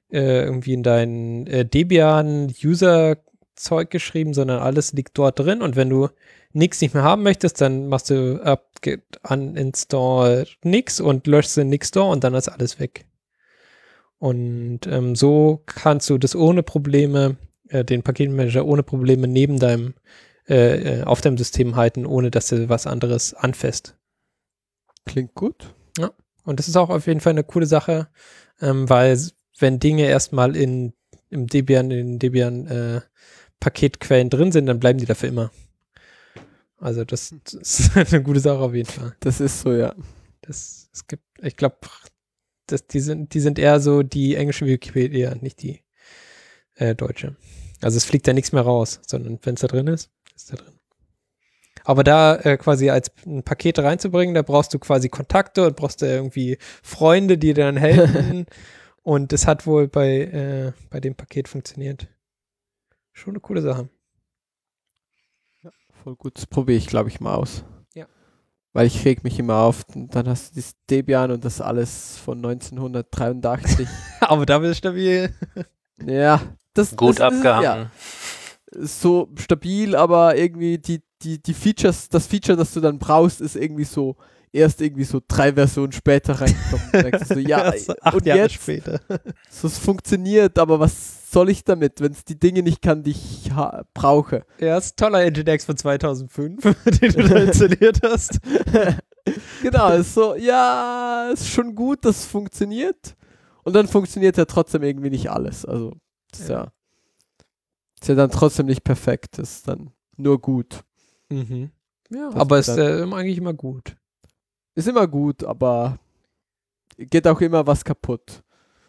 Debian-User-Zeug geschrieben, sondern alles liegt dort drin und wenn du Nix nicht mehr haben möchtest, dann machst du apt-get uninstall Nix und löschst den Nix-Store und dann ist alles weg. Und so kannst du das ohne Probleme, den Paketmanager ohne Probleme neben deinem auf deinem System halten, ohne dass du was anderes anfasst. Klingt gut. Ja, und das ist auch auf jeden Fall eine coole Sache, weil wenn Dinge erstmal in Debian Paketquellen drin sind, dann bleiben die dafür immer. Also das ist eine gute Sache auf jeden Fall. Das ist so, ja. Ich glaube, die sind eher so die englische Wikipedia, nicht die deutsche. Also es fliegt da nichts mehr raus, sondern wenn es da drin ist, ist da drin. Aber da quasi als ein Paket reinzubringen, da brauchst du quasi Kontakte und brauchst da irgendwie Freunde, die dir dann helfen. Und das hat wohl bei dem Paket funktioniert. Schon eine coole Sache. Ja, voll gut. Das probiere ich, glaube ich, mal aus. Ja. Weil ich reg mich immer auf und dann hast du das Debian und das alles von 1983. Aber da bist du stabil. Ja. Gut abgehangen. Ja, so stabil, aber irgendwie die Features, das Feature, das du dann brauchst, ist irgendwie so erst irgendwie so 3 Versionen später reingekommen. Da denkst du so, ja, 8 Jahre später. So, es funktioniert, aber was soll ich damit, wenn es die Dinge nicht kann, die ich brauche? Ja, ist ein toller Nginx von 2005, den du da installiert hast. Genau, ist so, ja, ist schon gut, das funktioniert. Und dann funktioniert ja trotzdem irgendwie nicht alles. Also, das ist ja dann trotzdem nicht perfekt. Das ist dann nur gut. Mhm. Ja, aber ist eigentlich immer gut. Ist immer gut, aber geht auch immer was kaputt.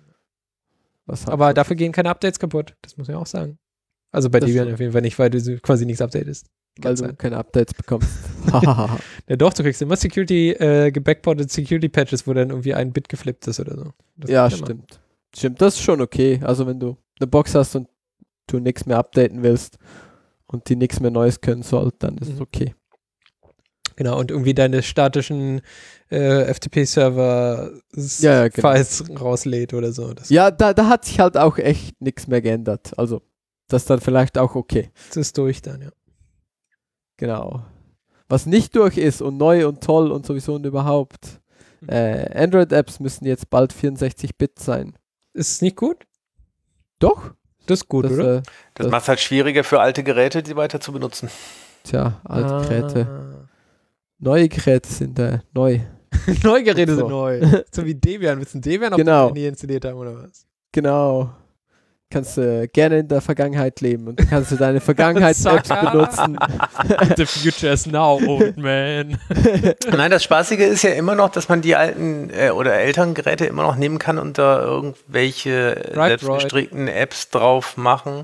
Aber dafür gehen keine Updates kaputt. Das muss man ja auch sagen. Also bei Debian auf jeden Fall nicht, weil du quasi nichts updatest. Weil du keine Updates bekommst. Ja doch, du kriegst immer gebackported Security Patches, wo dann irgendwie ein Bit geflippt ist oder so. Das ja, stimmt. Stimmt, das ist schon okay. Also wenn du eine Box hast und du nichts mehr updaten willst und die nichts mehr Neues können soll, dann ist es okay. Genau, und irgendwie deine statischen FTP-Server Ja, genau. Files rauslädt oder so. Ja, da hat sich halt auch echt nichts mehr geändert. Also, das ist dann vielleicht auch okay. Das ist durch dann, ja. Genau. Was nicht durch ist und neu und toll und sowieso und überhaupt, Android-Apps müssen jetzt bald 64-Bit sein. Ist es nicht gut? Doch. Das ist gut, oder? Das macht es halt schwieriger für alte Geräte, die weiter zu benutzen. Tja, alte Geräte. Neue Geräte sind neu. Neue Geräte So. sind neu. So wie Debian. Willst du Debian auf Genau. dem Handy installiert haben, oder was? Genau. Kannst du gerne in der Vergangenheit leben und kannst du deine Vergangenheits-Apps benutzen. The future is now, old man. Nein, das Spaßige ist ja immer noch, dass man die alten oder älteren Geräte immer noch nehmen kann und da irgendwelche selbstgestrickten Apps drauf machen.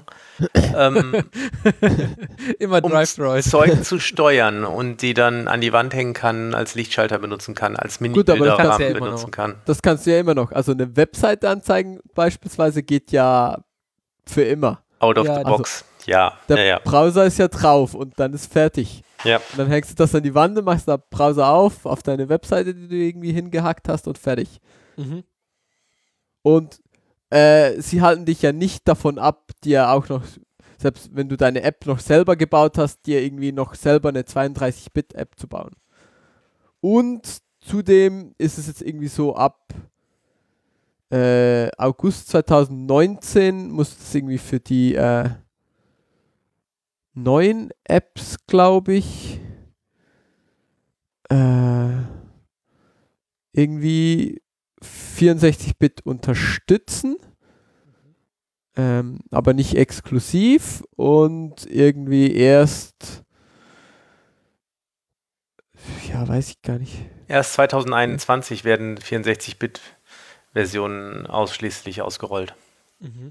Immer um Drive-Droid. Zeug zu steuern und die dann an die Wand hängen kann, als Lichtschalter benutzen kann, als Gut, aber das kannst Mini-Bilderrahmen du ja immer benutzen noch. kann. Das kannst du ja immer noch. Also eine Webseite anzeigen beispielsweise geht ja für immer. Out of Ja, the box. Ja, Der Browser ist ja drauf und dann ist fertig. ja. Und dann hängst du das an die Wand, machst da Browser auf deine Webseite, die du irgendwie hingehackt hast und fertig. Mhm. Und sie halten dich ja nicht davon ab, dir auch noch, selbst wenn du deine App noch selber gebaut hast, dir irgendwie noch selber eine 32-Bit-App zu bauen. Und zudem ist es jetzt irgendwie so ab August 2019 muss es irgendwie für die neuen Apps, glaube ich, irgendwie 64-Bit unterstützen, aber nicht exklusiv und irgendwie erst, ja, weiß ich gar nicht. Erst 2021 werden 64-Bit-Versionen ausschließlich ausgerollt. Mhm.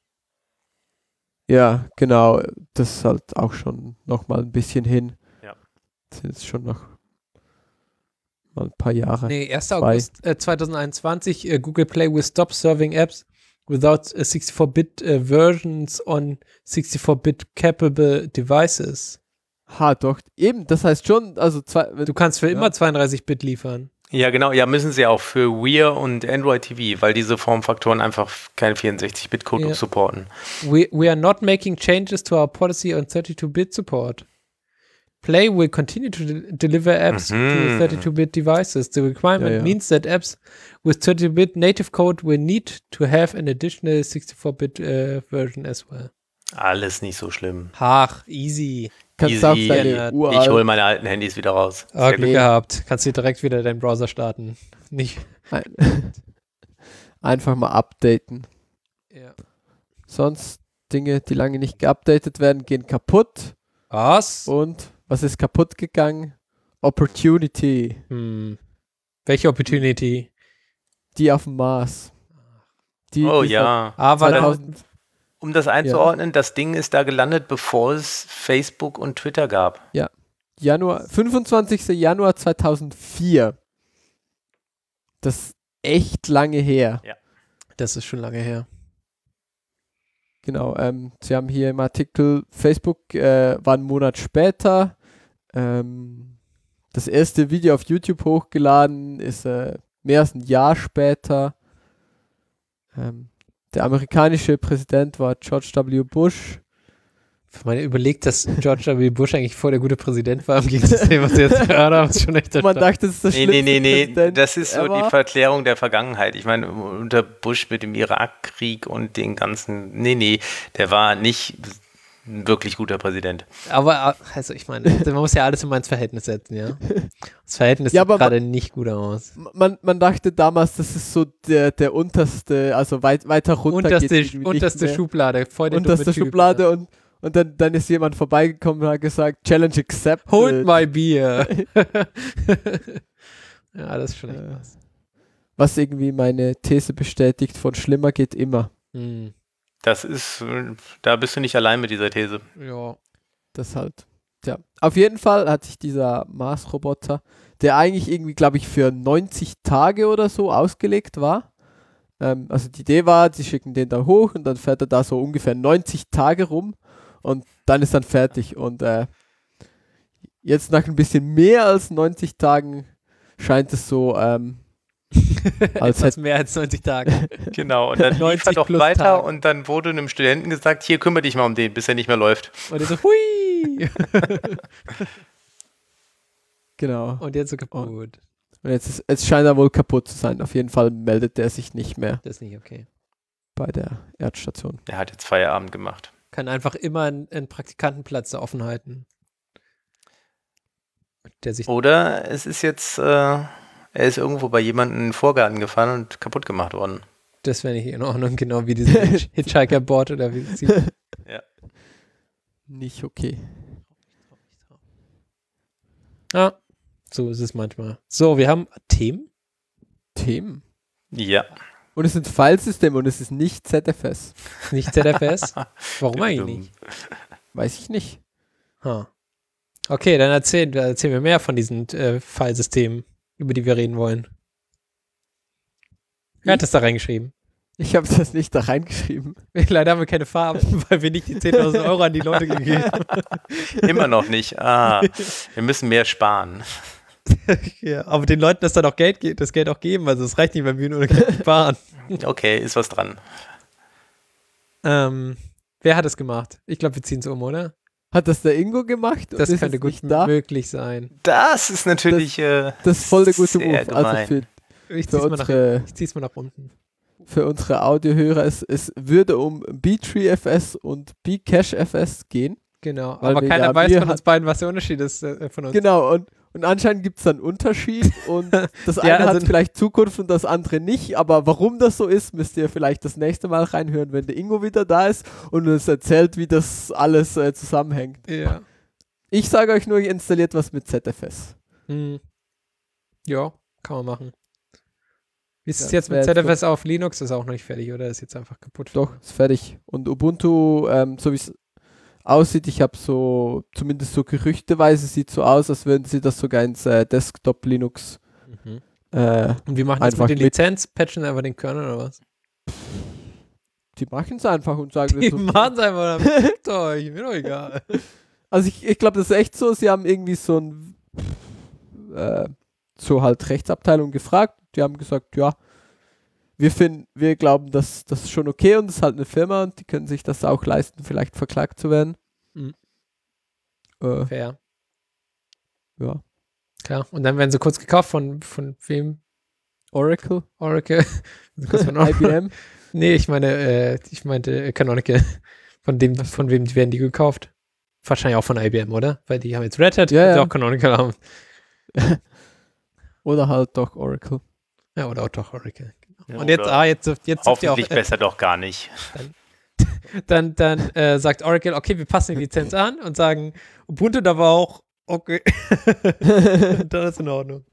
Ja, genau, das ist halt auch schon noch mal ein bisschen hin. Ja. Das sind jetzt schon noch mal ein paar Jahre. Nee, 1. August 2021, Google Play will stop serving apps without 64-Bit versions on 64-Bit capable devices. Ha, doch, eben, das heißt schon, also Du kannst für immer 32-Bit liefern. Ja, genau. Ja, müssen sie auch für Wear und Android TV, weil diese Formfaktoren einfach kein 64-Bit-Code Ja. supporten. We are not making changes to our policy on 32-Bit support. Play will continue to deliver apps to 32-bit devices. The requirement means that apps with 32-bit native code will need to have an additional 64-bit version as well. Alles nicht so schlimm. Ach, easy. kannst du auch Easy. deine Ich uralt hole meine alten Handys wieder raus. Sehr Glück gut. gehabt. Kannst dir direkt wieder deinen Browser starten. Nicht. einfach mal updaten. Ja. Sonst Dinge, die lange nicht geupdatet werden, gehen kaputt. Was? Und was ist kaputt gegangen? Opportunity. Welche Opportunity? Die auf dem Mars. Die, Oh die ja. Aber 2000, Um das einzuordnen, das Ding ist da gelandet, bevor es Facebook und Twitter gab. 25. Januar 2004. Das ist echt lange her. das ist schon lange her. Genau, sie haben hier im Artikel, Facebook war einen Monat später. Das erste Video auf YouTube hochgeladen ist mehr als ein Jahr später. Der amerikanische Präsident war George W. Bush. Wenn man überlegt, dass George W. Bush eigentlich voll der gute Präsident war, im Gegensatz zu dem, was wir jetzt gerade haben, ist schon echt Man dachte, das ist das schlimmste Nee. Präsident Das ist so ever. die Verklärung der Vergangenheit. Ich meine, unter Bush mit dem Irakkrieg und den ganzen. Nee, der war nicht ein wirklich guter Präsident. Aber, also ich meine, man muss ja alles immer ins Verhältnis setzen, ja. Das Verhältnis Ja, sieht aber gerade nicht gut aus. Man dachte damals, das ist so der unterste, also weiter runter geht irgendwie nicht Unterste mehr. Schublade, voll der Unterste dumme Typ, Schublade ja. und dann ist jemand vorbeigekommen und hat gesagt, Challenge accepted. Hold my beer. Ja, das ist schon echt was. Was irgendwie meine These bestätigt, von schlimmer geht immer. Das ist, da bist du nicht allein mit dieser These. Ja. Das halt. Tja. Auf jeden Fall hat sich dieser Mars-Roboter, der eigentlich irgendwie, glaube ich, für 90 Tage oder so ausgelegt war. Also die Idee war, sie schicken den da hoch und dann fährt er da so ungefähr 90 Tage rum und dann ist dann fertig. Und jetzt nach ein bisschen mehr als 90 Tagen scheint es so, als Etwas mehr als 90 Tage. Genau, und dann lief er 90 doch plus weiter Tage. und dann wurde einem Studenten gesagt, hier kümmere dich mal um den, bis er nicht mehr läuft. Und er so, hui! genau. Und jetzt so kaputt. Und jetzt scheint er wohl kaputt zu sein. Auf jeden Fall meldet er sich nicht mehr Das ist nicht okay. bei der Erdstation. Er hat jetzt Feierabend gemacht. Kann einfach immer einen Praktikantenplatz da offen halten. Der sich Oder es ist jetzt, er ist irgendwo bei jemandem in den Vorgarten gefahren und kaputt gemacht worden. Das wäre nicht in Ordnung, genau wie dieses Hitchhiker-Board oder wie sie. Nicht okay. Ja, so ist es manchmal. So, wir haben Themen. Themen. Ja. Und es sind Filesysteme und es ist nicht ZFS. Nicht ZFS. Warum eigentlich nicht? Weiß ich nicht. Huh. Okay, dann erzählen wir mehr von diesen Filesystemen, über die wir reden wollen. Wer hat das da reingeschrieben? Ich habe das nicht da reingeschrieben. Leider haben wir keine Farben, weil wir nicht die 10.000 Euro an die Leute gegeben haben. Immer noch nicht. Wir müssen mehr sparen. Ja, aber den Leuten das dann auch das Geld auch geben, also es reicht nicht, wenn wir nur Geld sparen. Okay, ist was dran. Wer hat es gemacht? Ich glaube, wir ziehen es um, oder? Hat das der Ingo gemacht? Das und ist könnte es gut nicht da? möglich sein. Das ist natürlich Das ist voll der gute sehr Move. Also gemein. Ich für zieh's mal nach unten. für unsere Audiohörer, es würde um B-Tree-FS und B-Cache-FS gehen. Genau, Weil aber wir keiner ja- weiß wir von hat- uns beiden, was der Unterschied ist von uns. Genau, und anscheinend gibt es dann einen Unterschied und das eine also- hat vielleicht Zukunft und das andere nicht, aber warum das so ist, müsst ihr vielleicht das nächste Mal reinhören, wenn der Ingo wieder da ist und uns erzählt, wie das alles zusammenhängt. Ja. Ich sage euch nur, ihr installiert was mit ZFS. Ja, kann man machen. Wie ist es Das jetzt mit wär jetzt ZFS auf Linux? Ist auch noch nicht fertig, oder? Ist jetzt einfach kaputt. Doch, ist fertig. Und Ubuntu, so wie es aussieht, ich habe so, zumindest so gerüchteweise sieht so aus, als würden sie das sogar ins Desktop-Linux Und wie machen das einfach mit den mit- Lizenz? Patchen einfach den Kernel oder was? die machen es einfach und sagen Die so, machen es einfach, dann fickt euch, mir doch egal. also ich glaube, das ist echt so, sie haben irgendwie so ein so halt Rechtsabteilung gefragt, die haben gesagt, ja, wir glauben, dass das ist schon okay und es ist halt eine Firma und die können sich das auch leisten, vielleicht verklagt zu werden. Mhm. Äh, Fair. ja. Klar. Und dann werden sie kurz gekauft von wem? Oracle, Oracle. Kurz von Oracle. IBM. Nee, ich meinte Canonical. Von wem werden die gekauft? Wahrscheinlich auch von IBM, oder? Weil die haben jetzt Red Hat, Ja, weil sie ja. auch Canonical haben. Oder halt doch Oracle. Ja, oder auch doch Oracle. Ja, Und jetzt, oder jetzt dürft ihr auch, hoffentlich besser doch gar nicht. dann sagt Oracle, okay, wir passen die Lizenz an und sagen, Ubuntu da war auch, okay. Dann ist in Ordnung.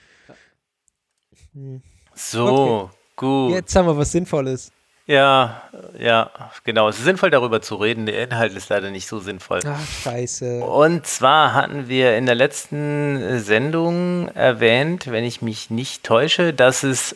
So, gut. Jetzt haben wir was Sinnvolles. Ja, genau. Es ist sinnvoll, darüber zu reden. Der Inhalt ist leider nicht so sinnvoll. Ach, scheiße. Und zwar hatten wir in der letzten Sendung erwähnt, wenn ich mich nicht täusche, dass es,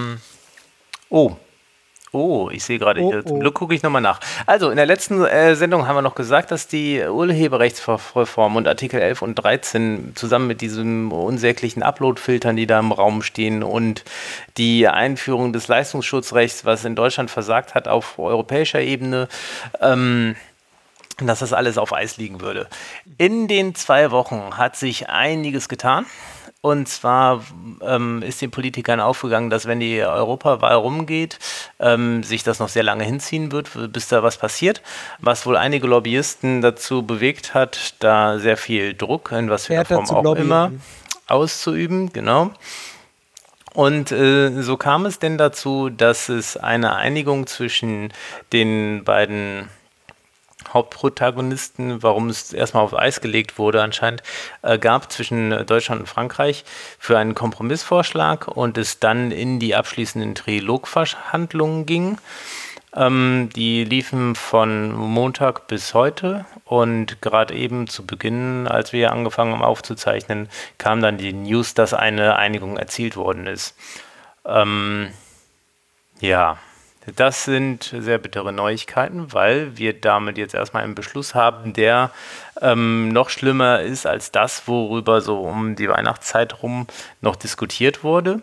ich sehe gerade hier, zum Glück gucke ich nochmal nach. Also, in der letzten Sendung haben wir noch gesagt, dass die Urheberrechtsreform und Artikel 11 und 13 zusammen mit diesen unsäglichen Upload-Filtern, die da im Raum stehen und die Einführung des Leistungsschutzrechts, was in Deutschland versagt hat auf europäischer Ebene, dass das alles auf Eis liegen würde. In den 2 Wochen hat sich einiges getan. Und zwar ist den Politikern aufgegangen, dass wenn die Europawahl rumgeht, sich das noch sehr lange hinziehen wird, bis da was passiert. Was wohl einige Lobbyisten dazu bewegt hat, da sehr viel Druck, in was für Form auch immer, auszuüben. Genau. Und so kam es denn dazu, dass es eine Einigung zwischen den beiden Hauptprotagonisten, warum es erstmal auf Eis gelegt wurde anscheinend, gab zwischen Deutschland und Frankreich für einen Kompromissvorschlag und es dann in die abschließenden Trilogverhandlungen ging. Die liefen von Montag bis heute und gerade eben zu Beginn, als wir angefangen haben aufzuzeichnen, kam dann die News, dass eine Einigung erzielt worden ist. Ja, Das sind sehr bittere Neuigkeiten, weil wir damit jetzt erstmal einen Beschluss haben, der noch schlimmer ist als das, worüber so um die Weihnachtszeit rum noch diskutiert wurde.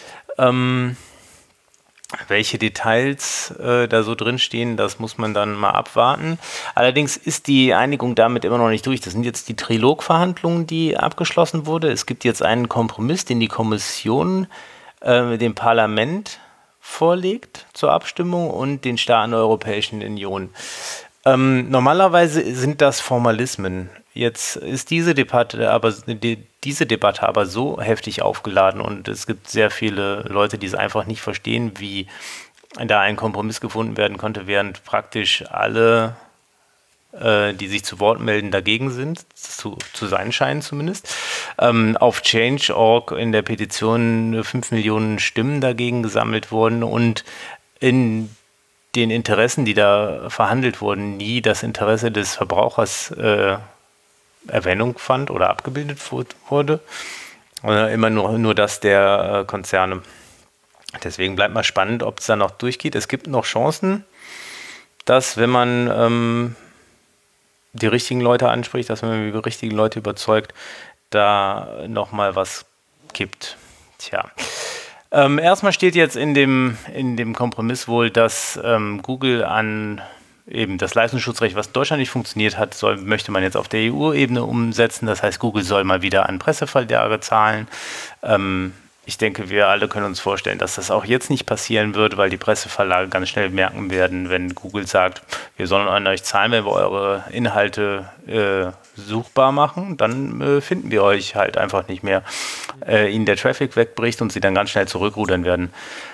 Welche Details da so drin stehen, das muss man dann mal abwarten. Allerdings ist die Einigung damit immer noch nicht durch. Das sind jetzt die Trilogverhandlungen, die abgeschlossen wurde. Es gibt jetzt einen Kompromiss, den die Kommission dem Parlament vorlegt zur Abstimmung und den Staaten der Europäischen Union. Normalerweise sind das Formalismen. Jetzt ist diese Debatte aber so heftig aufgeladen und es gibt sehr viele Leute, die es einfach nicht verstehen, wie da ein Kompromiss gefunden werden konnte, während praktisch alle, die sich zu Wort melden, dagegen sind, zu sein scheinen zumindest. Auf Change.org in der Petition 5 Millionen Stimmen dagegen gesammelt wurden und in den Interessen, die da verhandelt wurden, nie das Interesse des Verbrauchers Erwähnung fand oder abgebildet wurde. Immer nur das der Konzerne. Deswegen bleibt mal spannend, ob es da noch durchgeht. Es gibt noch Chancen, dass, wenn man die richtigen Leute anspricht, dass man die richtigen Leute überzeugt, da nochmal was kippt. Tja. Erstmal steht jetzt in dem Kompromiss wohl, dass Google an eben das Leistungsschutzrecht, was in Deutschland nicht funktioniert hat, möchte man jetzt auf der EU-Ebene umsetzen. Das heißt, Google soll mal wieder an Presseverlage zahlen. Ich denke, wir alle können uns vorstellen, dass das auch jetzt nicht passieren wird, weil die Presseverlage ganz schnell merken werden, wenn Google sagt, wir sollen an euch zahlen, wenn wir eure Inhalte suchbar machen, dann finden wir euch halt einfach nicht mehr. Ihnen der Traffic wegbricht und sie dann ganz schnell zurückrudern werden.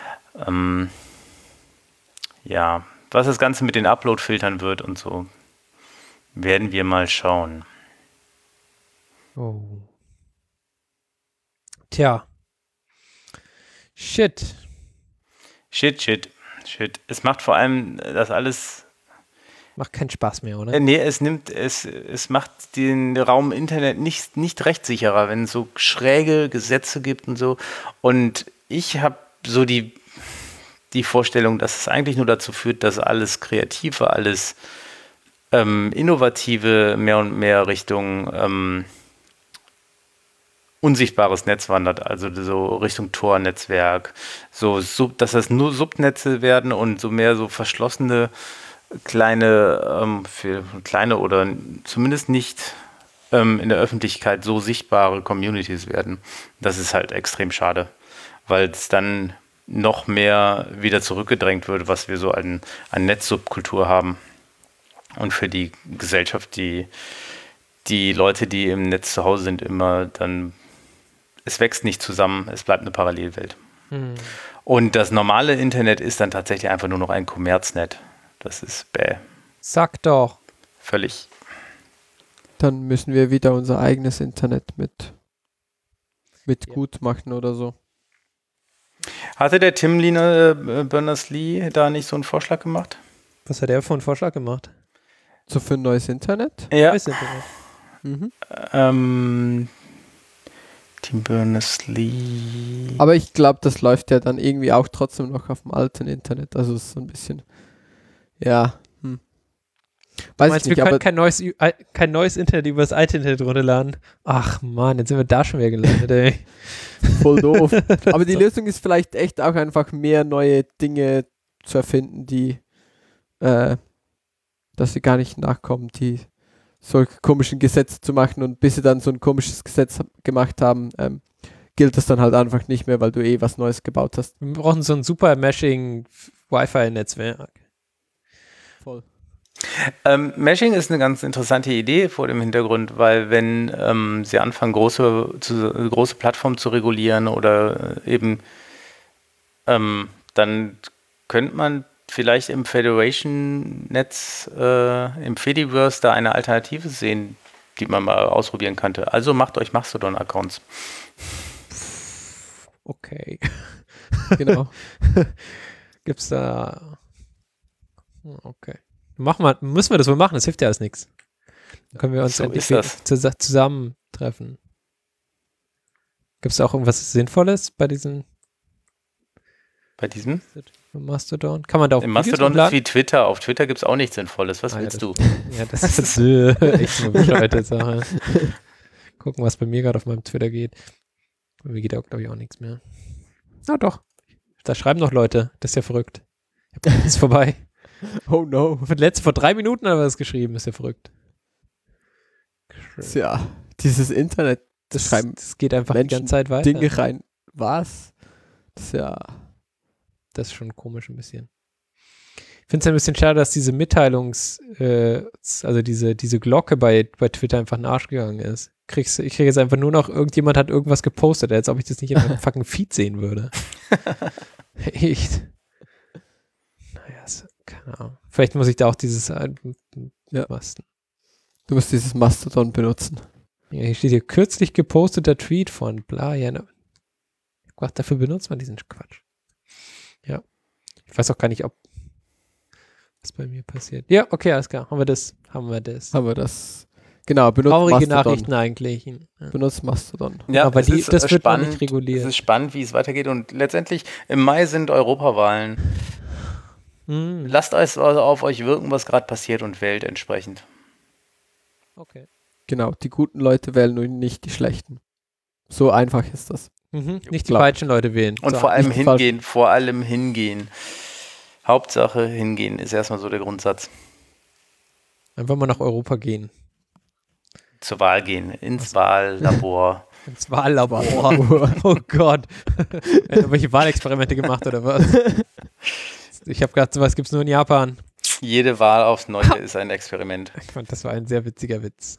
Ja, was das Ganze mit den Upload-Filtern wird und so, werden wir mal schauen. Oh. Tja. Shit. Es macht vor allem das alles. Macht keinen Spaß mehr, oder? Nee, es macht den Raum Internet nicht rechtssicherer, wenn es so schräge Gesetze gibt und so. Und ich habe so die Vorstellung, dass es eigentlich nur dazu führt, dass alles Kreative, alles Innovative mehr und mehr Richtung unsichtbares Netz wandert, also so Richtung Tor-Netzwerk, dass das nur Subnetze werden und so mehr so verschlossene kleine oder zumindest nicht in der Öffentlichkeit so sichtbare Communities werden. Das ist halt extrem schade, weil es dann noch mehr wieder zurückgedrängt wird, was wir so an Netzsubkultur haben. Und für die Gesellschaft, die Leute, die im Netz zu Hause sind, immer dann, es wächst nicht zusammen, es bleibt eine Parallelwelt. Und das normale Internet ist dann tatsächlich einfach nur noch ein Kommerznet. Das ist bäh. Sag doch. Völlig. Dann müssen wir wieder unser eigenes Internet mit gut machen oder so. Hatte der Tim Berners-Lee da nicht so einen Vorschlag gemacht? Was hat er für einen Vorschlag gemacht? So für ein neues Internet? Ja. Neues Internet. Tim Berners-Lee. Aber ich glaube, das läuft ja dann irgendwie auch trotzdem noch auf dem alten Internet. Also es ist so ein bisschen, ja. Weiß ich nicht, wir aber können kein neues Internet über das alte Internet runterladen. Ach man, jetzt sind wir da schon wieder gelandet, ey. voll doof. Aber die Lösung ist vielleicht echt auch einfach mehr neue Dinge zu erfinden, die dass sie gar nicht nachkommen, die solche komischen Gesetze zu machen, und bis sie dann so ein komisches Gesetz gemacht haben, gilt das dann halt einfach nicht mehr, weil du was Neues gebaut hast. Wir brauchen so ein super Meshing Wi-Fi-Netzwerk. Voll. Meshing ist eine ganz interessante Idee vor dem Hintergrund, weil wenn sie anfangen, große Plattformen zu regulieren oder eben dann könnte man vielleicht im Federation-Netz, im Fediverse da eine Alternative sehen, die man mal ausprobieren könnte. Also macht euch Mastodon-Accounts. Okay. Genau. Gibt's da... Okay. Müssen wir das wohl machen, das hilft ja alles nichts. Dann können wir uns So endlich ist das. zusammentreffen. Gibt es auch irgendwas Sinnvolles bei diesen? Bei diesem? Mastodon? Kann man da auch Im Videos Mastodon ist hochladen? wie Twitter. Auf Twitter gibt es auch nichts Sinnvolles. Was Ah, willst du? Ja, das ist echt eine bescheuerte Sache. Gucken, was bei mir gerade auf meinem Twitter geht. Bei mir geht auch, glaube ich, auch nichts mehr. Na doch. Da schreiben noch Leute. Das ist ja verrückt. Ist vorbei. Oh no. Vor 3 Minuten hat er das geschrieben. Ist ja verrückt. Ja, dieses Internet, das schreiben Das geht einfach die Menschen ganze Zeit weiter. Dinge rein. Was? Das ist ja... Das ist schon komisch ein bisschen. Ich finde es ein bisschen schade, dass diese also diese Glocke bei Twitter einfach in den Arsch gegangen ist. Ich kriege jetzt einfach nur noch, irgendjemand hat irgendwas gepostet, als ob ich das nicht in meinem fucking Feed sehen würde. Echt. Naja, keine Ahnung. Vielleicht muss ich da auch dieses Masten. Du musst dieses Mastodon benutzen. Ja, hier steht hier kürzlich geposteter Tweet von bla, ja, Gott, dafür benutzt man diesen Quatsch. Ja. Ich weiß auch gar nicht, was bei mir passiert. Ja, okay, alles klar. Haben wir das. Genau, benutzt Traurige Mastodon. Nachrichten eigentlich. Ja. Benutzt Mastodon. Ja, Aber es das ist wird noch spannend, nicht reguliert. Es ist spannend, wie es weitergeht. Und letztendlich im Mai sind Europawahlen. Lasst es also auf euch wirken, was gerade passiert und wählt entsprechend. Okay. Genau, die guten Leute wählen nur nicht die schlechten. So einfach ist das. Nicht die Klar. falschen Leute wählen. Und So. vor allem nicht hingehen. Hauptsache hingehen ist erstmal so der Grundsatz. Einfach mal nach Europa gehen. Zur Wahl gehen, ins Wahllabor. Ins Wahllabor. Oh Gott. Welche Wahlexperimente gemacht oder was? Ich habe gerade sowas gibt es nur in Japan. Jede Wahl aufs Neue ist ein Experiment. Ich fand, das war ein sehr witziger Witz.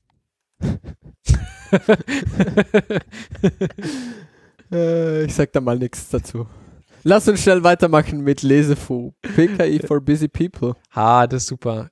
Ich sag da mal nichts dazu. Lass uns schnell weitermachen mit Lesefu. PKI for Busy People. Das ist super.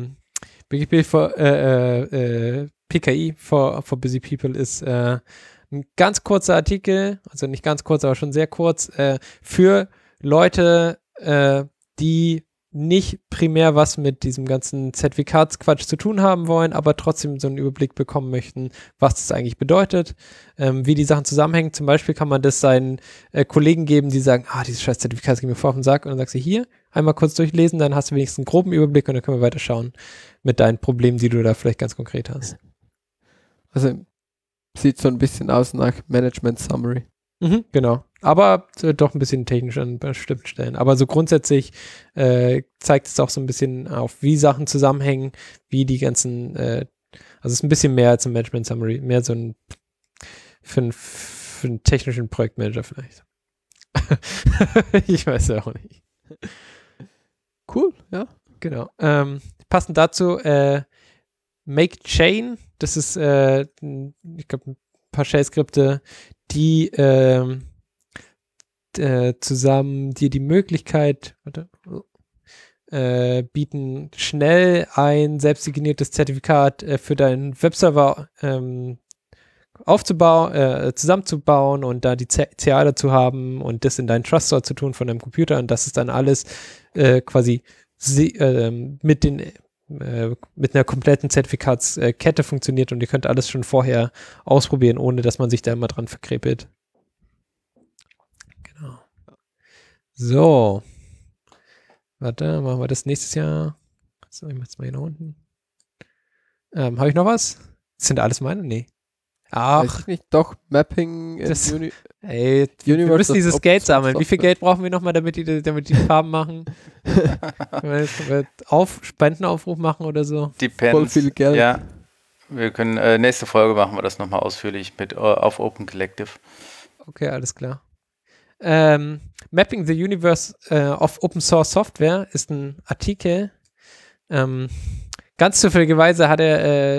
PKI for Busy People ist ein ganz kurzer Artikel, also nicht ganz kurz, aber schon sehr kurz, für Leute, die nicht primär was mit diesem ganzen Zertifikatsquatsch zu tun haben wollen, aber trotzdem so einen Überblick bekommen möchten, was das eigentlich bedeutet, wie die Sachen zusammenhängen. Zum Beispiel kann man das seinen Kollegen geben, die sagen, dieses scheiß Zertifikat geht mir vor auf den Sack, und dann sagst du, hier, einmal kurz durchlesen, dann hast du wenigstens einen groben Überblick und dann können wir weiter schauen mit deinen Problemen, die du da vielleicht ganz konkret hast. Also sieht so ein bisschen aus nach Management Summary. Genau. Aber doch ein bisschen technisch an bestimmten Stellen. Aber so grundsätzlich zeigt es auch so ein bisschen auf, wie Sachen zusammenhängen, wie die ganzen, also es ist ein bisschen mehr als ein Management Summary, mehr so ein für einen technischen Projektmanager vielleicht. Ich weiß ja auch nicht. Cool, ja. Genau. Passend dazu, Make Chain, das ist, ich glaube, ein paar Shell-Skripte, die zusammen dir die Möglichkeit bieten, schnell ein selbstdefiniertes Zertifikat für deinen Webserver zusammenzubauen und da die CA dazu haben und das in deinen Trust Store zu tun von deinem Computer, und das ist dann alles quasi mit einer kompletten Zertifikatskette funktioniert, und ihr könnt alles schon vorher ausprobieren, ohne dass man sich da immer dran verkrepelt. Genau. So. Warte, machen wir das nächstes Jahr. So, ich mach's mal hier nach unten. Habe ich noch was? Das sind alles meine? Nee. Weiß ich nicht, doch, Mapping Das- in Wir müssen dieses of Geld sammeln. Wie viel Software. Geld brauchen wir nochmal, damit die Farben machen? Können wir Spendenaufruf machen oder so? Depends. Voll viel Geld. Ja, wir können, nächste Folge machen wir das nochmal ausführlich auf Open Collective. Okay, alles klar. Mapping the Universe of Open Source Software ist ein Artikel. Ganz zufälligerweise hat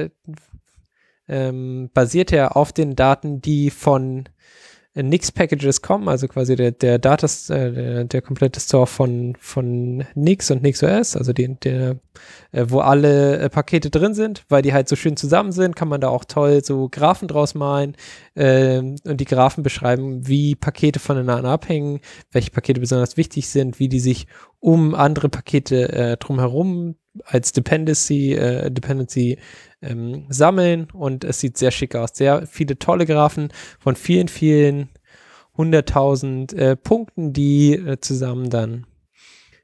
basiert er auf den Daten, die von Nix Packages kommen, also quasi der komplette Store von Nix und NixOS, also wo alle Pakete drin sind, weil die halt so schön zusammen sind, kann man da auch toll so Graphen draus malen und die Graphen beschreiben, wie Pakete voneinander abhängen, welche Pakete besonders wichtig sind, wie die sich um andere Pakete drumherum als Dependency sammeln, und es sieht sehr schick aus. Sehr viele tolle Graphen von vielen, vielen 100.000 Punkten, die zusammen dann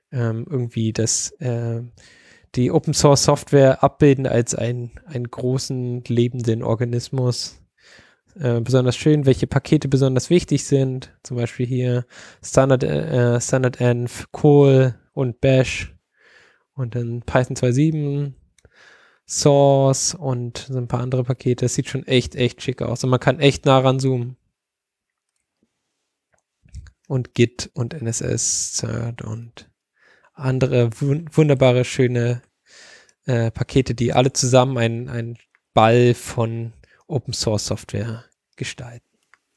irgendwie die Open Source Software abbilden als einen großen lebenden Organismus. Besonders schön, welche Pakete besonders wichtig sind. Zum Beispiel hier Standard-Env, Col und Bash und dann Python 2.7, Source und so ein paar andere Pakete. Das sieht schon echt schick aus und man kann echt nah ranzoomen. Und Git und NSS, CERT und andere wunderbare, schöne Pakete, die alle zusammen einen Ball von Open Source Software gestalten.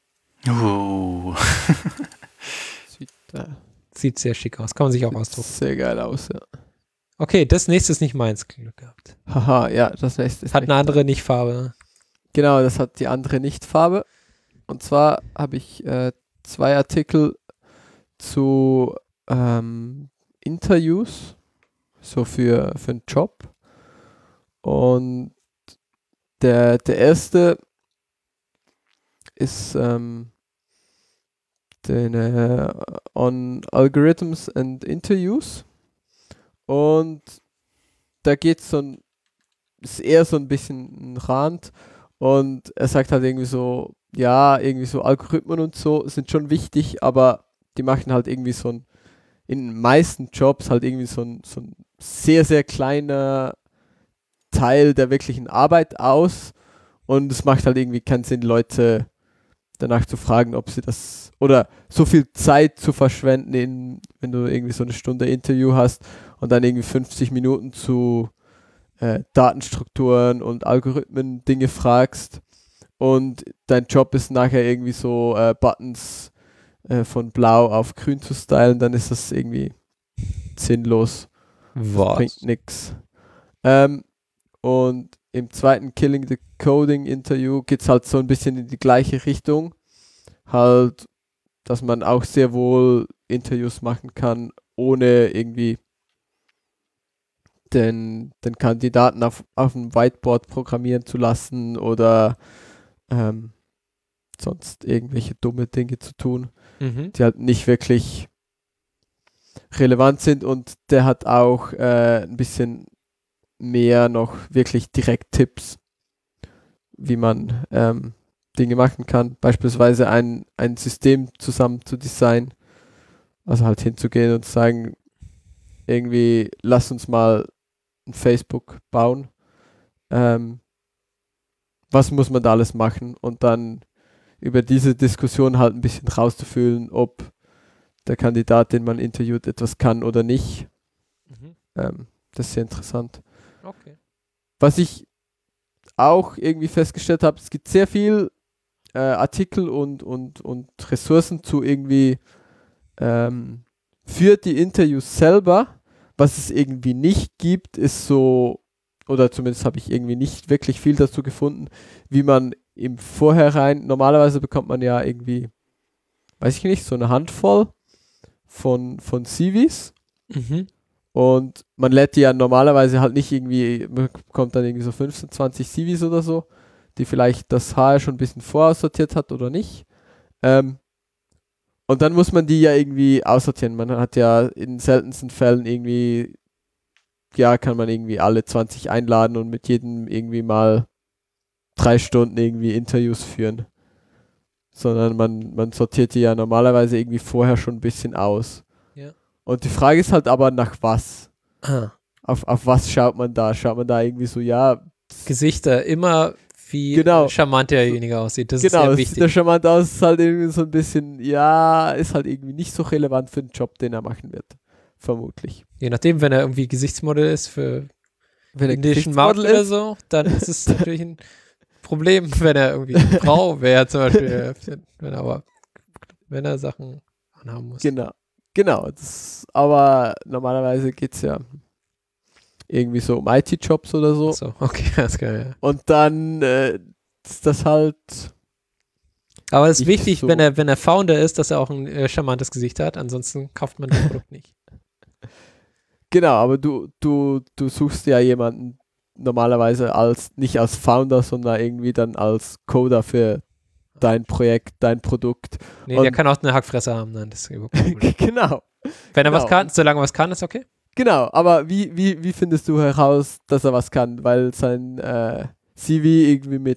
Sieht sehr schick aus. Kann man sich auch ausdrucken. Sehr geil aus, ja. Okay, das nächste ist nicht meins. Glück gehabt. Haha, ja, das nächste ist hat eine andere Nicht-Farbe. Genau, das hat die andere Nicht-Farbe. Und zwar habe ich 2 Artikel zu Interviews, so für einen Job. Und der erste ist on Algorithms and Interviews. Und da geht es ist eher so ein bisschen ein Rand. Und er sagt halt irgendwie so, ja, irgendwie so Algorithmen und so sind schon wichtig, aber die machen halt irgendwie in den meisten Jobs halt irgendwie so ein sehr, sehr kleiner Teil der wirklichen Arbeit aus. Und es macht halt irgendwie keinen Sinn, Leute danach zu fragen, ob sie das, oder so viel Zeit zu verschwenden, wenn du irgendwie so eine Stunde Interview hast und dann irgendwie 50 Minuten zu Datenstrukturen und Algorithmen Dinge fragst und dein Job ist nachher irgendwie so Buttons von blau auf grün zu stylen, dann ist das irgendwie sinnlos. Was? Bringt nix. Und im zweiten Killing the Coding Interview geht es halt so ein bisschen in die gleiche Richtung. Halt, dass man auch sehr wohl Interviews machen kann, ohne irgendwie den Kandidaten auf dem Whiteboard programmieren zu lassen oder sonst irgendwelche dumme Dinge zu tun, die halt nicht wirklich relevant sind. Und der hat auch ein bisschen mehr noch wirklich direkt Tipps, wie man Dinge machen kann. Beispielsweise ein System zusammen zu designen. Also halt hinzugehen und zu sagen, irgendwie, lass uns mal ein Facebook bauen. Was muss man da alles machen? Und dann über diese Diskussion halt ein bisschen rauszufühlen, ob der Kandidat, den man interviewt, etwas kann oder nicht. Das ist sehr interessant. Okay. Was ich auch irgendwie festgestellt habe, es gibt sehr viel Artikel und Ressourcen zu irgendwie für die Interviews selber. Was es irgendwie nicht gibt, ist so, oder zumindest habe ich irgendwie nicht wirklich viel dazu gefunden, wie man im Vorhinein, normalerweise bekommt man ja irgendwie, weiß ich nicht, so eine Handvoll von CVs. Und man lädt die ja normalerweise halt nicht irgendwie, man bekommt dann irgendwie so 15, 20 CVs oder so, die vielleicht das HR schon ein bisschen voraussortiert hat oder nicht. Und dann muss man die ja irgendwie aussortieren. Man hat ja in seltensten Fällen irgendwie, ja, kann man irgendwie alle 20 einladen und mit jedem irgendwie mal 3 Stunden irgendwie Interviews führen. Sondern man sortiert die ja normalerweise irgendwie vorher schon ein bisschen aus. Ja. Und die Frage ist halt aber, nach was? Auf was schaut man da? Schaut man da irgendwie so, ja... Gesichter, immer wie charmant derjenige aussieht. Das ist sehr wichtig. Sieht der charmant aus, ist halt irgendwie so ein bisschen, ja, ist halt irgendwie nicht so relevant für den Job, den er machen wird. Vermutlich. Je nachdem, wenn er irgendwie Gesichtsmodel ist für den indischen Markt oder so, dann ist es natürlich ein Problem, wenn er irgendwie Frau wäre zum Beispiel. wenn er Sachen anhaben muss. Genau. Aber normalerweise geht es ja irgendwie so um IT-Jobs oder so. So, okay, das ist geil, ja. Und dann ist das halt... Aber es ist wichtig, so, wenn er Founder ist, dass er auch ein charmantes Gesicht hat. Ansonsten kauft man das Produkt nicht. Genau, aber du suchst ja jemanden normalerweise nicht als Founder, sondern irgendwie dann als Coder für dein Projekt, dein Produkt. Nee, der kann auch eine Hackfresse haben, dann das ist Genau. Wenn er Genau. was kann, solange er was kann, ist okay. Genau, aber wie findest du heraus, dass er was kann? Weil sein CV irgendwie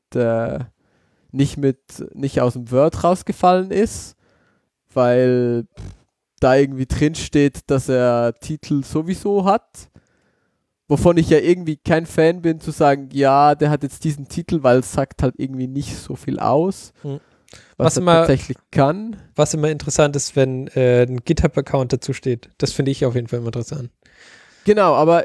nicht aus dem Word rausgefallen ist, weil da irgendwie drin steht, dass er Titel sowieso hat, wovon ich ja irgendwie kein Fan bin, zu sagen, ja, der hat jetzt diesen Titel, weil es sagt halt irgendwie nicht so viel aus, was er tatsächlich kann. Was immer interessant ist, wenn ein GitHub-Account dazu steht. Das finde ich auf jeden Fall immer interessant. Genau, aber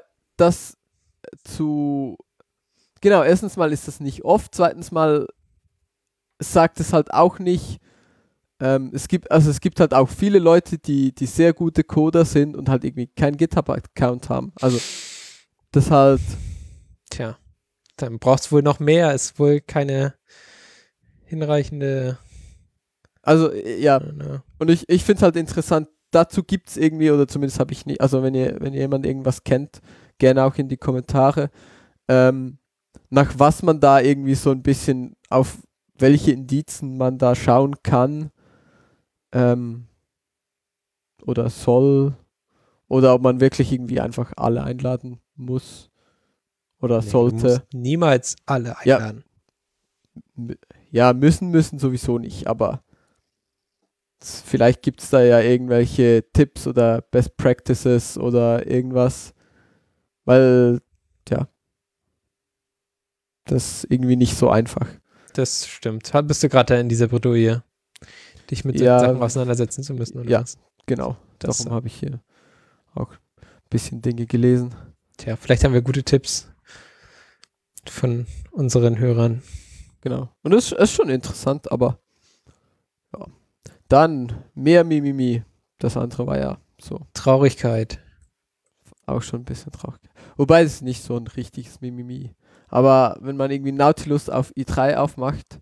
genau, erstens mal ist das nicht oft, zweitens mal sagt es halt auch nicht, es gibt halt auch viele Leute, die sehr gute Coder sind und halt irgendwie keinen GitHub-Account haben. Also das halt. Tja, dann brauchst du wohl noch mehr, ist wohl keine hinreichende. Also ja, und ich finde es halt interessant, dazu gibt es irgendwie, oder zumindest habe ich nie, also wenn jemand irgendwas kennt, gerne auch in die Kommentare, nach was man da irgendwie so ein bisschen, auf welche Indizen man da schauen kann, oder soll, oder ob man wirklich irgendwie einfach alle einladen muss oder sollte. Du musst niemals alle einladen. Ja, müssen sowieso nicht, aber vielleicht gibt es da ja irgendwelche Tipps oder Best Practices oder irgendwas, weil, ja, das ist irgendwie nicht so einfach. Das stimmt. Bist du gerade in dieser Bredouille, dich mit den Sachen auseinandersetzen zu müssen? Oder ja, was? genau. Darum habe ich hier auch ein bisschen Dinge gelesen. Tja, vielleicht haben wir gute Tipps von unseren Hörern. Genau. Und das ist schon interessant, aber ja. Dann mehr Mimimi. Das andere war ja so. Traurigkeit. Auch schon ein bisschen traurig. Wobei es ist nicht so ein richtiges Mimimi. Aber wenn man irgendwie Nautilus auf i3 aufmacht,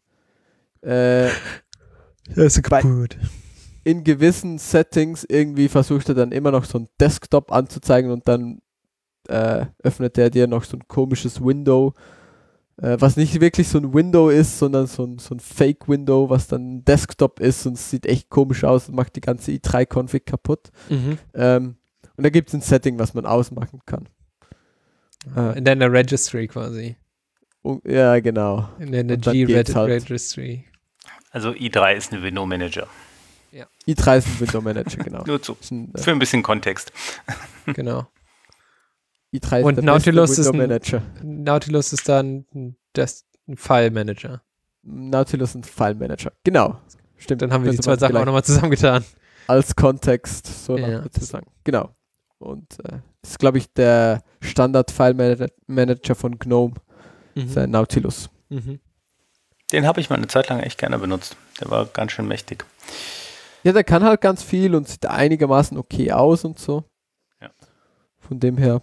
ist kaputt. In gewissen Settings irgendwie versucht er dann immer noch so ein Desktop anzuzeigen und dann öffnet er dir noch so ein komisches Window, was nicht wirklich so ein Window ist, sondern so ein Fake-Window, was dann ein Desktop ist und es sieht echt komisch aus und macht die ganze i3-Config kaputt. Mhm. Und da gibt es ein Setting, was man ausmachen kann. In deiner Registry quasi. Ja, genau. In deiner Und dann geht's halt. G-Registry. Also i3 ist ein Window Manager. Ja. i3 ist ein Window Manager, genau. Nur für ein bisschen Kontext. Genau. i3 ist Und der Nautilus beste Window Manager. Nautilus ist dann ein File Manager. Nautilus ist ein File Manager, genau. Stimmt. Dann haben wir die Könnte zwei man Sachen auch vielleicht nochmal zusammengetan. als Kontext so Ja, noch dazu sagen. Genau. Und ist, glaube ich, der Standard-File-Manager von GNOME, sein Nautilus. Mhm. Den habe ich mal eine Zeit lang echt gerne benutzt. Der war ganz schön mächtig. Ja, der kann halt ganz viel und sieht einigermaßen okay aus und so. Ja. Von dem her.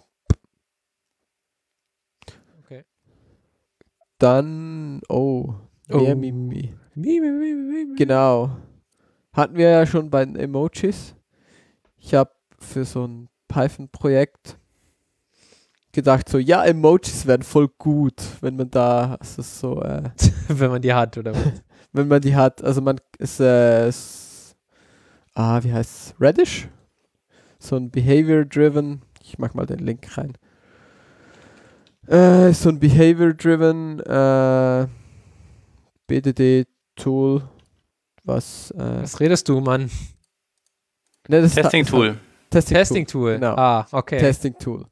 Okay. Dann, mehr Mimimi. Genau. Hatten wir ja schon bei den Emojis. Ich habe für so ein Python-Projekt gedacht, so, ja, Emojis wären voll gut, wenn man da, also so, Wenn man die hat, oder was? wenn man die hat, also man ist, wie heißt es? Radish? So ein Behavior-Driven, ich mach mal den Link rein. So ein Behavior-Driven BDD-Tool, was redest du, Mann? Ne, Testing-Tool. Testing-Tool. Genau. Okay. Testing-Tool.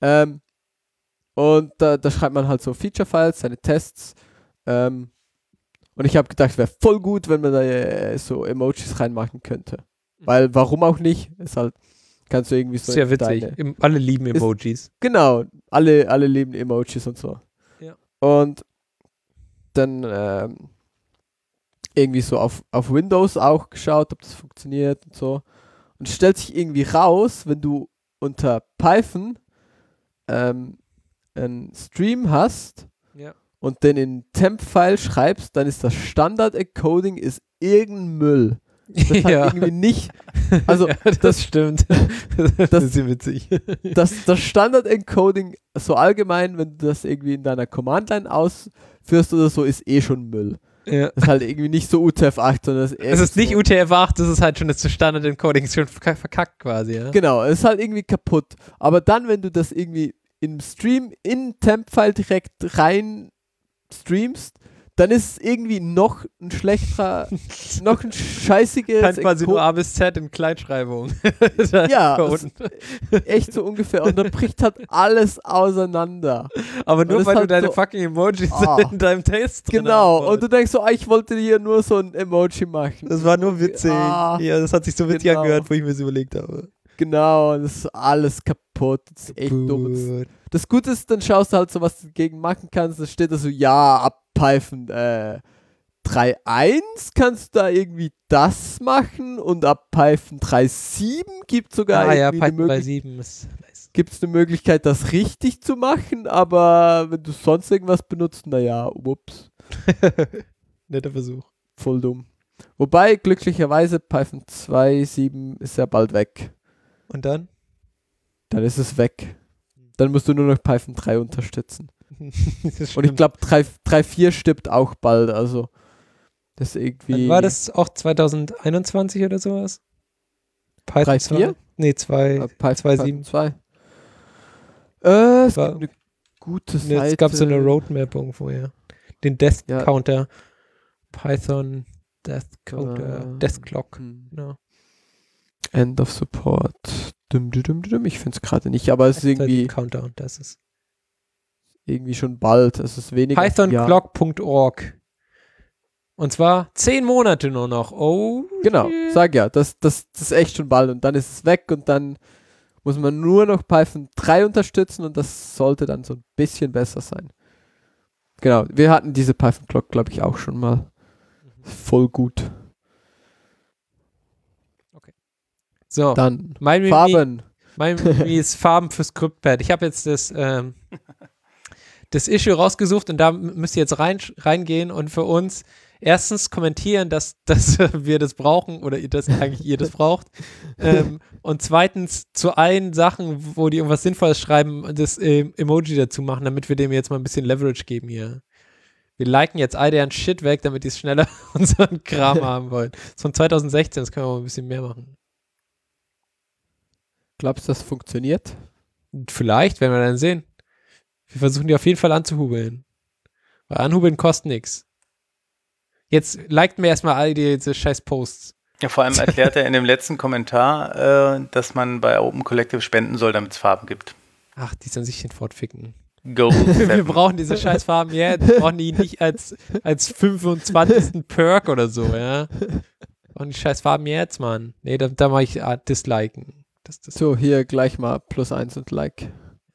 Und da schreibt man halt so Feature-Files, seine Tests. Und ich habe gedacht, es wäre voll gut, wenn man da so Emojis reinmachen könnte. Weil, warum auch nicht? Ist halt, kannst du irgendwie so. Sehr witzig. Alle lieben Emojis. Genau, alle lieben Emojis und so. Ja. Und dann irgendwie so auf Windows auch geschaut, ob das funktioniert und so. Und es stellt sich irgendwie raus, wenn du unter Python einen Stream hast und den in Temp-File schreibst, dann ist das Standard-Encoding irgendein Müll. Das hat irgendwie nicht, also ja, das stimmt. Das ist witzig. Das Standard-Encoding so allgemein, wenn du das irgendwie in deiner Command-Line ausführst oder so, ist schon Müll. Ja. Das ist halt irgendwie nicht so UTF-8, sondern Es ist nicht UTF-8, das ist halt schon das Standard-Encoding, ist schon verkackt quasi, ja. Genau, es ist halt irgendwie kaputt. Aber dann, wenn du das irgendwie im Stream in Temp-File direkt rein streamst, dann ist es irgendwie noch ein schlechterer, noch ein scheißiges Kann quasi nur A bis Z in Kleinschreibung. Ja, echt so ungefähr. Und dann bricht halt alles auseinander. Aber nur das weil halt du deine so- fucking Emojis in deinem Text drin Genau, haben und du wolltest. denkst so, ich wollte hier nur so ein Emoji machen. Das war nur witzig. Ah, Ja, das hat sich so witzig genau. angehört, wo ich mir das überlegt habe. Genau, das ist alles kaputt. Das ist echt dumm. Und das Gute ist, dann schaust du halt so, was du dagegen machen kannst. Da steht da so, ja, ab Python 3.1 kannst du da irgendwie das machen und ab Python 3.7 gibt es sogar Ah ja, irgendwie eine Python Möglichkeit. 3.7 ist nice. Gibt es eine Möglichkeit, das richtig zu machen, aber wenn du sonst irgendwas benutzt, naja, ups, Netter Versuch. voll dumm. Wobei, glücklicherweise, Python 2.7 ist ja bald weg. Und dann? Dann ist es weg. Dann musst du nur noch Python 3 unterstützen. Das ist Und ich schlimm. glaube, 3.4 stirbt auch bald, also das ist irgendwie... Wann war das auch 2021 oder sowas? Python 3.4? 2? Nee, 2. Python 2.7. 2. Es War- gibt eine gute Seite. Es gab so eine Roadmap irgendwo, ja. Den Death Ja. Counter. Python Death Counter. Death Clock. Hm. Genau. End of Support. Ich finde es gerade nicht, aber es ist irgendwie, Countdown, das ist. irgendwie schon bald. Es ist weniger. Ja. Pythonclock.org. Und zwar 10 Monate nur noch. Oh. Genau, shit. sag ja, das ist echt schon bald und dann ist es weg und dann muss man nur noch Python 3 unterstützen und das sollte dann so ein bisschen besser sein. Genau, wir hatten diese Python Clock, glaube ich, auch schon mal. Voll gut. So, Dann mein Mimi, Farben. mein Mimi ist Farben für ScriptPad. Ich habe jetzt das Issue rausgesucht und da müsst ihr jetzt reingehen und für uns erstens kommentieren, dass wir das brauchen oder dass eigentlich ihr das braucht. Und zweitens zu allen Sachen, wo die irgendwas Sinnvolles schreiben, das Emoji dazu machen, damit wir dem jetzt mal ein bisschen Leverage geben hier. Wir liken jetzt all deren Shit weg, damit die es schneller unseren Kram haben wollen. Das ist von 2016, das können wir mal ein bisschen mehr machen. Glaubst du, das funktioniert? Vielleicht, werden wir dann sehen. Wir versuchen die auf jeden Fall anzuhubeln. Weil anhubeln kostet nichts. Jetzt liked mir erstmal all diese scheiß Posts. Ja, vor allem erklärt er in dem letzten Kommentar, dass man bei Open Collective spenden soll, damit es Farben gibt. Ach, die sollen sich den fortficken. Go. Wir brauchen diese scheiß Farben jetzt. Wir brauchen die nicht als 25. Perk oder so, ja. Wir brauchen die scheiß Farben jetzt, Mann. Nee, da mache ich Disliken. Das So, hier gleich mal +1 und Like.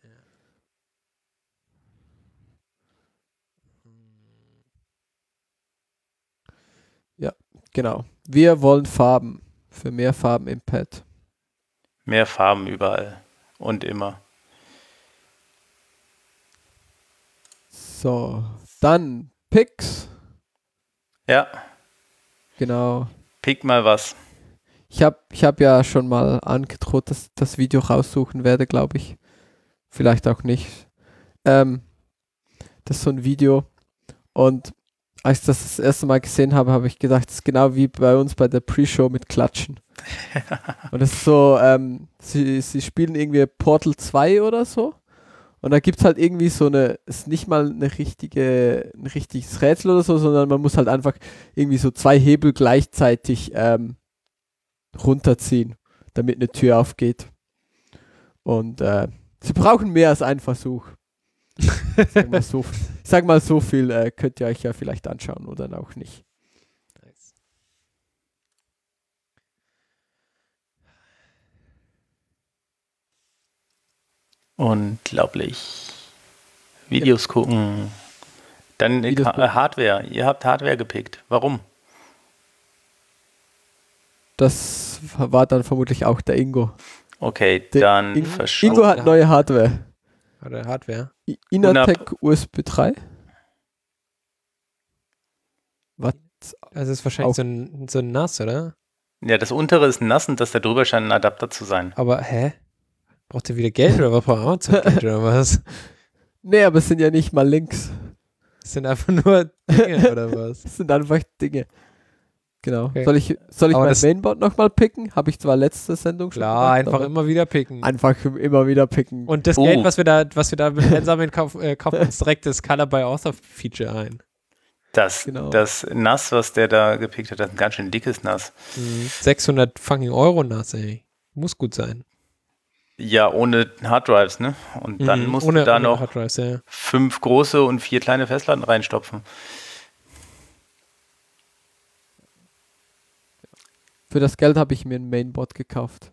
Ja, genau. Wir wollen Farben. Für mehr Farben im Pad. Mehr Farben überall und immer. So, dann Picks. Ja, Genau. pick mal was. Ich hab ja schon mal angedroht, dass ich das Video raussuchen werde, glaube ich. Vielleicht auch nicht. Das ist so ein Video. Und als ich das erste Mal gesehen habe, habe ich gedacht, das ist genau wie bei uns bei der Pre-Show mit Klatschen. Und es ist so, sie spielen irgendwie Portal 2 oder so. Und da gibt es halt irgendwie so ist nicht mal ein richtiges Rätsel oder so, sondern man muss halt einfach irgendwie so 2 Hebel gleichzeitig runterziehen, damit eine Tür aufgeht. Und sie brauchen mehr als einen Versuch. Sag mal so viel könnt ihr euch ja vielleicht anschauen oder auch nicht. Unglaublich. Videos gucken. Dann Videos gucken. Hardware. Ihr habt Hardware gepickt. Warum? Das war dann vermutlich auch der Ingo. Okay, Der dann Ingo hat neue Hardware. Oder Hardware. Inatec USB 3. Was? Also das ist wahrscheinlich Auch- so ein NAS, oder? Ja, das untere ist nass und das da drüber scheint ein Adapter zu sein. Aber, Braucht ihr wieder Geld oder was? Braucht Amazon Geld oder was? Nee, aber es sind ja nicht mal Links. Das sind einfach nur Dinge, oder was? Das sind einfach Dinge. Genau. Okay. Soll ich Aber mein das- Mainboard nochmal picken? Habe ich zwar letzte Sendung schon Klar, gemacht, einfach aber immer wieder picken. einfach immer wieder picken. Und das Geld, was wir da mit einsammeln, kaufen uns direkt das Color by Author Feature ein. Das Genau. Nass, was der da gepickt hat, das ist ein ganz schön dickes Nass. 600 fucking Euro nass, ey. Muss gut sein. Ja, ohne Harddrives, ne? Und dann musst du da ohne noch Harddrives, ja. 5 große und 4 kleine Festplatten reinstopfen. Für das Geld habe ich mir ein Mainboard gekauft.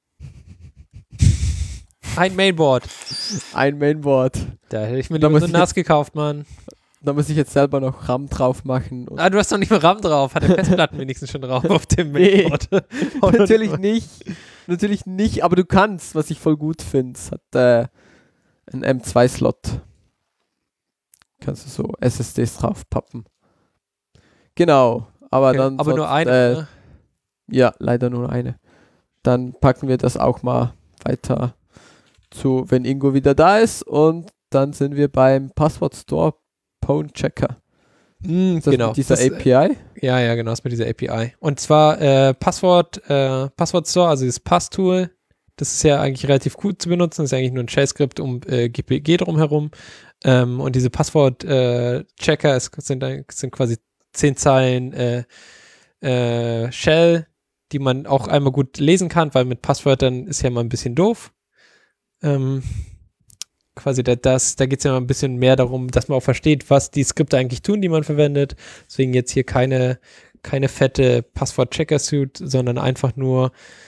Ein Mainboard. Ein Mainboard. Da hätte ich mir Da lieber muss so ich nass gekauft, Mann. Da muss ich jetzt selber noch RAM drauf machen. Und Du hast doch nicht mehr RAM drauf. Hat der Festplatten wenigstens schon drauf auf dem Nee. Mainboard. Natürlich nicht. Natürlich nicht, aber du kannst, was ich voll gut finde. Es hat einen M2-Slot. Kannst du so SSDs drauf pappen. Genau, aber Okay, dann. aber nur sonst, eine, ne? Ja, leider nur eine. Dann packen wir das auch mal weiter zu, wenn Ingo wieder da ist. Und dann sind wir beim Passwort Store Pwn Checker. Ist das Genau. mit dieser Das, API? Ja, genau, ist mit dieser API. Und zwar Passwort Store, also dieses Pass-Tool, das ist ja eigentlich relativ gut zu benutzen, das ist eigentlich nur ein Shell-Skript um GPG drumherum. Und diese Passwort-Checker sind quasi 10 Zeilen Shell, die man auch einmal gut lesen kann, weil mit Passwörtern ist ja mal ein bisschen doof. Quasi da geht es ja mal ein bisschen mehr darum, dass man auch versteht, was die Skripte eigentlich tun, die man verwendet. Deswegen jetzt hier keine fette Passwort-Checker-Suite, sondern einfach nur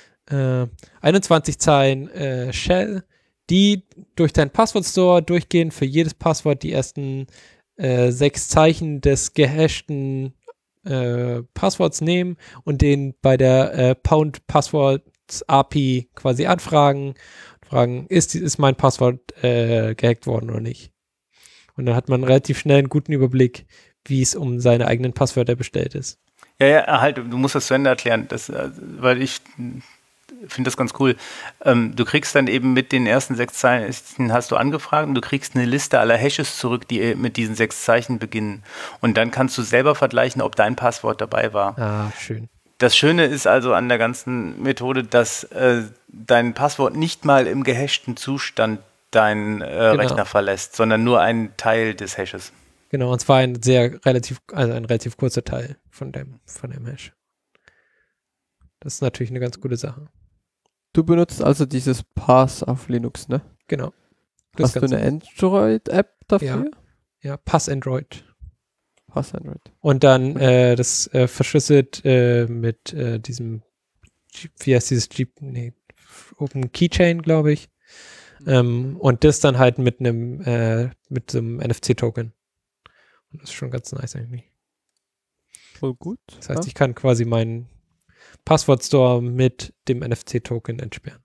21 Zeilen Shell, die durch deinen Passwort-Store durchgehen, für jedes Passwort die ersten 6 Zeichen des gehashten Passworts nehmen und den bei der Pound Passwords API quasi anfragen, ist mein Passwort gehackt worden oder nicht. Und dann hat man relativ schnell einen guten Überblick, wie es um seine eigenen Passwörter bestellt ist. Ja, halt, du musst das zu Ende erklären, weil ich finde das ganz cool. Du kriegst dann eben mit den ersten 6 Zeichen, hast du angefragt, und du kriegst eine Liste aller Hashes zurück, die mit diesen 6 Zeichen beginnen. Und dann kannst du selber vergleichen, ob dein Passwort dabei war. Ah, schön. Das Schöne ist also an der ganzen Methode, dass dein Passwort nicht mal im gehashten Zustand deinen Rechner verlässt, sondern nur einen Teil des Hashes. Genau, und zwar ein relativ kurzer Teil von dem Hash. Das ist natürlich eine ganz gute Sache. Du benutzt also dieses Pass auf Linux, ne? Genau. Das Hast du eine Android-App dafür? Ja, Pass Android. Pass Android. Und dann das verschlüsselt mit diesem, wie heißt dieses Open Keychain, glaube ich. Und das dann halt mit so einem NFC-Token. Und das ist schon ganz nice eigentlich. Voll gut. Das heißt, ich kann quasi meinen Passwort-Store mit dem NFC-Token entsperren.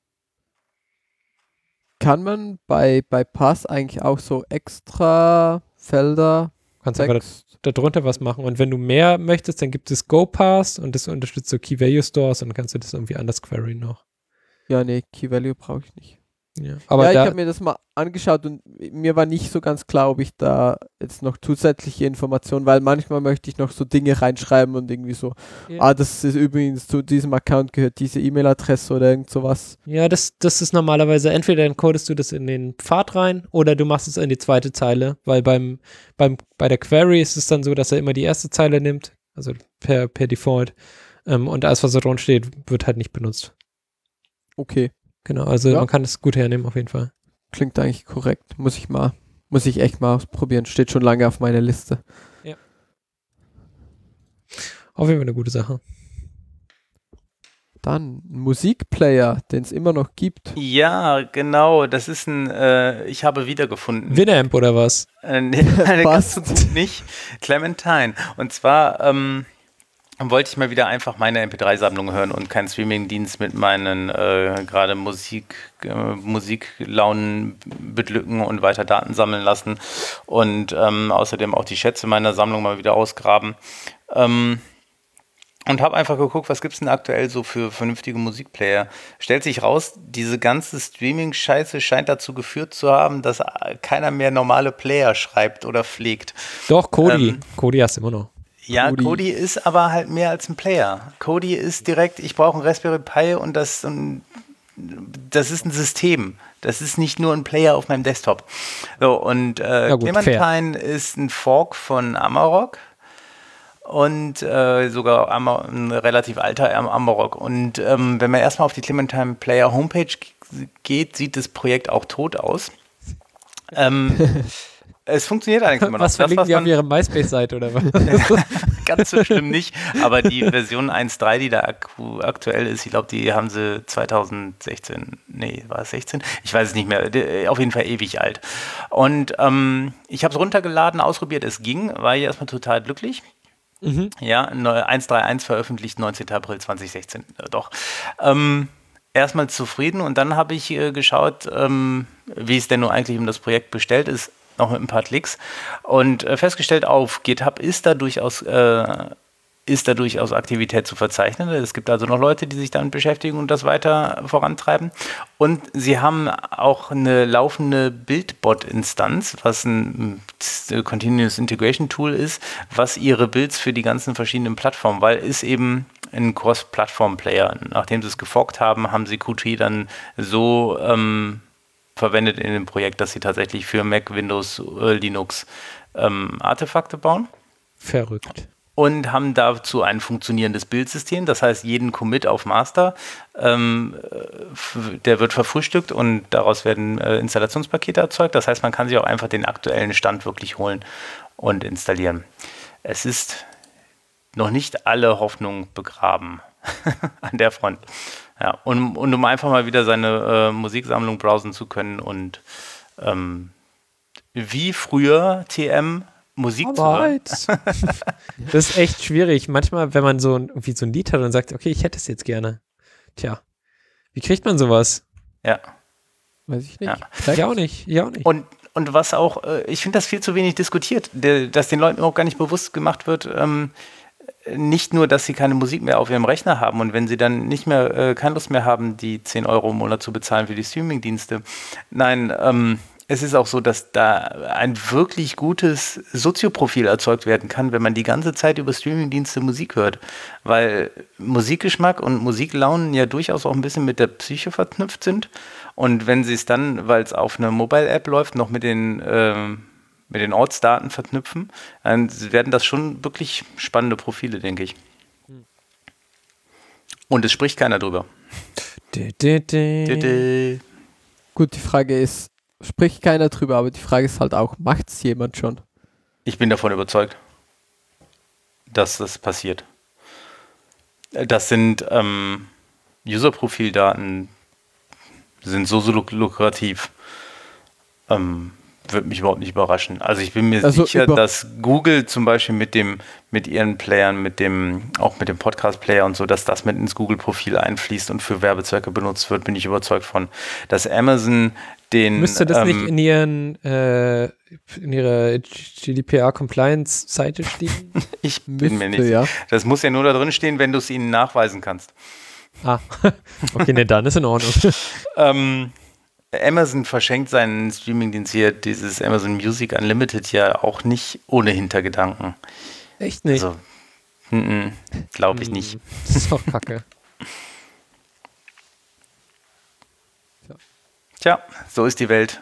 Kann man bei Pass eigentlich auch so extra Felder Kannst aber darunter was machen. Und wenn du mehr möchtest, dann gibt es GoPass und das unterstützt so Key-Value-Stores und dann kannst du das irgendwie anders queryen noch. Ja, nee, Key-Value brauche ich nicht. Ja, aber ich habe mir das mal angeschaut und mir war nicht so ganz klar, ob ich da jetzt noch zusätzliche Informationen, weil manchmal möchte ich noch so Dinge reinschreiben und irgendwie so, das ist übrigens zu diesem Account gehört diese E-Mail-Adresse oder irgend sowas. Ja, das ist normalerweise, entweder encodest du das in den Pfad rein oder du machst es in die zweite Zeile, weil bei der Query ist es dann so, dass er immer die erste Zeile nimmt, also per Default, und alles, was da drin steht, wird halt nicht benutzt. Okay. Genau, also man kann es gut hernehmen auf jeden Fall. Klingt eigentlich korrekt. Muss ich echt mal ausprobieren. Steht schon lange auf meiner Liste. Ja. Auf jeden Fall eine gute Sache. Dann ein Musikplayer, den es immer noch gibt. Ja, genau. Das ist ich habe wiedergefunden. Winamp oder was? Nee, ganz so gut nicht. Clementine. Und zwar wollte ich mal wieder einfach meine MP3-Sammlung hören und keinen Streaming-Dienst mit meinen gerade Musiklaunen beglücken und weiter Daten sammeln lassen und außerdem auch die Schätze meiner Sammlung mal wieder ausgraben. und habe einfach geguckt, was gibt es denn aktuell so für vernünftige Musikplayer. Stellt sich raus, diese ganze Streaming-Scheiße scheint dazu geführt zu haben, dass keiner mehr normale Player schreibt oder pflegt. Doch, Kodi. Kodi hast du immer noch. Ja, Kodi ist aber halt mehr als ein Player. Kodi ist direkt, ich brauche ein Raspberry Pi und das ist ein System. Das ist nicht nur ein Player auf meinem Desktop. So, und Clementine ist ein Fork von Amarok. Und sogar ein relativ alter Amarok. Und wenn man erstmal auf die Clementine Player Homepage geht, sieht das Projekt auch tot aus. Es funktioniert eigentlich immer noch. Was verlinken die auf ihre MySpace-Seite oder was? Ganz so schlimm nicht, aber die Version 1.3, die da aktuell ist, ich glaube, die haben sie 2016, nee, war es 16? Ich weiß es nicht mehr, auf jeden Fall ewig alt. Und ich habe es runtergeladen, ausprobiert, es ging, war ich erstmal total glücklich. Ja, 1.3.1 veröffentlicht, 19. April 2016, doch. Erstmal zufrieden und dann habe ich geschaut, wie es denn nun eigentlich um das Projekt bestellt ist, noch mit ein paar Klicks und festgestellt, auf GitHub ist da durchaus Aktivität zu verzeichnen. Es gibt also noch Leute, die sich damit beschäftigen und das weiter vorantreiben. Und sie haben auch eine laufende Buildbot-Instanz, was ein Continuous Integration Tool ist, was ihre Builds für die ganzen verschiedenen Plattformen, weil ist eben ein Cross-Plattform-Player. Nachdem sie es geforkt haben, haben sie Qt dann so verwendet in dem Projekt, dass sie tatsächlich für Mac, Windows, Linux Artefakte bauen. Verrückt. Und haben dazu ein funktionierendes Bildsystem. Das heißt, jeden Commit auf Master, der wird verfrühstückt und daraus werden Installationspakete erzeugt. Das heißt, man kann sich auch einfach den aktuellen Stand wirklich holen und installieren. Es ist noch nicht alle Hoffnung begraben an der Front. Ja, und um einfach mal wieder seine Musiksammlung browsen zu können und wie früher TM Musik zu hören. Das ist echt schwierig. Manchmal, wenn man irgendwie so ein Lied hat und sagt, okay, ich hätte es jetzt gerne. Tja, wie kriegt man sowas? Ja. Weiß ich nicht. Ja. Ich auch nicht. Und was auch, ich finde das viel zu wenig diskutiert, dass den Leuten auch gar nicht bewusst gemacht wird, nicht nur, dass sie keine Musik mehr auf ihrem Rechner haben und wenn sie dann nicht mehr, keine Lust mehr haben, die 10 Euro im Monat zu bezahlen für die Streamingdienste. Nein, es ist auch so, dass da ein wirklich gutes Sozioprofil erzeugt werden kann, wenn man die ganze Zeit über Streamingdienste Musik hört, weil Musikgeschmack und Musiklaunen ja durchaus auch ein bisschen mit der Psyche verknüpft sind und wenn sie es dann, weil es auf einer Mobile-App läuft, noch mit den Ortsdaten verknüpfen, dann werden das schon wirklich spannende Profile, denke ich. Und es spricht keiner drüber. Gut, die Frage ist, spricht keiner drüber, aber die Frage ist halt auch, macht es jemand schon? Ich bin davon überzeugt, dass das passiert. Das sind User-Profildaten, sind so lukrativ. Würde mich überhaupt nicht überraschen. Also ich bin mir sicher, dass Google zum Beispiel mit ihren Playern, auch mit dem Podcast-Player und so, dass das mit ins Google-Profil einfließt und für Werbezwecke benutzt wird, bin ich überzeugt von. Dass Amazon müsste das nicht in ihrer GDPR-Compliance-Seite stehen? Ich bin mir nicht sicher. Das muss ja nur da drin stehen, wenn du es ihnen nachweisen kannst. Ah, okay, ne, dann ist in Ordnung. Amazon verschenkt seinen Streamingdienst hier, dieses Amazon Music Unlimited, ja auch nicht ohne Hintergedanken. Echt nicht? Also, glaube ich nicht. Das ist doch kacke. Tja, so ist die Welt.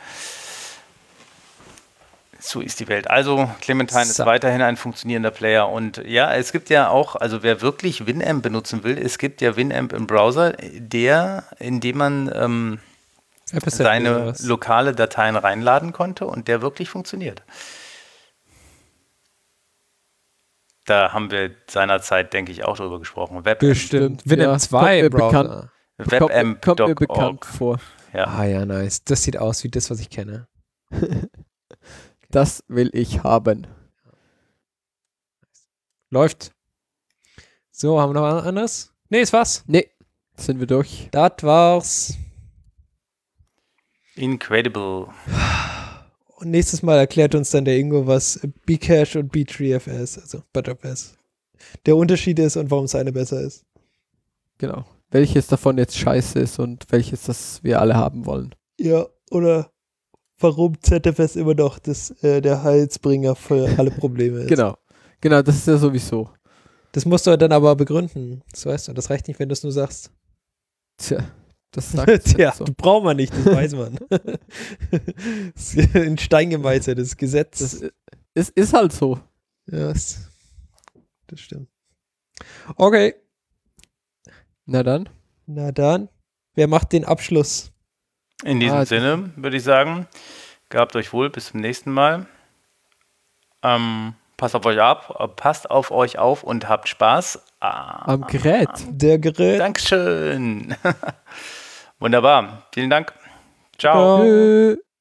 Also, Clementine ist weiterhin ein funktionierender Player. Und ja, es gibt ja auch, also wer wirklich Winamp benutzen will, es gibt ja Winamp im Browser, in dem man seine lokale Dateien reinladen konnte und der wirklich funktioniert. Da haben wir seinerzeit, denke ich, auch drüber gesprochen. Bestimmt. Winamp 2 Browser. Kommt mir bekannt vor. Ja. Ah ja, nice. Das sieht aus wie das, was ich kenne. Das will ich haben. Läuft. So, haben wir noch was anderes? Nee, ist was? Nee, sind wir durch. Das war's. Incredible. Und nächstes Mal erklärt uns dann der Ingo, was Bcache und B3FS, also ButterFS, der Unterschied ist und warum seine besser ist. Genau. Welches davon jetzt scheiße ist und welches, das wir alle haben wollen. Ja, oder warum ZFS immer noch der Heilsbringer für alle Probleme ist. Genau, das ist ja sowieso. Das musst du dann aber begründen. Das weißt du. Das reicht nicht, wenn du es nur sagst. Tja, das sagt Tja, so. braucht man nicht, das weiß man. Das ist in Stein gemeißelt, das Gesetz. Das ist halt so. Ja, das stimmt. Okay. Na dann. Wer macht den Abschluss? In diesem Sinne würde ich sagen, gehabt euch wohl, bis zum nächsten Mal. Passt auf euch auf und habt Spaß. Am Gerät. Der Gerät. Dankeschön. Wunderbar. Vielen Dank. Ciao. Tschö.